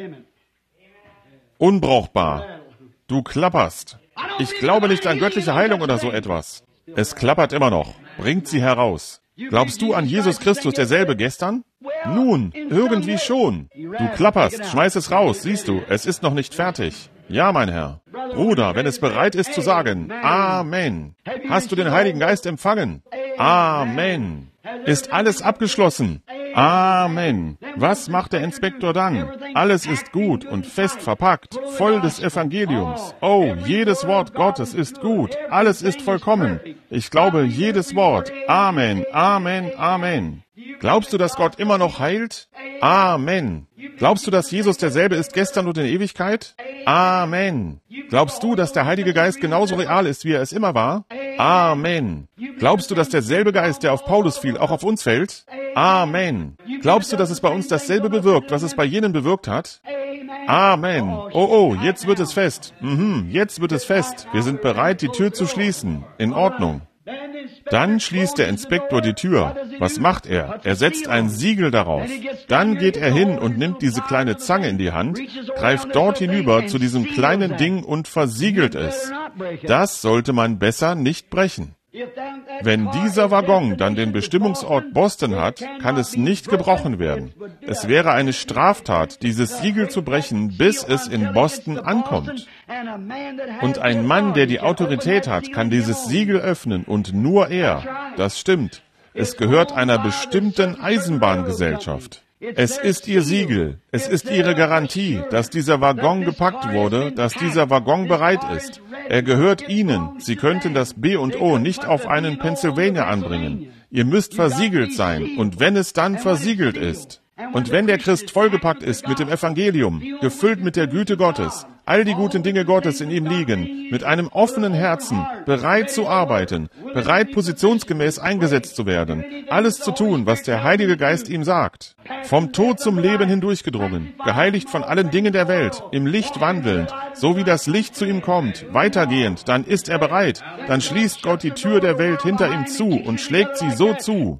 Unbrauchbar. Du klapperst. Ich glaube nicht an göttliche Heilung oder so etwas. Es klappert immer noch. Bringt sie heraus. Glaubst du an Jesus Christus derselbe gestern? Nun, irgendwie schon. Du klapperst, schmeiß es raus, siehst du, es ist noch nicht fertig. Ja, mein Herr. Bruder, wenn es bereit ist zu sagen, Amen. Hast du den Heiligen Geist empfangen? Amen. Ist alles abgeschlossen? Amen. Was macht der Inspektor dann? Alles ist gut und fest verpackt, voll des Evangeliums. Oh, jedes Wort Gottes ist gut. Alles ist vollkommen. Ich glaube jedes Wort. Amen, Amen, Amen. Glaubst du, dass Gott immer noch heilt? Amen. Glaubst du, dass Jesus derselbe ist gestern und in Ewigkeit? Amen. Glaubst du, dass der Heilige Geist genauso real ist, wie er es immer war? Amen. Glaubst du, dass derselbe Geist, der auf Paulus fiel, auch auf uns fällt? Amen. Glaubst du, dass es bei uns dasselbe bewirkt, was es bei jenen bewirkt hat? Amen. Oh, oh, jetzt wird es fest. Mhm, jetzt wird es fest. Wir sind bereit, die Tür zu schließen. In Ordnung. Dann schließt der Inspektor die Tür. Was macht er? Er setzt ein Siegel darauf. Dann geht er hin und nimmt diese kleine Zange in die Hand, greift dort hinüber zu diesem kleinen Ding und versiegelt es. Das sollte man besser nicht brechen. Wenn dieser Waggon dann den Bestimmungsort Boston hat, kann es nicht gebrochen werden. Es wäre eine Straftat, dieses Siegel zu brechen, bis es in Boston ankommt. Und ein Mann, der die Autorität hat, kann dieses Siegel öffnen und nur er. Das stimmt. Es gehört einer bestimmten Eisenbahngesellschaft. Es ist ihr Siegel, es ist ihre Garantie, dass dieser Waggon gepackt wurde, dass dieser Waggon bereit ist. Er gehört ihnen. Sie könnten das B und O nicht auf einen Pennsylvania anbringen. Ihr müsst versiegelt sein, und wenn es dann versiegelt ist, und wenn der Christ vollgepackt ist mit dem Evangelium, gefüllt mit der Güte Gottes, all die guten Dinge Gottes in ihm liegen, mit einem offenen Herzen, bereit zu arbeiten, bereit positionsgemäß eingesetzt zu werden, alles zu tun, was der Heilige Geist ihm sagt, vom Tod zum Leben hindurchgedrungen, geheiligt von allen Dingen der Welt, im Licht wandelnd, so wie das Licht zu ihm kommt, weitergehend, dann ist er bereit, dann schließt Gott die Tür der Welt hinter ihm zu und schlägt sie so zu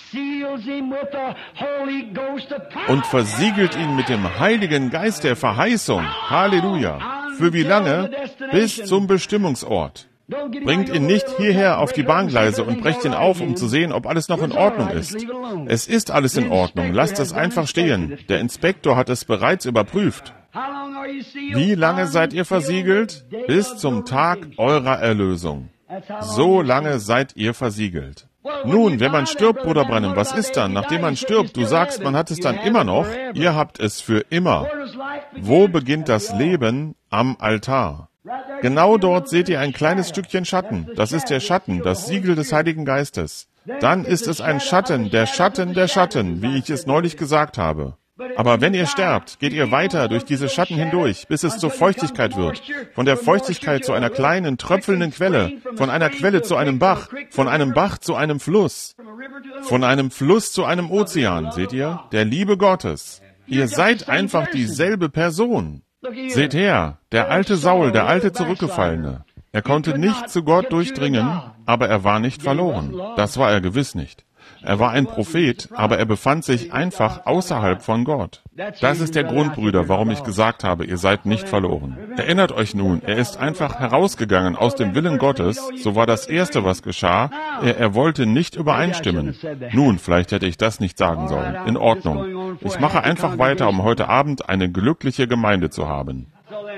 und versiegelt ihn mit dem Heiligen Geist der Verheißung. Halleluja. Für wie lange? Bis zum Bestimmungsort. Bringt ihn nicht hierher auf die Bahngleise und brecht ihn auf, um zu sehen, ob alles noch in Ordnung ist. Es ist alles in Ordnung. Lasst es einfach stehen. Der Inspektor hat es bereits überprüft. Wie lange seid ihr versiegelt? Bis zum Tag eurer Erlösung. So lange seid ihr versiegelt. Nun, wenn man stirbt, Bruder Branham, was ist dann? Nachdem man stirbt, du sagst, man hat es dann immer noch. Ihr habt es für immer. Wo beginnt das Leben? Am Altar. Genau dort seht ihr ein kleines Stückchen Schatten. Das ist der Schatten, das Siegel des Heiligen Geistes. Dann ist es ein Schatten, der Schatten der Schatten, wie ich es neulich gesagt habe. Aber wenn ihr sterbt, geht ihr weiter durch diese Schatten hindurch, bis es zur Feuchtigkeit wird. Von der Feuchtigkeit zu einer kleinen, tröpfelnden Quelle, von einer Quelle zu einem Bach, von einem Bach zu einem Fluss, von einem Fluss zu einem Ozean, seht ihr? Der Liebe Gottes. Ihr seid einfach dieselbe Person. Seht her, der alte Saul, der alte Zurückgefallene. Er konnte nicht zu Gott durchdringen, aber er war nicht verloren. Das war er gewiss nicht. Er war ein Prophet, aber er befand sich einfach außerhalb von Gott. Das ist der Grund, Brüder, warum ich gesagt habe, ihr seid nicht verloren. Erinnert euch nun, er ist einfach herausgegangen aus dem Willen Gottes, so war das Erste, was geschah, er, er wollte nicht übereinstimmen. Nun, vielleicht hätte ich das nicht sagen sollen. In Ordnung. Ich mache einfach weiter, um heute Abend eine glückliche Gemeinde zu haben.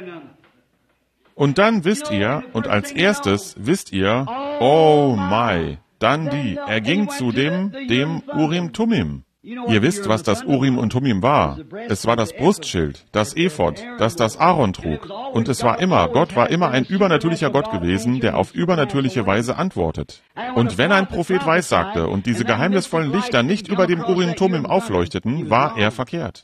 Und dann wisst ihr, und als erstes wisst ihr, oh my, dann die, er ging zu dem, dem Urim-Tumim. Ihr wisst, was das Urim und Tumim war. Es war das Brustschild, das Ephod, das das Aaron trug. Und es war immer, Gott war immer ein übernatürlicher Gott gewesen, der auf übernatürliche Weise antwortet. Und wenn ein Prophet weissagte und diese geheimnisvollen Lichter nicht über dem Urim-Tumim aufleuchteten, war er verkehrt.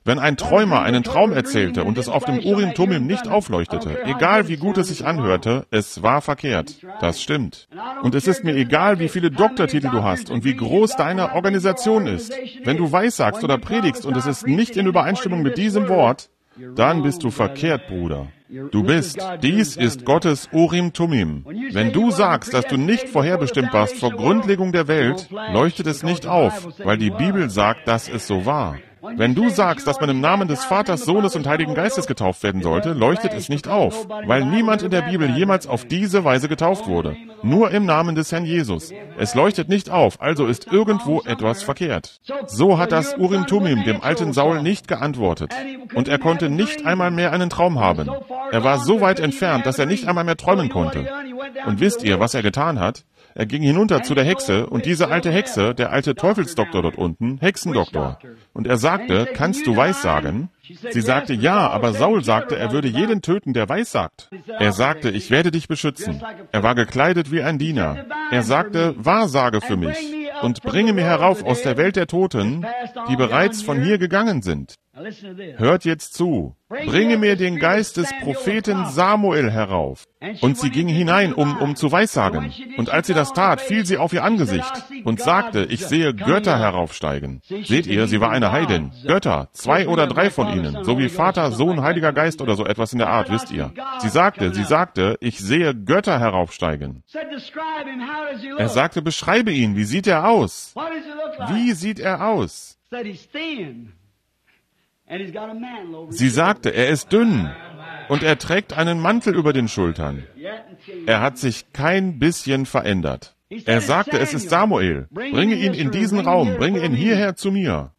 Wenn ein Träumer einen Traum erzählte und es auf dem Urim-Tumim nicht aufleuchtete, egal wie gut es sich anhörte, es war verkehrt. Das stimmt. Und es ist mir egal, wie viele Doktortitel du hast und wie groß deine Organisation ist. Wenn du weissagst oder predigst und es ist nicht in Übereinstimmung mit diesem Wort, dann bist du verkehrt, Bruder. Du bist, dies ist Gottes Urim-Tumim. Wenn du sagst, dass du nicht vorherbestimmt warst vor Grundlegung der Welt, leuchtet es nicht auf, weil die Bibel sagt, dass es so war. Wenn du sagst, dass man im Namen des Vaters, Sohnes und Heiligen Geistes getauft werden sollte, leuchtet es nicht auf, weil niemand in der Bibel jemals auf diese Weise getauft wurde. Nur im Namen des Herrn Jesus. Es leuchtet nicht auf, also ist irgendwo etwas verkehrt. So hat das Urim-Tumim dem alten Saul nicht geantwortet. Und er konnte nicht einmal mehr einen Traum haben. Er war so weit entfernt, dass er nicht einmal mehr träumen konnte. Und wisst ihr, was er getan hat? Er ging hinunter zu der Hexe, und diese alte Hexe, der alte Teufelsdoktor dort unten, Hexendoktor. Und er sagte, kannst du Weissagen? Sie sagte, ja, aber Saul sagte, er würde jeden töten, der Weissagt. Er sagte, ich werde dich beschützen. Er war gekleidet wie ein Diener. Er sagte, Wahrsage für mich und bringe mir herauf aus der Welt der Toten, die bereits von hier gegangen sind. Hört jetzt zu. Bringe mir den Geist des Propheten Samuel herauf. Und sie ging hinein, um, um zu weissagen. Und als sie das tat, fiel sie auf ihr Angesicht und sagte, ich sehe Götter heraufsteigen. Seht ihr, sie war eine Heidin. Götter, zwei oder drei von ihnen, so wie Vater, Sohn, Heiliger Geist oder so etwas in der Art, wisst ihr. Sie sagte, sie sagte, ich sehe Götter heraufsteigen. Er sagte, beschreibe ihn, wie sieht er aus? Wie sieht er aus? Sie sagte, er ist dünn und er trägt einen Mantel über den Schultern. Er hat sich kein bisschen verändert. Er sagte, es ist Samuel. Bringe ihn in diesen Raum, bringe ihn hierher zu mir.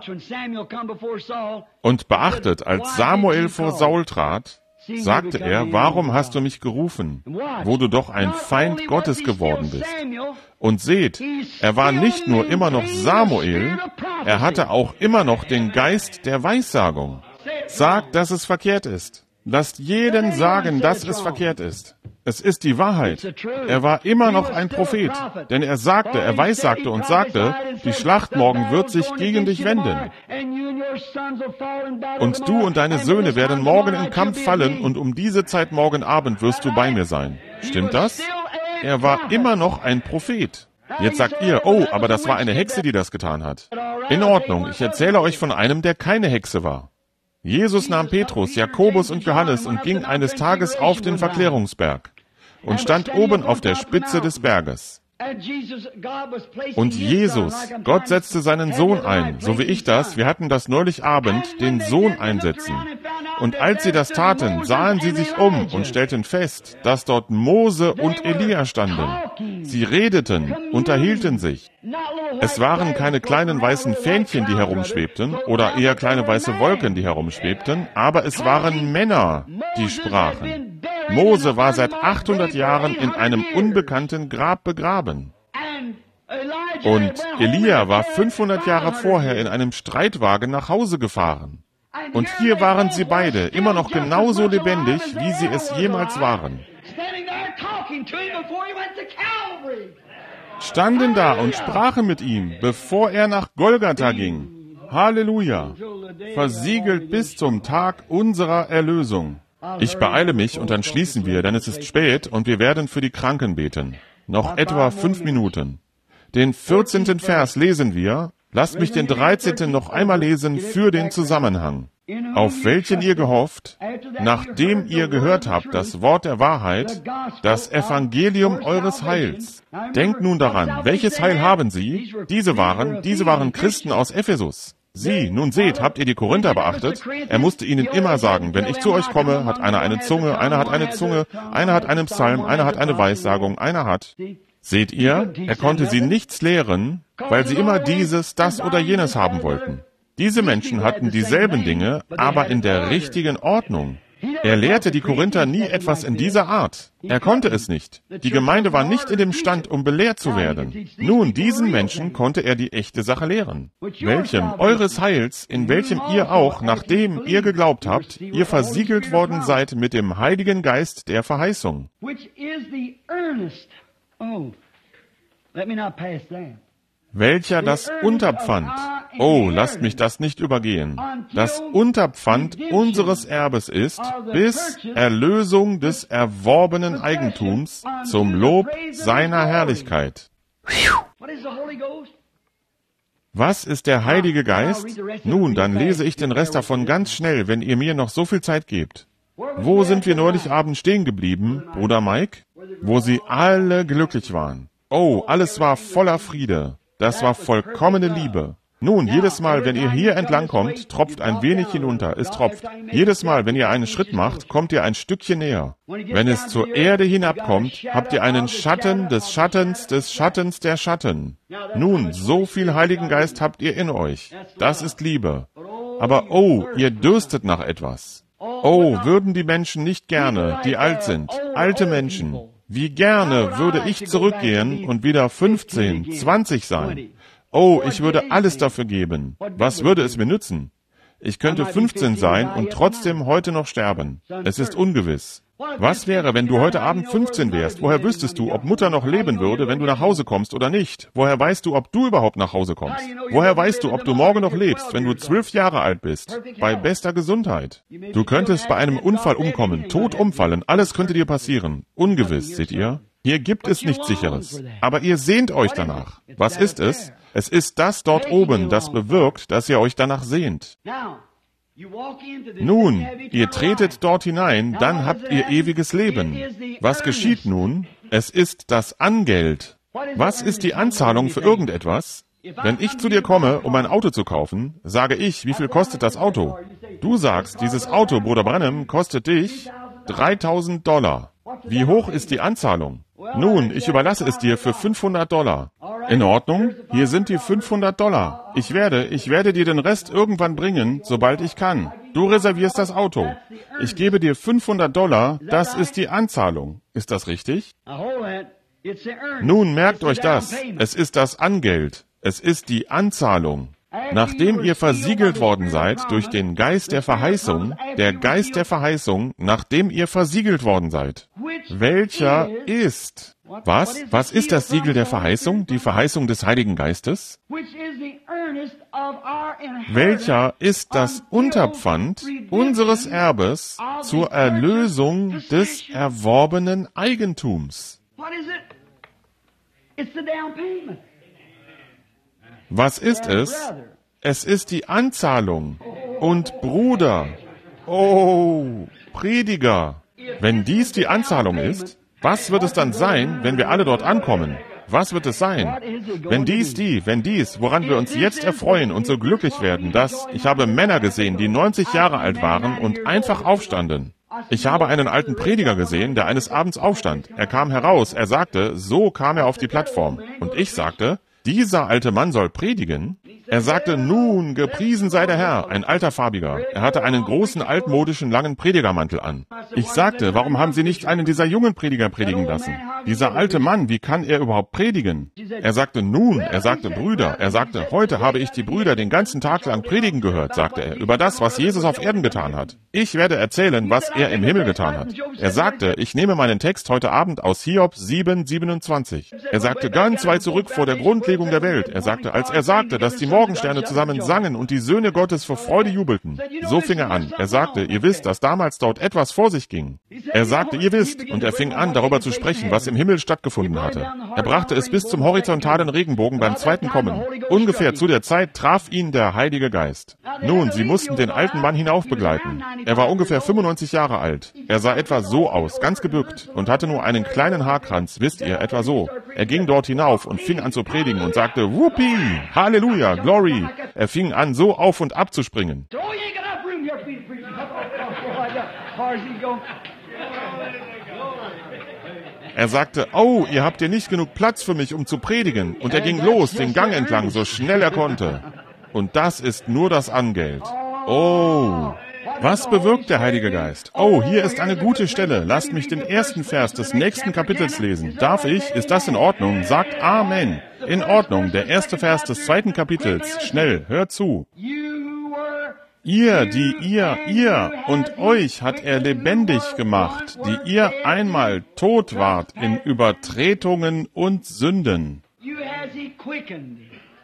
Und beachtet, als Samuel vor Saul trat, sagte er, warum hast du mich gerufen, wo du doch ein Feind Gottes geworden bist? Und seht, er war nicht nur immer noch Samuel, er hatte auch immer noch den Geist der Weissagung. Sagt, dass es verkehrt ist. Lasst jeden sagen, dass es verkehrt ist. Es ist die Wahrheit. Er war immer noch ein Prophet, denn er sagte, er weissagte und sagte, die Schlacht morgen wird sich gegen dich wenden. Und du und deine Söhne werden morgen im Kampf fallen und um diese Zeit morgen Abend wirst du bei mir sein. Stimmt das? Er war immer noch ein Prophet. Jetzt sagt ihr, oh, aber das war eine Hexe, die das getan hat. In Ordnung, ich erzähle euch von einem, der keine Hexe war. Jesus nahm Petrus, Jakobus und Johannes und ging eines Tages auf den Verklärungsberg und stand oben auf der Spitze des Berges. Und Jesus, Gott setzte seinen Sohn ein, so wie ich das, wir hatten das neulich Abend, den Sohn einsetzen. Und als sie das taten, sahen sie sich um und stellten fest, dass dort Mose und Elia standen. Sie redeten, unterhielten sich. Es waren keine kleinen weißen Fähnchen, die herumschwebten, oder eher kleine weiße Wolken, die herumschwebten, aber es waren Männer, die sprachen. Mose war seit achthundert Jahren in einem unbekannten Grab begraben. Und Elia war fünfhundert Jahre vorher in einem Streitwagen nach Hause gefahren. Und hier waren sie beide, immer noch genauso lebendig, wie sie es jemals waren. Standen da und sprachen mit ihm, bevor er nach Golgatha ging. Halleluja! Versiegelt bis zum Tag unserer Erlösung. Ich beeile mich und dann schließen wir, denn es ist spät und wir werden für die Kranken beten. Noch etwa fünf Minuten. Den vierzehnten Vers lesen wir. Lasst mich den dreizehnten noch einmal lesen für den Zusammenhang. Auf welchen ihr gehofft, nachdem ihr gehört habt das Wort der Wahrheit, das Evangelium eures Heils. Denkt nun daran, welches Heil haben sie? Diese waren, diese waren Christen aus Ephesus. Sie, nun seht, habt ihr die Korinther beachtet? Er musste ihnen immer sagen, wenn ich zu euch komme, hat einer eine Zunge, einer hat eine Zunge, einer hat einen Psalm, einer hat eine Weissagung, einer hat... Seht ihr, er konnte sie nichts lehren, weil sie immer dieses, das oder jenes haben wollten. Diese Menschen hatten dieselben Dinge, aber in der richtigen Ordnung. Er lehrte die Korinther nie etwas in dieser Art. Er konnte es nicht. Die Gemeinde war nicht in dem Stand, um belehrt zu werden. Nun, diesen Menschen konnte er die echte Sache lehren. Welchem eures Heils, in welchem ihr auch, nachdem ihr geglaubt habt, ihr versiegelt worden seid mit dem Heiligen Geist der Verheißung. Welcher das Unterpfand, Oh, lasst mich das nicht übergehen. Das Unterpfand unseres Erbes ist, bis Erlösung des erworbenen Eigentums zum Lob seiner Herrlichkeit. Was ist der Heilige Geist? Nun, dann lese ich den Rest davon ganz schnell, wenn ihr mir noch so viel Zeit gebt. Wo sind wir neulich Abend stehen geblieben, Bruder Mike? Wo sie alle glücklich waren. Oh, alles war voller Friede. Das war vollkommene Liebe. Nun, jedes Mal, wenn ihr hier entlang kommt, tropft ein wenig hinunter. Es tropft. Jedes Mal, wenn ihr einen Schritt macht, kommt ihr ein Stückchen näher. Wenn es zur Erde hinabkommt, habt ihr einen Schatten des Schattens des Schattens der Schatten. Nun, so viel Heiligen Geist habt ihr in euch. Das ist Liebe. Aber oh, ihr dürstet nach etwas. Oh, würden die Menschen nicht gerne, die alt sind, alte Menschen, wie gerne würde ich zurückgehen und wieder fünfzehn, zwanzig sein. Oh, ich würde alles dafür geben. Was würde es mir nützen? Ich könnte fünfzehn sein und trotzdem heute noch sterben. Es ist ungewiss. Was wäre, wenn du heute Abend fünfzehn wärst? Woher wüsstest du, ob Mutter noch leben würde, wenn du nach Hause kommst oder nicht? Woher weißt du, ob du überhaupt nach Hause kommst? Woher weißt du, ob du morgen noch lebst, wenn du zwölf Jahre alt bist? Bei bester Gesundheit. Du könntest bei einem Unfall umkommen, tot umfallen, alles könnte dir passieren. Ungewiss, seht ihr? Hier gibt es nichts Sicheres. Aber ihr sehnt euch danach. Was ist es? Es ist das dort oben, das bewirkt, dass ihr euch danach sehnt. Nun, ihr tretet dort hinein, dann habt ihr ewiges Leben. Was geschieht nun? Es ist das Angeld. Was ist die Anzahlung für irgendetwas? Wenn ich zu dir komme, um ein Auto zu kaufen, sage ich, wie viel kostet das Auto? Du sagst, dieses Auto, Bruder Branham, kostet dich dreitausend Dollar. Wie hoch ist die Anzahlung? Nun, ich überlasse es dir für fünfhundert Dollar. In Ordnung? Hier sind die fünfhundert Dollar. Ich werde, ich werde dir den Rest irgendwann bringen, sobald ich kann. Du reservierst das Auto. Ich gebe dir fünfhundert Dollar, das ist die Anzahlung. Ist das richtig? Nun, merkt euch das. Es ist das Angeld. Es ist die Anzahlung. Nachdem ihr versiegelt worden seid durch den Geist der Verheißung, der Geist der Verheißung, nachdem ihr versiegelt worden seid. Welcher ist? Was? Was ist das Siegel der Verheißung? Die Verheißung des Heiligen Geistes? Welcher ist das Unterpfand unseres Erbes zur Erlösung des erworbenen Eigentums? Was ist es? Es ist die Anzahlung. Und Bruder, oh, Prediger, wenn dies die Anzahlung ist, was wird es dann sein, wenn wir alle dort ankommen? Was wird es sein? Wenn dies die, wenn dies, woran wir uns jetzt erfreuen und so glücklich werden, dass, ich habe Männer gesehen, die neunzig Jahre alt waren und einfach aufstanden. Ich habe einen alten Prediger gesehen, der eines Abends aufstand. Er kam heraus, er sagte, so kam er auf die Plattform. Und ich sagte, dieser alte Mann soll predigen? Er sagte, nun, gepriesen sei der Herr, ein alter Farbiger. Er hatte einen großen, altmodischen, langen Predigermantel an. Ich sagte, warum haben Sie nicht einen dieser jungen Prediger predigen lassen? Dieser alte Mann, wie kann er überhaupt predigen? Er sagte, nun, er sagte, Brüder. Er sagte, heute habe ich die Brüder den ganzen Tag lang predigen gehört, sagte er, über das, was Jesus auf Erden getan hat. Ich werde erzählen, was er im Himmel getan hat. Er sagte, ich nehme meinen Text heute Abend aus Hiob sieben, siebenundzwanzig. Er sagte, ganz weit zurück vor der Grundlegung der Welt. Er sagte, als er sagte, dass die Morgensterne zusammen sangen und die Söhne Gottes vor Freude jubelten. So fing er an. Er sagte, ihr wisst, dass damals dort etwas vor sich ging. Er sagte, ihr wisst, und er fing an, darüber zu sprechen, was im Himmel stattgefunden hatte. Er brachte es bis zum horizontalen Regenbogen beim zweiten Kommen. Ungefähr zu der Zeit traf ihn der Heilige Geist. Nun, sie mussten den alten Mann hinaufbegleiten. Er war ungefähr fünfundneunzig Jahre alt. Er sah etwa so aus, ganz gebückt, und hatte nur einen kleinen Haarkranz, wisst ihr, etwa so. Er ging dort hinauf und fing an zu predigen und sagte, Whoopie, Halleluja, Glory. Er fing an, so auf und ab zu springen. Er sagte, oh, ihr habt hier nicht genug Platz für mich, um zu predigen. Und er ging los, den Gang entlang, so schnell er konnte. Und das ist nur das Angeld. Oh, was bewirkt der Heilige Geist? Oh, hier ist eine gute Stelle. Lasst mich den ersten Vers des nächsten Kapitels lesen. Darf ich? Ist das in Ordnung? Sagt Amen. In Ordnung. Der erste Vers des zweiten Kapitels. Schnell, hört zu. Ihr, die ihr, ihr und euch hat er lebendig gemacht, die ihr einmal tot wart in Übertretungen und Sünden.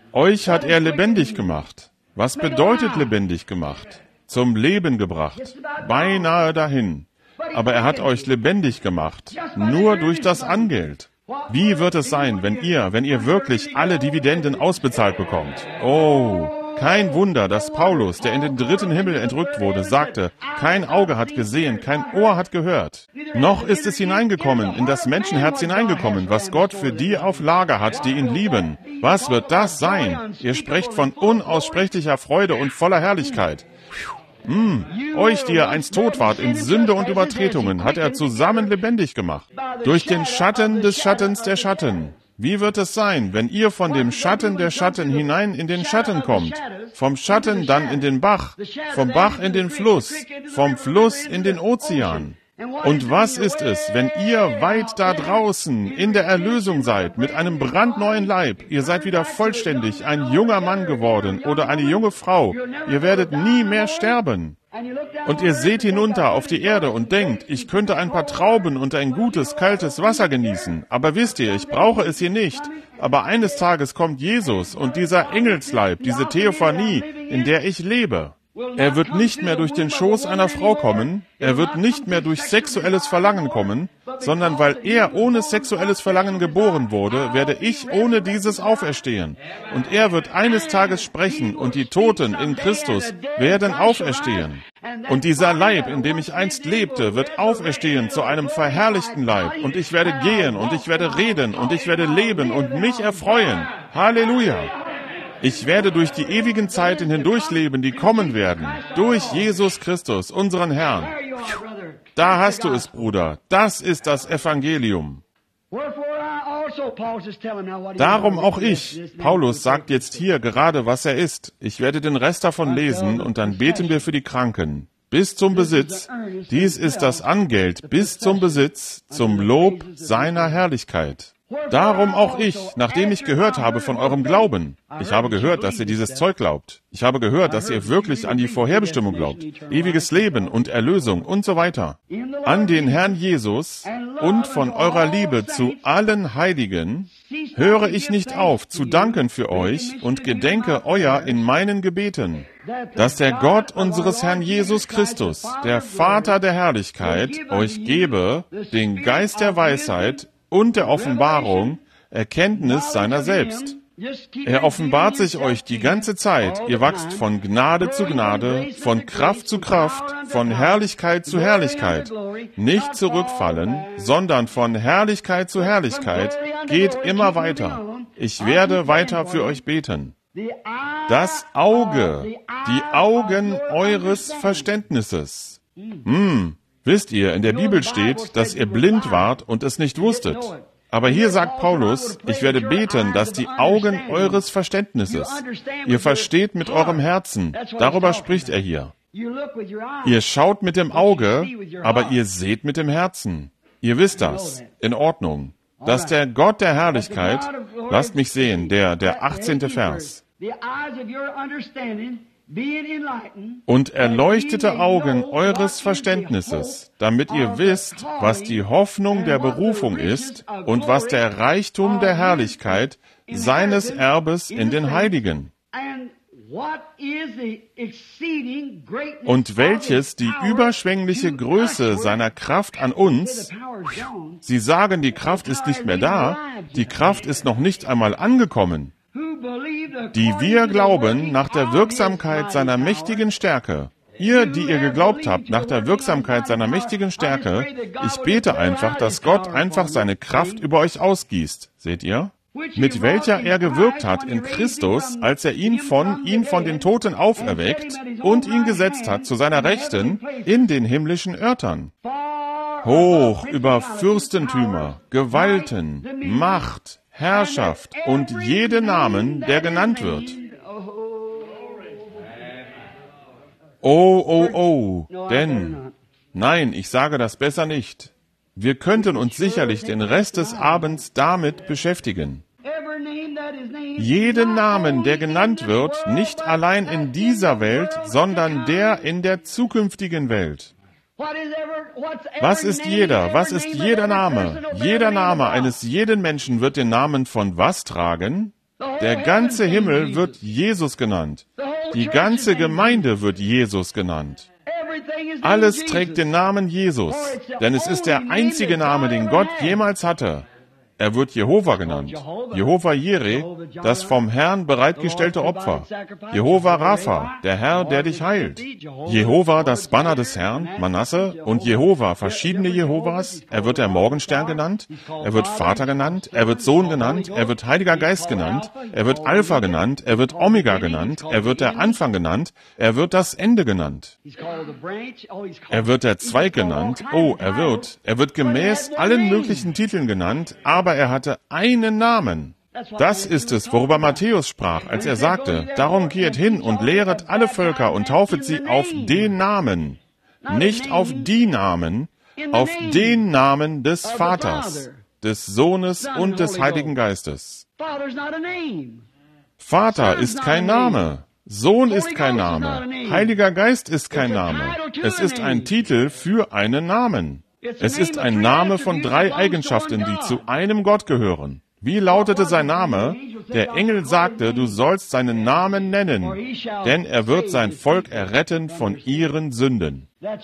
Euch hat er lebendig gemacht. Was bedeutet lebendig gemacht? Zum Leben gebracht. Beinahe dahin. Aber er hat euch lebendig gemacht. Nur durch das Angeld. Wie wird es sein, wenn ihr, wenn ihr wirklich alle Dividenden ausbezahlt bekommt? Oh, kein Wunder, dass Paulus, der in den dritten Himmel entrückt wurde, sagte, kein Auge hat gesehen, kein Ohr hat gehört. Noch ist es hineingekommen, in das Menschenherz hineingekommen, was Gott für die auf Lager hat, die ihn lieben. Was wird das sein? Ihr sprecht von unaussprechlicher Freude und voller Herrlichkeit. Mm, euch, die ihr einst tot wart in Sünde und Übertretungen, hat er zusammen lebendig gemacht. Durch den Schatten des Schattens der Schatten. Wie wird es sein, wenn ihr von dem Schatten der Schatten hinein in den Schatten kommt? Vom Schatten dann in den Bach, vom Bach in den Fluss, vom Fluss in den Ozean. Und was ist es, wenn ihr weit da draußen in der Erlösung seid, mit einem brandneuen Leib? Ihr seid wieder vollständig ein junger Mann geworden oder eine junge Frau. Ihr werdet nie mehr sterben. Und ihr seht hinunter auf die Erde und denkt, ich könnte ein paar Trauben und ein gutes, kaltes Wasser genießen. Aber wisst ihr, ich brauche es hier nicht. Aber eines Tages kommt Jesus und dieser Engelsleib, diese Theophanie, in der ich lebe. Er wird nicht mehr durch den Schoß einer Frau kommen, er wird nicht mehr durch sexuelles Verlangen kommen, sondern weil er ohne sexuelles Verlangen geboren wurde, werde ich ohne dieses auferstehen. Und er wird eines Tages sprechen und die Toten in Christus werden auferstehen. Und dieser Leib, in dem ich einst lebte, wird auferstehen zu einem verherrlichten Leib. Und ich werde gehen und ich werde reden und ich werde leben und mich erfreuen. Halleluja! Ich werde durch die ewigen Zeiten hindurchleben, die kommen werden. Durch Jesus Christus, unseren Herrn. Da hast du es, Bruder. Das ist das Evangelium. Darum auch ich. Paulus sagt jetzt hier gerade, was er ist. Ich werde den Rest davon lesen und dann beten wir für die Kranken. Bis zum Besitz. Dies ist das Angeld bis zum Besitz, zum Lob seiner Herrlichkeit. Darum auch ich, nachdem ich gehört habe von eurem Glauben. Ich habe gehört, dass ihr dieses Zeug glaubt. Ich habe gehört, dass ihr wirklich an die Vorherbestimmung glaubt. Ewiges Leben und Erlösung und so weiter. An den Herrn Jesus und von eurer Liebe zu allen Heiligen höre ich nicht auf, zu danken für euch und gedenke euer in meinen Gebeten, dass der Gott unseres Herrn Jesus Christus, der Vater der Herrlichkeit, euch gebe den Geist der Weisheit und der Offenbarung, Erkenntnis seiner selbst. Er offenbart sich euch die ganze Zeit. Ihr wachst von Gnade zu Gnade, von Kraft zu Kraft, von Herrlichkeit zu Herrlichkeit. Nicht zurückfallen, sondern von Herrlichkeit zu Herrlichkeit. Geht immer weiter. Ich werde weiter für euch beten. Das Auge, die Augen eures Verständnisses. Hm. Wisst ihr, in der Bibel steht, dass ihr blind wart und es nicht wusstet. Aber hier sagt Paulus, ich werde beten, dass die Augen eures Verständnisses, ihr versteht mit eurem Herzen, darüber spricht er hier. Ihr schaut mit dem Auge, aber ihr seht mit dem Herzen. Ihr wisst das, in Ordnung. Dass der Gott der Herrlichkeit, lasst mich sehen, der, der achtzehnte Vers, und erleuchtete Augen eures Verständnisses, damit ihr wisst, was die Hoffnung der Berufung ist und was der Reichtum der Herrlichkeit seines Erbes in den Heiligen. Und welches die überschwängliche Größe seiner Kraft an uns, Sie sagen, die Kraft ist nicht mehr da, die Kraft ist noch nicht einmal angekommen, die wir glauben nach der Wirksamkeit seiner mächtigen Stärke. Ihr, die ihr geglaubt habt nach der Wirksamkeit seiner mächtigen Stärke, ich bete einfach, dass Gott einfach seine Kraft über euch ausgießt. Seht ihr? Mit welcher er gewirkt hat in Christus, als er ihn von, ihn von den Toten auferweckt und ihn gesetzt hat zu seiner Rechten in den himmlischen Örtern. Hoch über Fürstentümer, Gewalten, Macht, Herrschaft und jede Namen, der genannt wird. Oh, oh, oh, denn, nein, ich sage das besser nicht. Wir könnten uns sicherlich den Rest des Abends damit beschäftigen. Jeden Namen, der genannt wird, nicht allein in dieser Welt, sondern der in der zukünftigen Welt. Was ist jeder? Was ist jeder Name? Jeder Name eines jeden Menschen wird den Namen von was tragen? Der ganze Himmel wird Jesus genannt. Die ganze Gemeinde wird Jesus genannt. Alles trägt den Namen Jesus, denn es ist der einzige Name, den Gott jemals hatte. Er wird Jehova genannt. Jehova Jireh, das vom Herrn bereitgestellte Opfer. Jehova Rapha, der Herr, der dich heilt. Jehova, das Banner des Herrn, Manasse. Und Jehova, verschiedene Jehovas. Er wird der Morgenstern genannt. Er wird Vater genannt. Er wird Sohn genannt. Er wird Heiliger Geist genannt. Er wird Alpha genannt. Er wird Omega genannt. Er wird der Anfang genannt. Er wird das Ende genannt. Er wird der Zweig genannt. Oh, er wird. Er wird gemäß allen möglichen Titeln genannt, aber er hatte einen Namen. Das ist es, worüber Matthäus sprach, als er sagte, darum geht hin und lehret alle Völker und taufet sie auf den Namen, nicht auf die Namen, auf den Namen des Vaters, des Sohnes und des Heiligen Geistes. Vater ist kein Name. Sohn ist kein Name. Heiliger Geist ist kein Name. Es ist ein Titel für einen Namen. Es ist ein Name von drei Eigenschaften, die zu einem Gott gehören. Wie lautete sein Name? Der Engel sagte, du sollst seinen Namen nennen, denn er wird sein Volk erretten von ihren Sünden.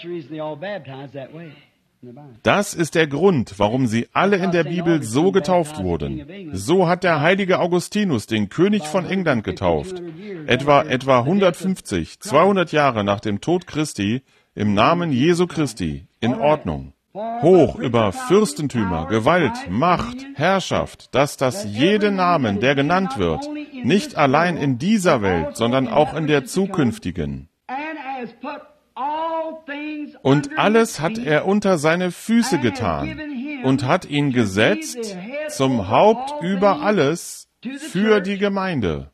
Das ist der Grund, warum sie alle in der Bibel so getauft wurden. So hat der heilige Augustinus den König von England getauft. Etwa, etwa hundertfünfzig, zweihundert Jahre nach dem Tod Christi, im Namen Jesu Christi, in Ordnung. Hoch über Fürstentümer, Gewalt, Macht, Herrschaft, dass das jede Namen, der genannt wird, nicht allein in dieser Welt, sondern auch in der zukünftigen. Und alles hat er unter seine Füße getan und hat ihn gesetzt zum Haupt über alles für die Gemeinde,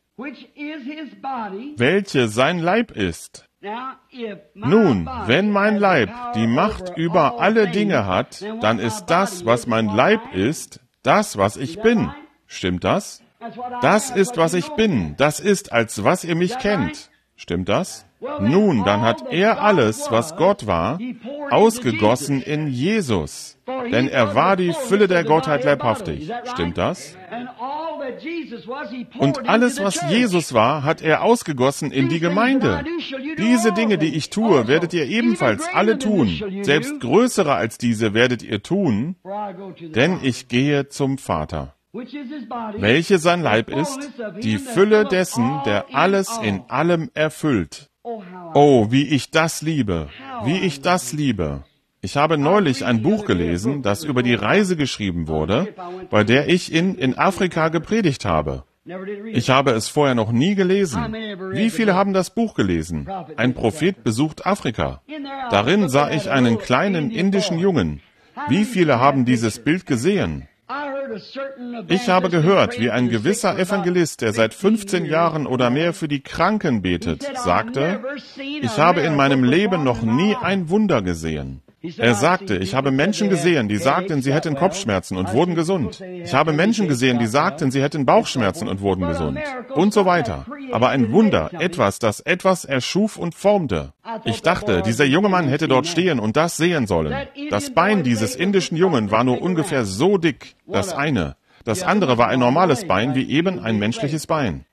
welche sein Leib ist. Nun, wenn mein Leib die Macht über alle Dinge hat, dann ist das, was mein Leib ist, das, was ich bin. Stimmt das? Das ist, was ich bin. Das ist, als was ihr mich kennt. Stimmt das? Nun, dann hat er alles, was Gott war, ausgegossen in Jesus. Denn er war die Fülle der Gottheit leibhaftig. Stimmt das? Und alles, was Jesus war, hat er ausgegossen in die Gemeinde. Diese Dinge, die ich tue, werdet ihr ebenfalls alle tun. Selbst größere als diese werdet ihr tun, denn ich gehe zum Vater. Welche sein Leib ist, die Fülle dessen, der alles in allem erfüllt. Oh, wie ich das liebe, wie ich das liebe. Ich habe neulich ein Buch gelesen, das über die Reise geschrieben wurde, bei der ich in, in Afrika gepredigt habe. Ich habe es vorher noch nie gelesen. Wie viele haben das Buch gelesen? Ein Prophet besucht Afrika. Darin sah ich einen kleinen indischen Jungen. Wie viele haben dieses Bild gesehen? Ich habe gehört, wie ein gewisser Evangelist, der seit fünfzehn Jahren oder mehr für die Kranken betet, sagte, ich habe in meinem Leben noch nie ein Wunder gesehen. Er sagte, ich habe Menschen gesehen, die sagten, sie hätten Kopfschmerzen und wurden gesund. Ich habe Menschen gesehen, die sagten, sie hätten Bauchschmerzen und wurden gesund. Und so weiter. Aber ein Wunder, etwas, das etwas erschuf und formte. Ich dachte, dieser junge Mann hätte dort stehen und das sehen sollen. Das Bein dieses indischen Jungen war nur ungefähr so dick, das eine. Das andere war ein normales Bein, wie eben ein menschliches Bein.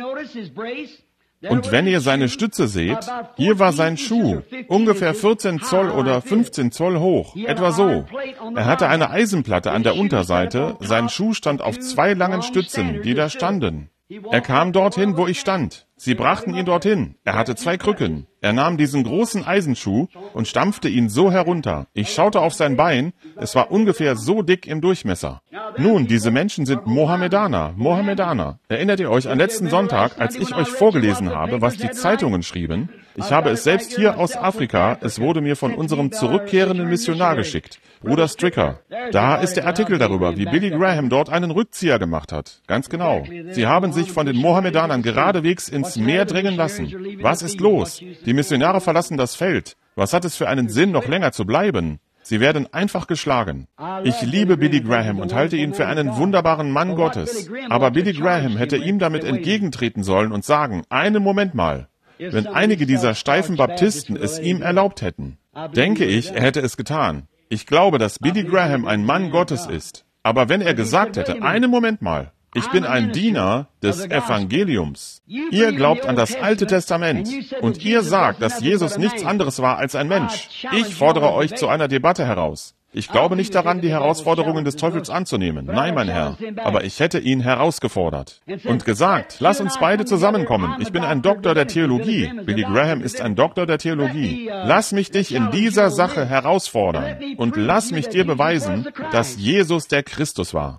Und wenn ihr seine Stütze seht, hier war sein Schuh, ungefähr vierzehn Zoll oder fünfzehn Zoll hoch, etwa so. Er hatte eine Eisenplatte an der Unterseite, sein Schuh stand auf zwei langen Stützen, die da standen. Er kam dorthin, wo ich stand. Sie brachten ihn dorthin. Er hatte zwei Krücken. Er nahm diesen großen Eisenschuh und stampfte ihn so herunter. Ich schaute auf sein Bein. Es war ungefähr so dick im Durchmesser. Nun, diese Menschen sind Mohammedaner. Mohammedaner. Erinnert ihr euch an letzten Sonntag, als ich euch vorgelesen habe, was die Zeitungen schrieben? Ich habe es selbst hier aus Afrika, es wurde mir von unserem zurückkehrenden Missionar geschickt, Bruder Stricker. Da ist der Artikel darüber, wie Billy Graham dort einen Rückzieher gemacht hat. Ganz genau. Sie haben sich von den Mohammedanern geradewegs ins Meer drängen lassen. Was ist los? Die Missionare verlassen das Feld. Was hat es für einen Sinn, noch länger zu bleiben? Sie werden einfach geschlagen. Ich liebe Billy Graham und halte ihn für einen wunderbaren Mann Gottes. Aber Billy Graham hätte ihm damit entgegentreten sollen und sagen, einen Moment mal, wenn einige dieser steifen Baptisten es ihm erlaubt hätten. Denke ich, er hätte es getan. Ich glaube, dass Billy Graham ein Mann Gottes ist. Aber wenn er gesagt hätte, einen Moment mal, Ich bin ein Diener des Evangeliums. Ihr glaubt an das Alte Testament und ihr sagt, dass Jesus nichts anderes war als ein Mensch. Ich fordere euch zu einer Debatte heraus. Ich glaube nicht daran, die Herausforderungen des Teufels anzunehmen. Nein, mein Herr. Aber ich hätte ihn herausgefordert und gesagt, lass uns beide zusammenkommen. Ich bin ein Doktor der Theologie. Billy Graham ist ein Doktor der Theologie. Lass mich dich in dieser Sache herausfordern und lass mich dir beweisen, dass Jesus der Christus war.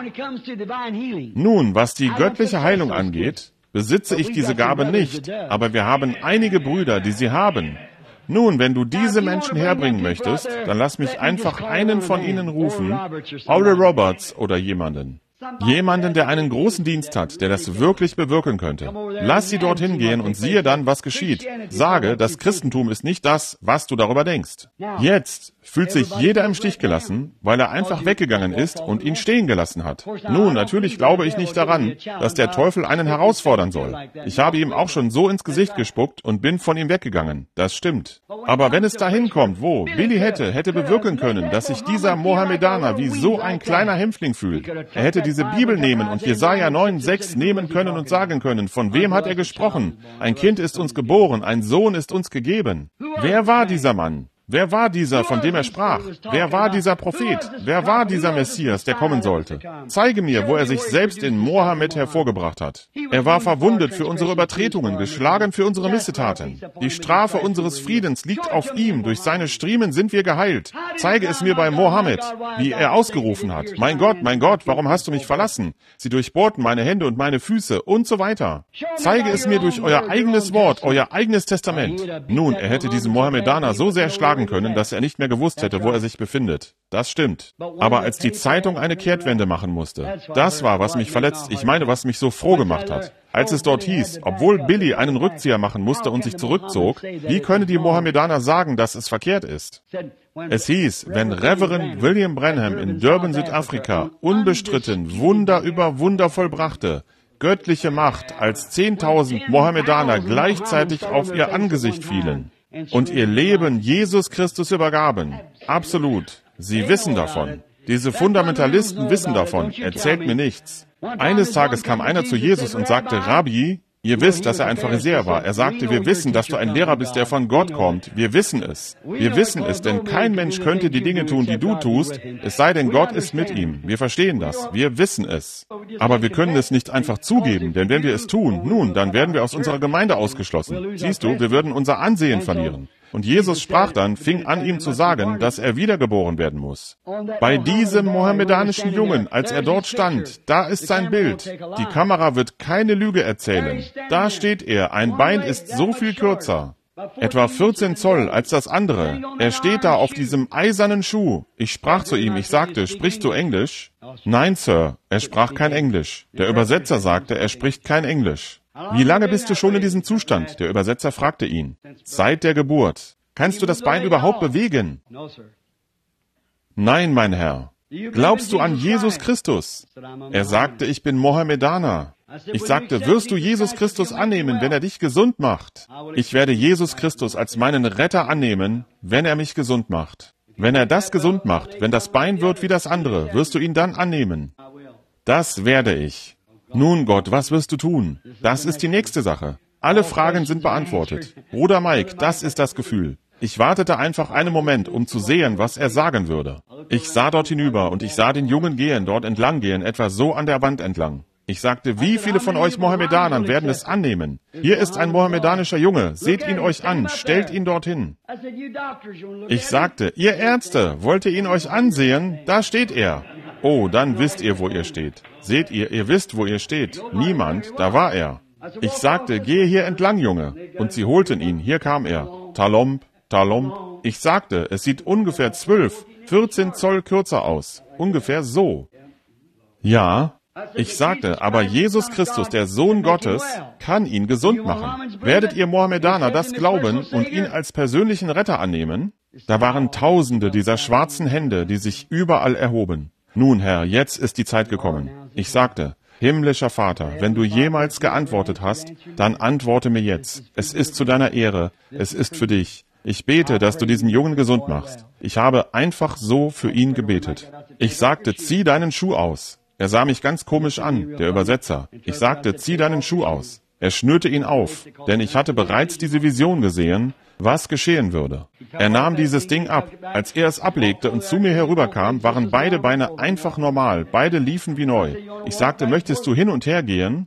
Nun, was die göttliche Heilung angeht, besitze ich diese Gabe nicht, aber wir haben einige Brüder, die sie haben. Nun, wenn du diese Menschen herbringen möchtest, dann lass mich einfach einen von ihnen rufen, Oral Roberts oder jemanden. Jemanden, der einen großen Dienst hat, der das wirklich bewirken könnte. Lass sie dorthin gehen und siehe dann, was geschieht. Sage, das Christentum ist nicht das, was du darüber denkst. Jetzt fühlt sich jeder im Stich gelassen, weil er einfach weggegangen ist und ihn stehen gelassen hat. Nun, natürlich glaube ich nicht daran, dass der Teufel einen herausfordern soll. Ich habe ihm auch schon so ins Gesicht gespuckt und bin von ihm weggegangen. Das stimmt. Aber wenn es dahin kommt, wo Billy hätte, hätte bewirken können, dass sich dieser Mohammedaner wie so ein kleiner Hämpfling fühlt. Er hätte diese Bibel nehmen und Jesaja neun sechs nehmen können und sagen können, von wem hat er gesprochen? Ein Kind ist uns geboren, ein Sohn ist uns gegeben. Wer war dieser Mann? Wer war dieser, von dem er sprach? Wer war dieser Prophet? Wer war dieser Messias, der kommen sollte? Zeige mir, wo er sich selbst in Mohammed hervorgebracht hat. Er war verwundet für unsere Übertretungen, geschlagen für unsere Missetaten. Die Strafe unseres Friedens liegt auf ihm. Durch seine Striemen sind wir geheilt. Zeige es mir bei Mohammed, wie er ausgerufen hat. Mein Gott, mein Gott, warum hast du mich verlassen? Sie durchbohrten meine Hände und meine Füße und so weiter. Zeige es mir durch euer eigenes Wort, euer eigenes Testament. Nun, er hätte diesen Mohammedaner so sehr schlagen können, dass er nicht mehr gewusst hätte, wo er sich befindet. Das stimmt. Aber als die Zeitung eine Kehrtwende machen musste, das war, was mich verletzt, ich meine, was mich so froh gemacht hat. Als es dort hieß, obwohl Billy einen Rückzieher machen musste und sich zurückzog, wie können die Mohammedaner sagen, dass es verkehrt ist? Es hieß, wenn Reverend William Branham in Durban, Südafrika, unbestritten Wunder über Wunder vollbrachte, göttliche Macht, als zehntausend Mohammedaner gleichzeitig auf ihr Angesicht fielen und ihr Leben Jesus Christus übergaben. Absolut. Sie wissen davon. Diese Fundamentalisten wissen davon. Erzählt mir nichts. Eines Tages kam einer zu Jesus und sagte, Rabbi, ihr wisst, dass er ein Pharisäer war. Er sagte, wir wissen, dass du ein Lehrer bist, der von Gott kommt. Wir wissen es. Wir wissen es, denn kein Mensch könnte die Dinge tun, die du tust, es sei denn, Gott ist mit ihm. Wir verstehen das. Wir wissen es. Aber wir können es nicht einfach zugeben, denn wenn wir es tun, nun, dann werden wir aus unserer Gemeinde ausgeschlossen. Siehst du, wir würden unser Ansehen verlieren. Und Jesus sprach dann, fing an ihm zu sagen, dass er wiedergeboren werden muss. Bei diesem mohammedanischen Jungen, als er dort stand, da ist sein Bild. Die Kamera wird keine Lüge erzählen. Da steht er, ein Bein ist so viel kürzer. Etwa vierzehn Zoll als das andere. Er steht da auf diesem eisernen Schuh. Ich sprach zu ihm, ich sagte, sprichst du Englisch? Nein, Sir, er sprach kein Englisch. Der Übersetzer sagte, er spricht kein Englisch. Wie lange bist du schon in diesem Zustand? Der Übersetzer fragte ihn. Seit der Geburt. Kannst du das Bein überhaupt bewegen? Nein, mein Herr. Glaubst du an Jesus Christus? Er sagte, ich bin Mohammedaner. Ich sagte, wirst du Jesus Christus annehmen, wenn er dich gesund macht? Ich werde Jesus Christus als meinen Retter annehmen, wenn er mich gesund macht. Wenn er das gesund macht, wenn das Bein wird wie das andere, wirst du ihn dann annehmen. Das werde ich. Nun Gott, was wirst du tun? Das ist die nächste Sache. Alle Fragen sind beantwortet. Bruder Mike, das ist das Gefühl. Ich wartete einfach einen Moment, um zu sehen, was er sagen würde. Ich sah dort hinüber und ich sah den Jungen gehen, dort entlang gehen, etwa so an der Wand entlang. Ich sagte, wie viele von euch Mohammedanern werden es annehmen? Hier ist ein mohammedanischer Junge, seht ihn euch an, stellt ihn dorthin. Ich sagte, ihr Ärzte, wollt ihr ihn euch ansehen? Da steht er. Oh, dann wisst ihr, wo ihr steht. Seht ihr, ihr wisst, wo ihr steht. Niemand, da war er. Ich sagte, gehe hier entlang, Junge. Und sie holten ihn, hier kam er. Talomp, Talomp. Ich sagte, es sieht ungefähr zwölf, vierzehn Zoll kürzer aus. Ungefähr so. Ja, ich sagte, aber Jesus Christus, der Sohn Gottes, kann ihn gesund machen. Werdet ihr Mohammedaner das glauben und ihn als persönlichen Retter annehmen? Da waren Tausende dieser schwarzen Hände, die sich überall erhoben. Nun, Herr, jetzt ist die Zeit gekommen. Ich sagte, himmlischer Vater, wenn du jemals geantwortet hast, dann antworte mir jetzt. Es ist zu deiner Ehre, es ist für dich. Ich bete, dass du diesen Jungen gesund machst. Ich habe einfach so für ihn gebetet. Ich sagte, zieh deinen Schuh aus. Er sah mich ganz komisch an, der Übersetzer. Ich sagte, zieh deinen Schuh aus. Er schnürte ihn auf, denn ich hatte bereits diese Vision gesehen, was geschehen würde. Er nahm dieses Ding ab. Als er es ablegte und zu mir herüberkam, waren beide Beine einfach normal. Beide liefen wie neu. Ich sagte, möchtest du hin und her gehen?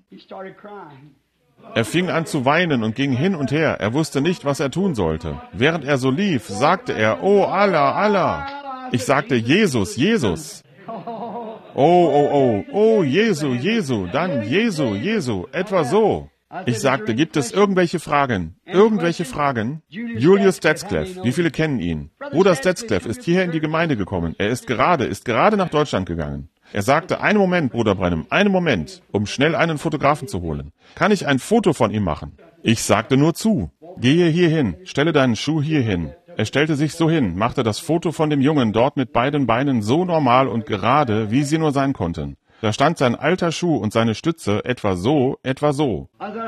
Er fing an zu weinen und ging hin und her. Er wusste nicht, was er tun sollte. Während er so lief, sagte er, oh Allah, Allah. Ich sagte, Jesus, Jesus. Oh, oh, oh, oh, Jesu, Jesu, dann Jesu, Jesu, etwa so. Ich sagte, gibt es irgendwelche Fragen? Irgendwelche Fragen? Julius Statzclef, wie viele kennen ihn? Bruder Statzclef ist hierher in die Gemeinde gekommen. Er ist gerade, ist gerade nach Deutschland gegangen. Er sagte, einen Moment, Bruder Branham, einen Moment, um schnell einen Fotografen zu holen. Kann ich ein Foto von ihm machen? Ich sagte nur zu. Gehe hier hin, stelle deinen Schuh hier hin. Er stellte sich so hin, machte das Foto von dem Jungen dort mit beiden Beinen so normal und gerade, wie sie nur sein konnten. Da stand sein alter Schuh und seine Stütze etwa so, etwa so.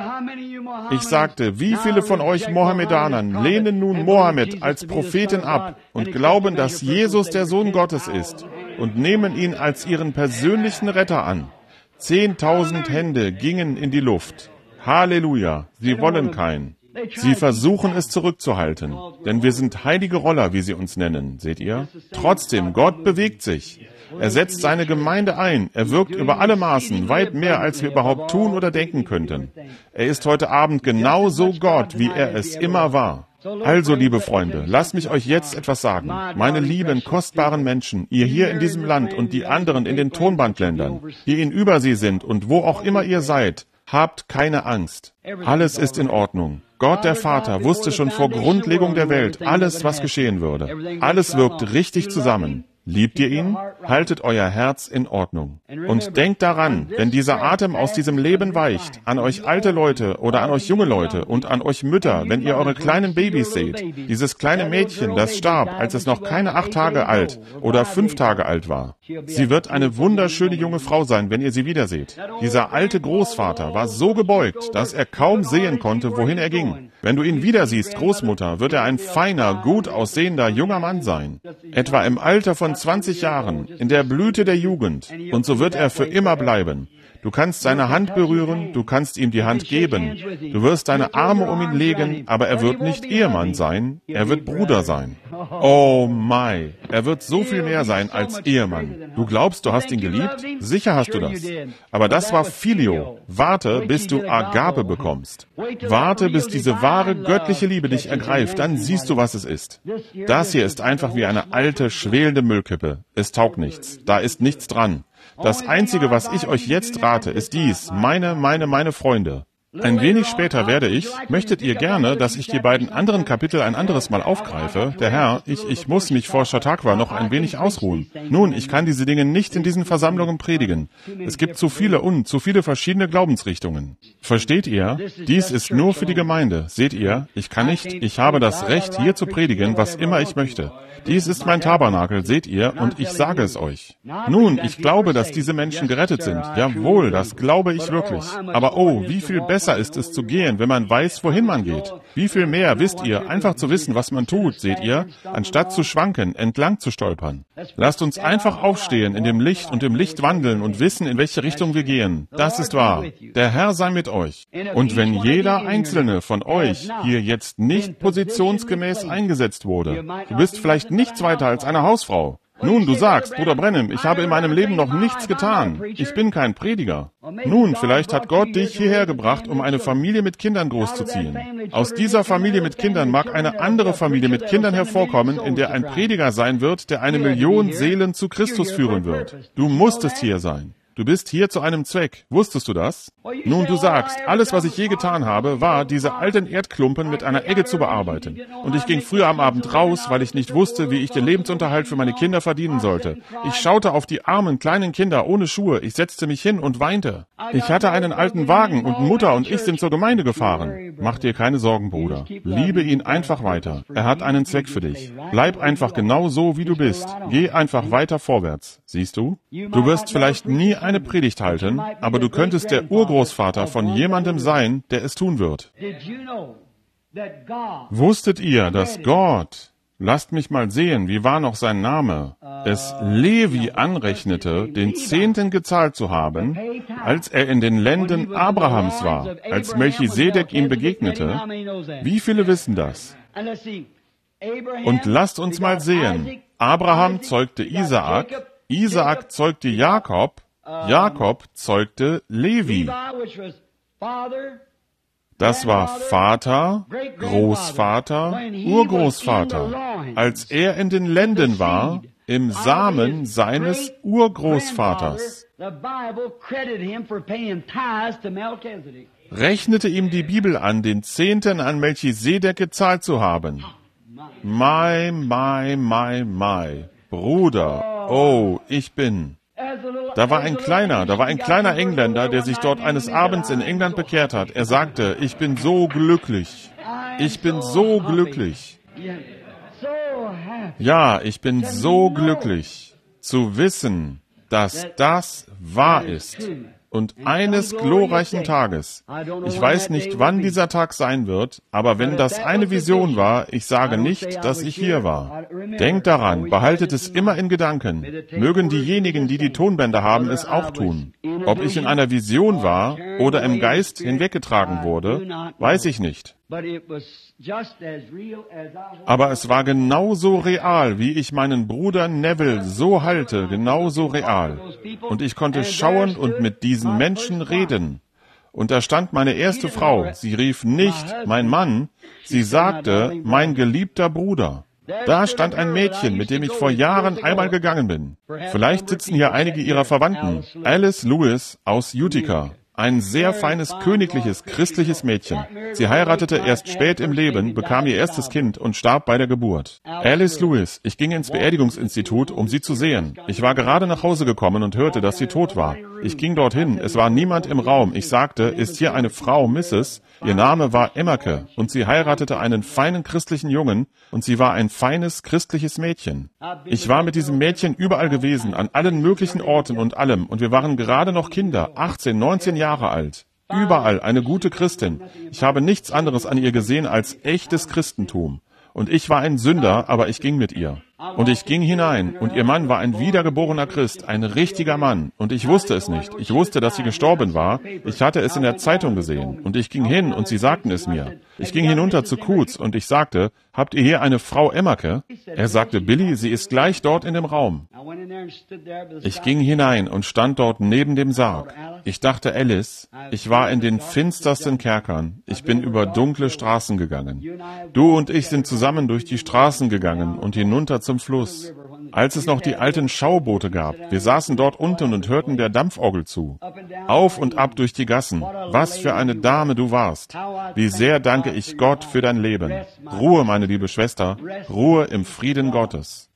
Ich sagte, wie viele von euch Mohammedanern lehnen nun Mohammed als Propheten ab und glauben, dass Jesus der Sohn Gottes ist und nehmen ihn als ihren persönlichen Retter an? Zehntausend Hände gingen in die Luft. Halleluja, sie wollen keinen. Sie versuchen es zurückzuhalten, denn wir sind heilige Roller, wie sie uns nennen, seht ihr? Trotzdem, Gott bewegt sich. Er setzt seine Gemeinde ein. Er wirkt über alle Maßen, weit mehr, als wir überhaupt tun oder denken könnten. Er ist heute Abend genauso Gott, wie er es immer war. Also, liebe Freunde, lasst mich euch jetzt etwas sagen. Meine lieben, kostbaren Menschen, ihr hier in diesem Land und die anderen in den Tonbandländern, die in Übersee sind und wo auch immer ihr seid, habt keine Angst. Alles ist in Ordnung. Gott, der Vater, wusste schon vor Grundlegung der Welt alles, was geschehen würde. Alles wirkt richtig zusammen. Liebt ihr ihn? Haltet euer Herz in Ordnung. Und denkt daran, wenn dieser Atem aus diesem Leben weicht, an euch alte Leute oder an euch junge Leute und an euch Mütter, wenn ihr eure kleinen Babys seht, dieses kleine Mädchen, das starb, als es noch keine acht Tage alt oder fünf Tage alt war. Sie wird eine wunderschöne junge Frau sein, wenn ihr sie wiederseht. Dieser alte Großvater war so gebeugt, dass er kaum sehen konnte, wohin er ging. Wenn du ihn wieder siehst, Großmutter, wird er ein feiner, gut aussehender junger Mann sein. Etwa im Alter von zwanzig Jahren, in der Blüte der Jugend. Und so wird er für immer bleiben. Du kannst seine Hand berühren, du kannst ihm die Hand geben. Du wirst deine Arme um ihn legen, aber er wird nicht Ehemann sein, er wird Bruder sein. Oh my, er wird so viel mehr sein als Ehemann. Du glaubst, du hast ihn geliebt? Sicher hast du das. Aber das war Phileo. Warte, bis du Agape bekommst. Warte, bis diese wahre göttliche Liebe dich ergreift, dann siehst du, was es ist. Das hier ist einfach wie eine alte, schwelende Müllkippe. Es taugt nichts. Da ist nichts dran. Das Einzige, was ich euch jetzt rate, ist dies, meine, meine, meine Freunde. Ein wenig später werde ich, möchtet ihr gerne, dass ich die beiden anderen Kapitel ein anderes Mal aufgreife? Der Herr, ich, ich muss mich vor Chautauqua noch ein wenig ausruhen. Nun, ich kann diese Dinge nicht in diesen Versammlungen predigen. Es gibt zu viele und zu viele verschiedene Glaubensrichtungen. Versteht ihr? Dies ist nur für die Gemeinde. Seht ihr? Ich kann nicht, ich habe das Recht, hier zu predigen, was immer ich möchte. Dies ist mein Tabernakel, seht ihr, und ich sage es euch. Nun, ich glaube, dass diese Menschen gerettet sind. Jawohl, das glaube ich wirklich. Aber oh, wie viel besser ist es zu gehen, wenn man weiß, wohin man geht. Wie viel mehr, wisst ihr, einfach zu wissen, was man tut, seht ihr, anstatt zu schwanken, entlang zu stolpern. Lasst uns einfach aufstehen, in dem Licht und im Licht wandeln und wissen, in welche Richtung wir gehen. Das ist wahr. Der Herr sei mit euch. Und wenn jeder einzelne von euch hier jetzt nicht positionsgemäß eingesetzt wurde, du bist vielleicht nichts weiter als eine Hausfrau. Nun, du sagst, Bruder Branham, ich habe in meinem Leben noch nichts getan. Ich bin kein Prediger. Nun, vielleicht hat Gott dich hierher gebracht, um eine Familie mit Kindern großzuziehen. Aus dieser Familie mit Kindern mag eine andere Familie mit Kindern hervorkommen, in der ein Prediger sein wird, der eine Million Seelen zu Christus führen wird. Du musstest hier sein. Du bist hier zu einem Zweck. Wusstest du das? Nun, du sagst, alles, was ich je getan habe, war, diese alten Erdklumpen mit einer Egge zu bearbeiten. Und ich ging früher am Abend raus, weil ich nicht wusste, wie ich den Lebensunterhalt für meine Kinder verdienen sollte. Ich schaute auf die armen, kleinen Kinder ohne Schuhe. Ich setzte mich hin und weinte. Ich hatte einen alten Wagen und Mutter und ich sind zur Gemeinde gefahren. Mach dir keine Sorgen, Bruder. Liebe ihn einfach weiter. Er hat einen Zweck für dich. Bleib einfach genau so, wie du bist. Geh einfach weiter vorwärts. Siehst du? Du wirst vielleicht nie eine Predigt halten, aber du könntest der Urgroßvater von jemandem sein, der es tun wird. Wusstet ihr, dass Gott lasst mich mal sehen, wie war noch sein Name? Es Levi anrechnete, den Zehnten gezahlt zu haben, als er in den Ländern Abrahams war, als Melchisedek ihm begegnete. Wie viele wissen das? Und lasst uns mal sehen, Abraham zeugte Isaak, Isaak zeugte Jakob, Jakob zeugte Levi. Das war Vater, Großvater, Urgroßvater, als er in den Ländern war, im Samen seines Urgroßvaters. Rechnete ihm die Bibel an, den Zehnten an Melchisedek gezahlt zu haben. My, my, my, my, Bruder, oh, ich bin... Da war ein kleiner, da war ein kleiner Engländer, der sich dort eines Abends in England bekehrt hat. Er sagte, ich bin so glücklich. Ich bin so glücklich. Ja, ich bin so glücklich, zu wissen, dass das wahr ist. Und eines glorreichen Tages, ich weiß nicht, wann dieser Tag sein wird, aber wenn das eine Vision war, ich sage nicht, dass ich hier war. Denkt daran, behaltet es immer in Gedanken. Mögen diejenigen, die die Tonbänder haben, es auch tun. Ob ich in einer Vision war oder im Geist hinweggetragen wurde, weiß ich nicht. Aber es war genauso real, wie ich meinen Bruder Neville so halte, genauso real. Und ich konnte schauen und mit diesen Menschen reden. Und da stand meine erste Frau. Sie rief nicht, mein Mann, sie sagte, mein geliebter Bruder. Da stand ein Mädchen, mit dem ich vor Jahren einmal gegangen bin. Vielleicht sitzen hier einige ihrer Verwandten. Alice Lewis aus Utica. Ein sehr feines, königliches, christliches Mädchen. Sie heiratete erst spät im Leben, bekam ihr erstes Kind und starb bei der Geburt. Alice Lewis, ich ging ins Beerdigungsinstitut, um sie zu sehen. Ich war gerade nach Hause gekommen und hörte, dass sie tot war. Ich ging dorthin, es war niemand im Raum. Ich sagte, ist hier eine Frau, Misses Ihr Name war Emmerke und sie heiratete einen feinen christlichen Jungen und sie war ein feines christliches Mädchen. Ich war mit diesem Mädchen überall gewesen, an allen möglichen Orten und allem und wir waren gerade noch Kinder, achtzehn, neunzehn Jahre alt. Überall eine gute Christin. Ich habe nichts anderes an ihr gesehen als echtes Christentum. Und ich war ein Sünder, aber ich ging mit ihr. Und ich ging hinein, und ihr Mann war ein wiedergeborener Christ, ein richtiger Mann. Und ich wusste es nicht. Ich wusste, dass sie gestorben war. Ich hatte es in der Zeitung gesehen. Und ich ging hin, und sie sagten es mir. Ich ging hinunter zu Kutz, und ich sagte, habt ihr hier eine Frau Emmerke? Er sagte, Billy, sie ist gleich dort in dem Raum. Ich ging hinein und stand dort neben dem Sarg. Ich dachte, Alice, ich war in den finstersten Kerkern. Ich bin über dunkle Straßen gegangen. Du und ich sind zusammen durch die Straßen gegangen und hinunter zum Fluss. Als es noch die alten Schauboote gab, wir saßen dort unten und hörten der Dampforgel zu. Auf und ab durch die Gassen. Was für eine Dame du warst. Wie sehr danke ich Gott für dein Leben. Ruhe, meine liebe Schwester, Ruhe im Frieden Gottes.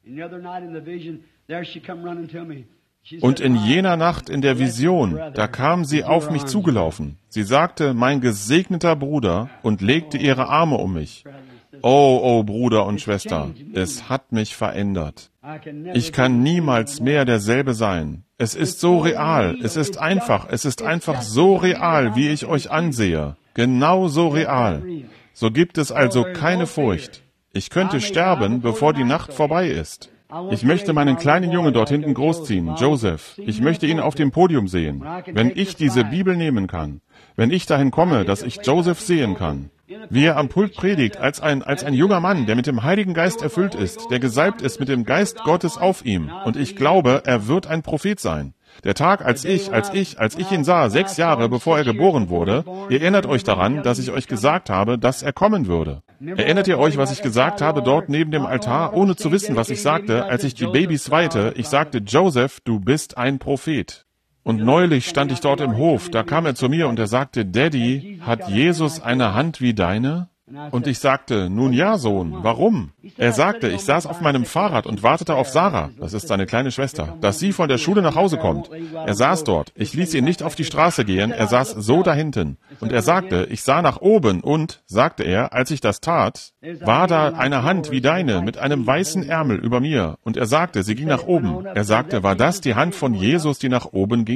Und in jener Nacht in der Vision, da kam sie auf mich zugelaufen. Sie sagte, mein gesegneter Bruder, und legte ihre Arme um mich. Oh, oh, Bruder und Schwester, es hat mich verändert. Ich kann niemals mehr derselbe sein. Es ist so real, es ist einfach, es ist einfach so real, wie ich euch ansehe. Genau so real. So gibt es also keine Furcht. Ich könnte sterben, bevor die Nacht vorbei ist. Ich möchte meinen kleinen Jungen dort hinten großziehen, Joseph. Ich möchte ihn auf dem Podium sehen. Wenn ich diese Bibel nehmen kann, wenn ich dahin komme, dass ich Joseph sehen kann, wie er am Pult predigt, als ein, als ein junger Mann, der mit dem Heiligen Geist erfüllt ist, der gesalbt ist mit dem Geist Gottes auf ihm. Und ich glaube, er wird ein Prophet sein. Der Tag, als ich, als ich, als ich ihn sah, sechs Jahre bevor er geboren wurde, ihr erinnert euch daran, dass ich euch gesagt habe, dass er kommen würde. Erinnert ihr euch, was ich gesagt habe dort neben dem Altar, ohne zu wissen, was ich sagte, als ich die Babys weihte? Ich sagte, Joseph, du bist ein Prophet. Und neulich stand ich dort im Hof, da kam er zu mir und er sagte, Daddy, hat Jesus eine Hand wie deine? Und ich sagte, nun ja, Sohn, warum? Er sagte, ich saß auf meinem Fahrrad und wartete auf Sarah, das ist seine kleine Schwester, dass sie von der Schule nach Hause kommt. Er saß dort, ich ließ ihn nicht auf die Straße gehen, er saß so da hinten. Und er sagte, ich sah nach oben und, sagte er, als ich das tat, war da eine Hand wie deine mit einem weißen Ärmel über mir. Und er sagte, sie ging nach oben. Er sagte, war das die Hand von Jesus, die nach oben ging?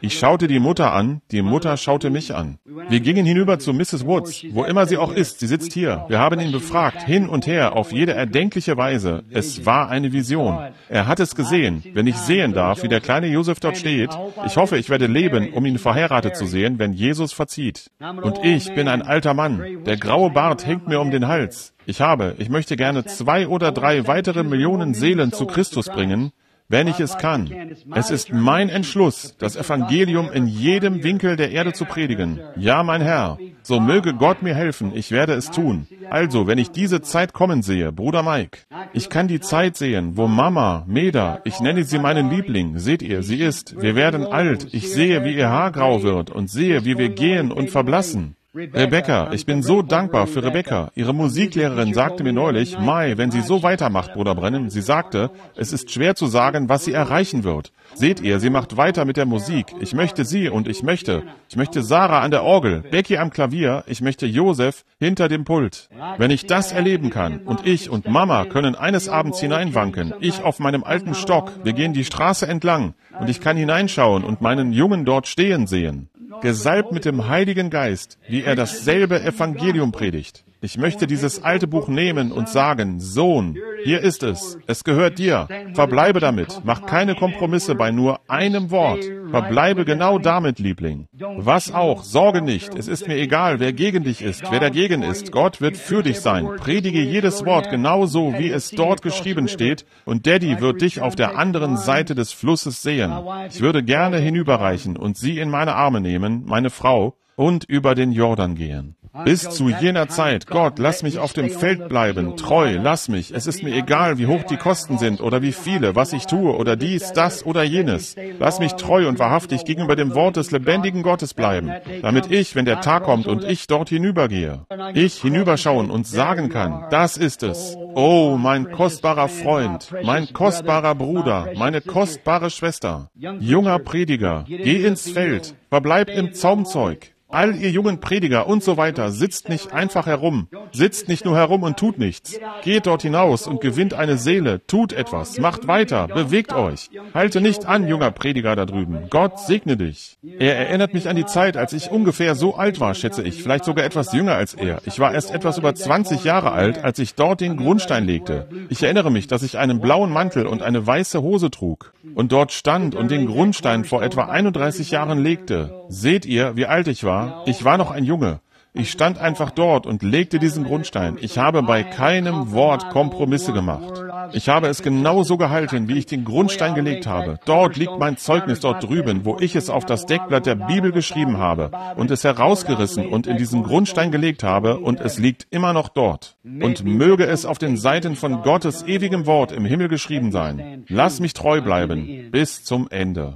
Ich schaute die Mutter an, die Mutter schaute mich an. Wir gingen hinüber zu Misses Woods, wo immer sie auch ist, sie sitzt hier. Wir haben ihn befragt, hin und her, auf jede erdenkliche Weise. Es war eine Vision. Er hat es gesehen. Wenn ich sehen darf, wie der kleine Josef dort steht, ich hoffe, ich werde leben, um ihn verheiratet zu sehen, wenn Jesus verzieht. Und ich bin ein alter Mann. Der graue Bart hängt mir um den Hals. Ich habe, ich möchte gerne zwei oder drei weitere Millionen Seelen zu Christus bringen, wenn ich es kann. Es ist mein Entschluss, das Evangelium in jedem Winkel der Erde zu predigen. Ja, mein Herr, so möge Gott mir helfen, ich werde es tun. Also, wenn ich diese Zeit kommen sehe, Bruder Mike, ich kann die Zeit sehen, wo Mama, Meda, ich nenne sie meinen Liebling, seht ihr, sie ist, wir werden alt, ich sehe, wie ihr Haar grau wird und sehe, wie wir gehen und verblassen. Rebecca, ich bin so dankbar für Rebecca. Ihre Musiklehrerin sagte mir neulich, Mai, wenn sie so weitermacht, Bruder Brennan, sie sagte, es ist schwer zu sagen, was sie erreichen wird. Seht ihr, sie macht weiter mit der Musik. Ich möchte sie und ich möchte. Ich möchte Sarah an der Orgel, Becky am Klavier, ich möchte Josef hinter dem Pult. Wenn ich das erleben kann und ich und Mama können eines Abends hineinwanken, ich auf meinem alten Stock, wir gehen die Straße entlang und ich kann hineinschauen und meinen Jungen dort stehen sehen. Gesalbt mit dem Heiligen Geist, wie er dasselbe Evangelium predigt. Ich möchte dieses alte Buch nehmen und sagen, Sohn, hier ist es, es gehört dir. Verbleibe damit, mach keine Kompromisse bei nur einem Wort. Verbleibe genau damit, Liebling. Was auch, sorge nicht, es ist mir egal, wer gegen dich ist, wer dagegen ist. Gott wird für dich sein. Predige jedes Wort genauso, wie es dort geschrieben steht, und Daddy wird dich auf der anderen Seite des Flusses sehen. Ich würde gerne hinüberreichen und sie in meine Arme nehmen, meine Frau, und über den Jordan gehen. Bis zu jener Zeit, Gott, lass mich auf dem Feld bleiben, treu, lass mich. Es ist mir egal, wie hoch die Kosten sind oder wie viele, was ich tue oder dies, das oder jenes. Lass mich treu und wahrhaftig gegenüber dem Wort des lebendigen Gottes bleiben, damit ich, wenn der Tag kommt und ich dort hinübergehe, ich hinüberschauen und sagen kann, das ist es. Oh, mein kostbarer Freund, mein kostbarer Bruder, meine kostbare Schwester, junger Prediger, geh ins Feld, verbleib im Zaumzeug. All ihr jungen Prediger und so weiter, sitzt nicht einfach herum, sitzt nicht nur herum und tut nichts. Geht dort hinaus und gewinnt eine Seele, tut etwas, macht weiter, bewegt euch. Halte nicht an, junger Prediger da drüben. Gott segne dich. Er erinnert mich an die Zeit, als ich ungefähr so alt war, schätze ich, vielleicht sogar etwas jünger als er. Ich war erst etwas über zwanzig Jahre alt, als ich dort den Grundstein legte. Ich erinnere mich, dass ich einen blauen Mantel und eine weiße Hose trug und dort stand und den Grundstein vor etwa einunddreißig Jahren legte. Seht ihr, wie alt ich war? Ich war noch ein Junge. Ich stand einfach dort und legte diesen Grundstein. Ich habe bei keinem Wort Kompromisse gemacht. Ich habe es genauso gehalten, wie ich den Grundstein gelegt habe. Dort liegt mein Zeugnis dort drüben, wo ich es auf das Deckblatt der Bibel geschrieben habe und es herausgerissen und in diesen Grundstein gelegt habe, und es liegt immer noch dort. Und möge es auf den Seiten von Gottes ewigem Wort im Himmel geschrieben sein. Lass mich treu bleiben bis zum Ende.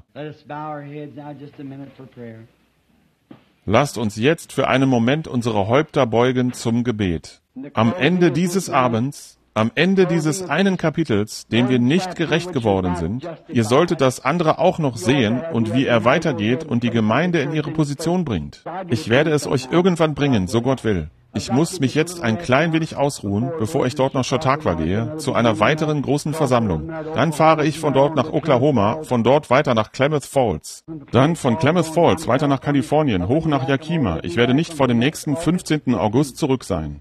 Lasst uns jetzt für einen Moment unsere Häupter beugen zum Gebet. Am Ende dieses Abends, am Ende dieses einen Kapitels, dem wir nicht gerecht geworden sind, ihr solltet das andere auch noch sehen und wie er weitergeht und die Gemeinde in ihre Position bringt. Ich werde es euch irgendwann bringen, so Gott will. Ich muss mich jetzt ein klein wenig ausruhen, bevor ich dort nach Chautauqua gehe, zu einer weiteren großen Versammlung. Dann fahre ich von dort nach Oklahoma, von dort weiter nach Klamath Falls. Dann von Klamath Falls weiter nach Kalifornien, hoch nach Yakima. Ich werde nicht vor dem nächsten fünfzehnten August zurück sein.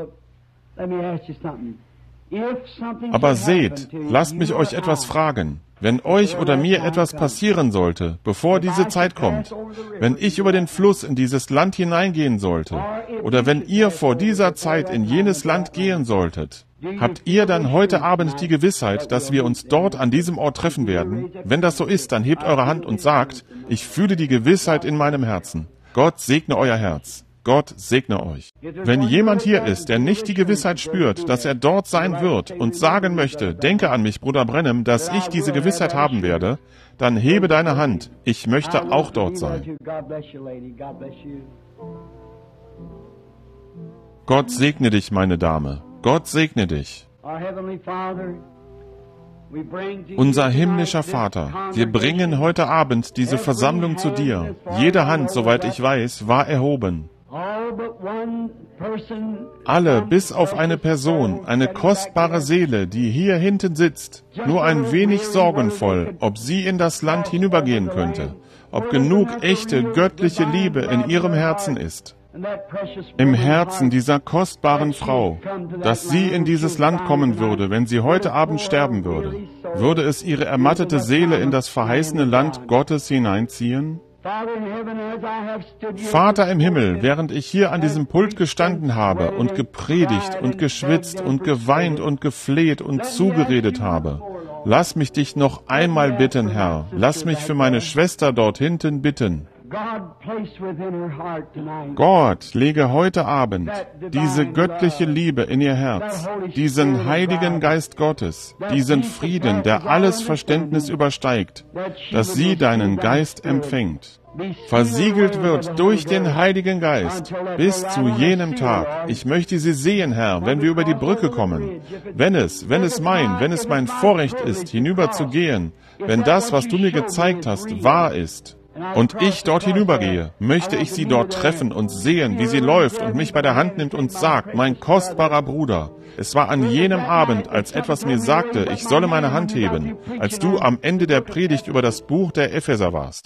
Aber seht, lasst mich euch etwas fragen. Wenn euch oder mir etwas passieren sollte, bevor diese Zeit kommt, wenn ich über den Fluss in dieses Land hineingehen sollte, oder wenn ihr vor dieser Zeit in jenes Land gehen solltet, habt ihr dann heute Abend die Gewissheit, dass wir uns dort an diesem Ort treffen werden? Wenn das so ist, dann hebt eure Hand und sagt, ich fühle die Gewissheit in meinem Herzen. Gott segne euer Herz. Gott segne euch. Wenn jemand hier ist, der nicht die Gewissheit spürt, dass er dort sein wird und sagen möchte, denke an mich, Bruder Brennan, dass ich diese Gewissheit haben werde, dann hebe deine Hand. Ich möchte auch dort sein. Gott segne dich, meine Dame. Gott segne dich. Unser himmlischer Vater, wir bringen heute Abend diese Versammlung zu dir. Jede Hand, soweit ich weiß, war erhoben. Alle, bis auf eine Person, eine kostbare Seele, die hier hinten sitzt, nur ein wenig sorgenvoll, ob sie in das Land hinübergehen könnte. ob genug echte, göttliche Liebe in ihrem Herzen ist. Im Herzen dieser kostbaren Frau, dass sie in dieses Land kommen würde, wenn sie heute Abend sterben würde. Würde es ihre ermattete Seele in das verheißene Land Gottes hineinziehen? Vater im Himmel, während ich hier an diesem Pult gestanden habe und gepredigt und geschwitzt und geweint und gefleht und zugeredet habe, lass mich dich noch einmal bitten, Herr, lass mich für meine Schwester dort hinten bitten. Gott, lege heute Abend diese göttliche Liebe in ihr Herz, diesen Heiligen Geist Gottes, diesen Frieden, der alles Verständnis übersteigt, dass sie deinen Geist empfängt. Versiegelt wird durch den Heiligen Geist bis zu jenem Tag. Ich möchte sie sehen, Herr, wenn wir über die Brücke kommen. Wenn es, wenn es mein, wenn es mein Vorrecht ist, hinüberzugehen, wenn das, was du mir gezeigt hast, wahr ist, und ich dort hinübergehe, möchte ich sie dort treffen und sehen, wie sie läuft und mich bei der Hand nimmt und sagt, mein kostbarer Bruder, es war an jenem Abend, als etwas mir sagte, ich solle meine Hand heben, als du am Ende der Predigt über das Buch der Epheser warst.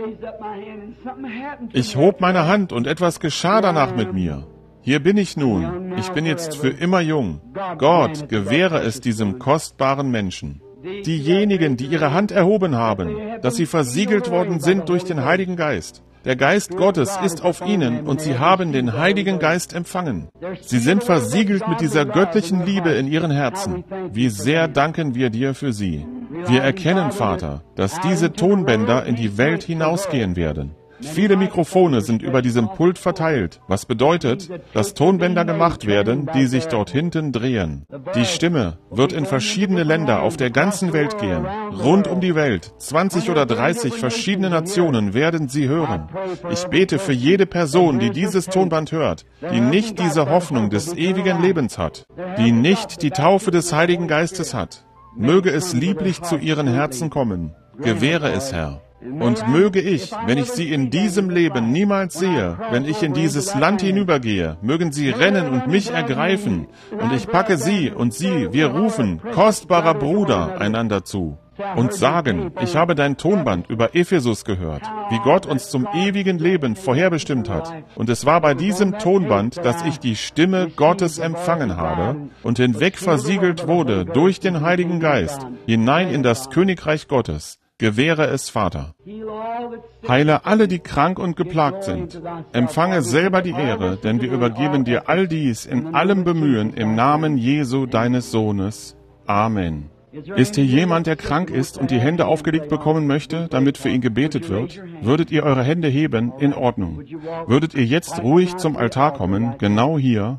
Ich hob meine Hand und etwas geschah danach mit mir. Hier bin ich nun. Ich bin jetzt für immer jung. Gott, gewähre es diesem kostbaren Menschen. Diejenigen, die ihre Hand erhoben haben, dass sie versiegelt worden sind durch den Heiligen Geist. Der Geist Gottes ist auf ihnen und sie haben den Heiligen Geist empfangen. Sie sind versiegelt mit dieser göttlichen Liebe in ihren Herzen. Wie sehr danken wir dir für sie. Wir erkennen, Vater, dass diese Tonbänder in die Welt hinausgehen werden. Viele Mikrofone sind über diesem Pult verteilt, was bedeutet, dass Tonbänder gemacht werden, die sich dort hinten drehen. Die Stimme wird in verschiedene Länder auf der ganzen Welt gehen. Rund um die Welt, zwanzig oder dreißig verschiedene Nationen werden sie hören. Ich bete für jede Person, die dieses Tonband hört, die nicht diese Hoffnung des ewigen Lebens hat, die nicht die Taufe des Heiligen Geistes hat. Möge es lieblich zu ihren Herzen kommen. Gewähre es, Herr. Und möge ich, wenn ich sie in diesem Leben niemals sehe, wenn ich in dieses Land hinübergehe, mögen sie rennen und mich ergreifen, und ich packe sie und sie, wir rufen, kostbarer Bruder, einander zu, und sagen, ich habe dein Tonband über Ephesus gehört, wie Gott uns zum ewigen Leben vorherbestimmt hat. Und es war bei diesem Tonband, dass ich die Stimme Gottes empfangen habe und hinweg versiegelt wurde durch den Heiligen Geist hinein in das Königreich Gottes. Gewähre es, Vater. Heile alle, die krank und geplagt sind. Empfange selber die Ehre, denn wir übergeben dir all dies in allem Bemühen im Namen Jesu, deines Sohnes. Amen. Ist hier jemand, der krank ist und die Hände aufgelegt bekommen möchte, damit für ihn gebetet wird? Würdet ihr eure Hände heben? In Ordnung. Würdet ihr jetzt ruhig zum Altar kommen, genau hier?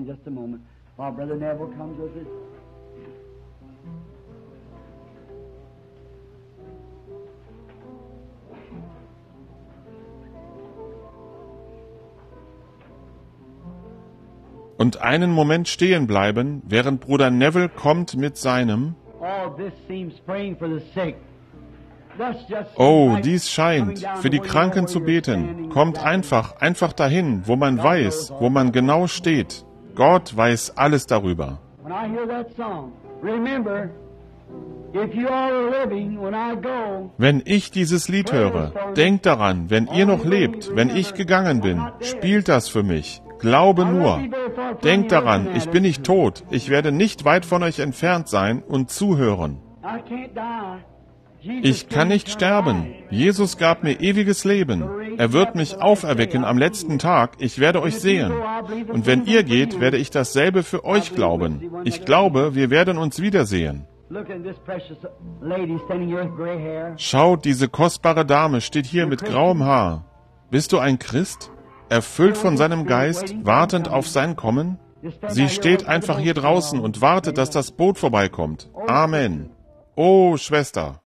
Und einen Moment stehen bleiben, während Bruder Neville kommt mit seinem Oh, dies scheint, für die Kranken zu beten. Kommt einfach, einfach dahin, wo man weiß, wo man genau steht. Gott weiß alles darüber. Wenn ich dieses Lied höre, denkt daran, wenn ihr noch lebt, wenn ich gegangen bin, spielt das für mich. Glaube nur. Denkt daran, ich bin nicht tot, ich werde nicht weit von euch entfernt sein und zuhören. Ich kann nicht sterben. Jesus gab mir ewiges Leben. Er wird mich auferwecken am letzten Tag. Ich werde euch sehen. Und wenn ihr geht, werde ich dasselbe für euch glauben. Ich glaube, wir werden uns wiedersehen. Schaut, diese kostbare Dame steht hier mit grauem Haar. Bist du ein Christ? Erfüllt von seinem Geist, wartend auf sein Kommen? Sie steht einfach hier draußen und wartet, dass das Boot vorbeikommt. Amen. Oh, Schwester.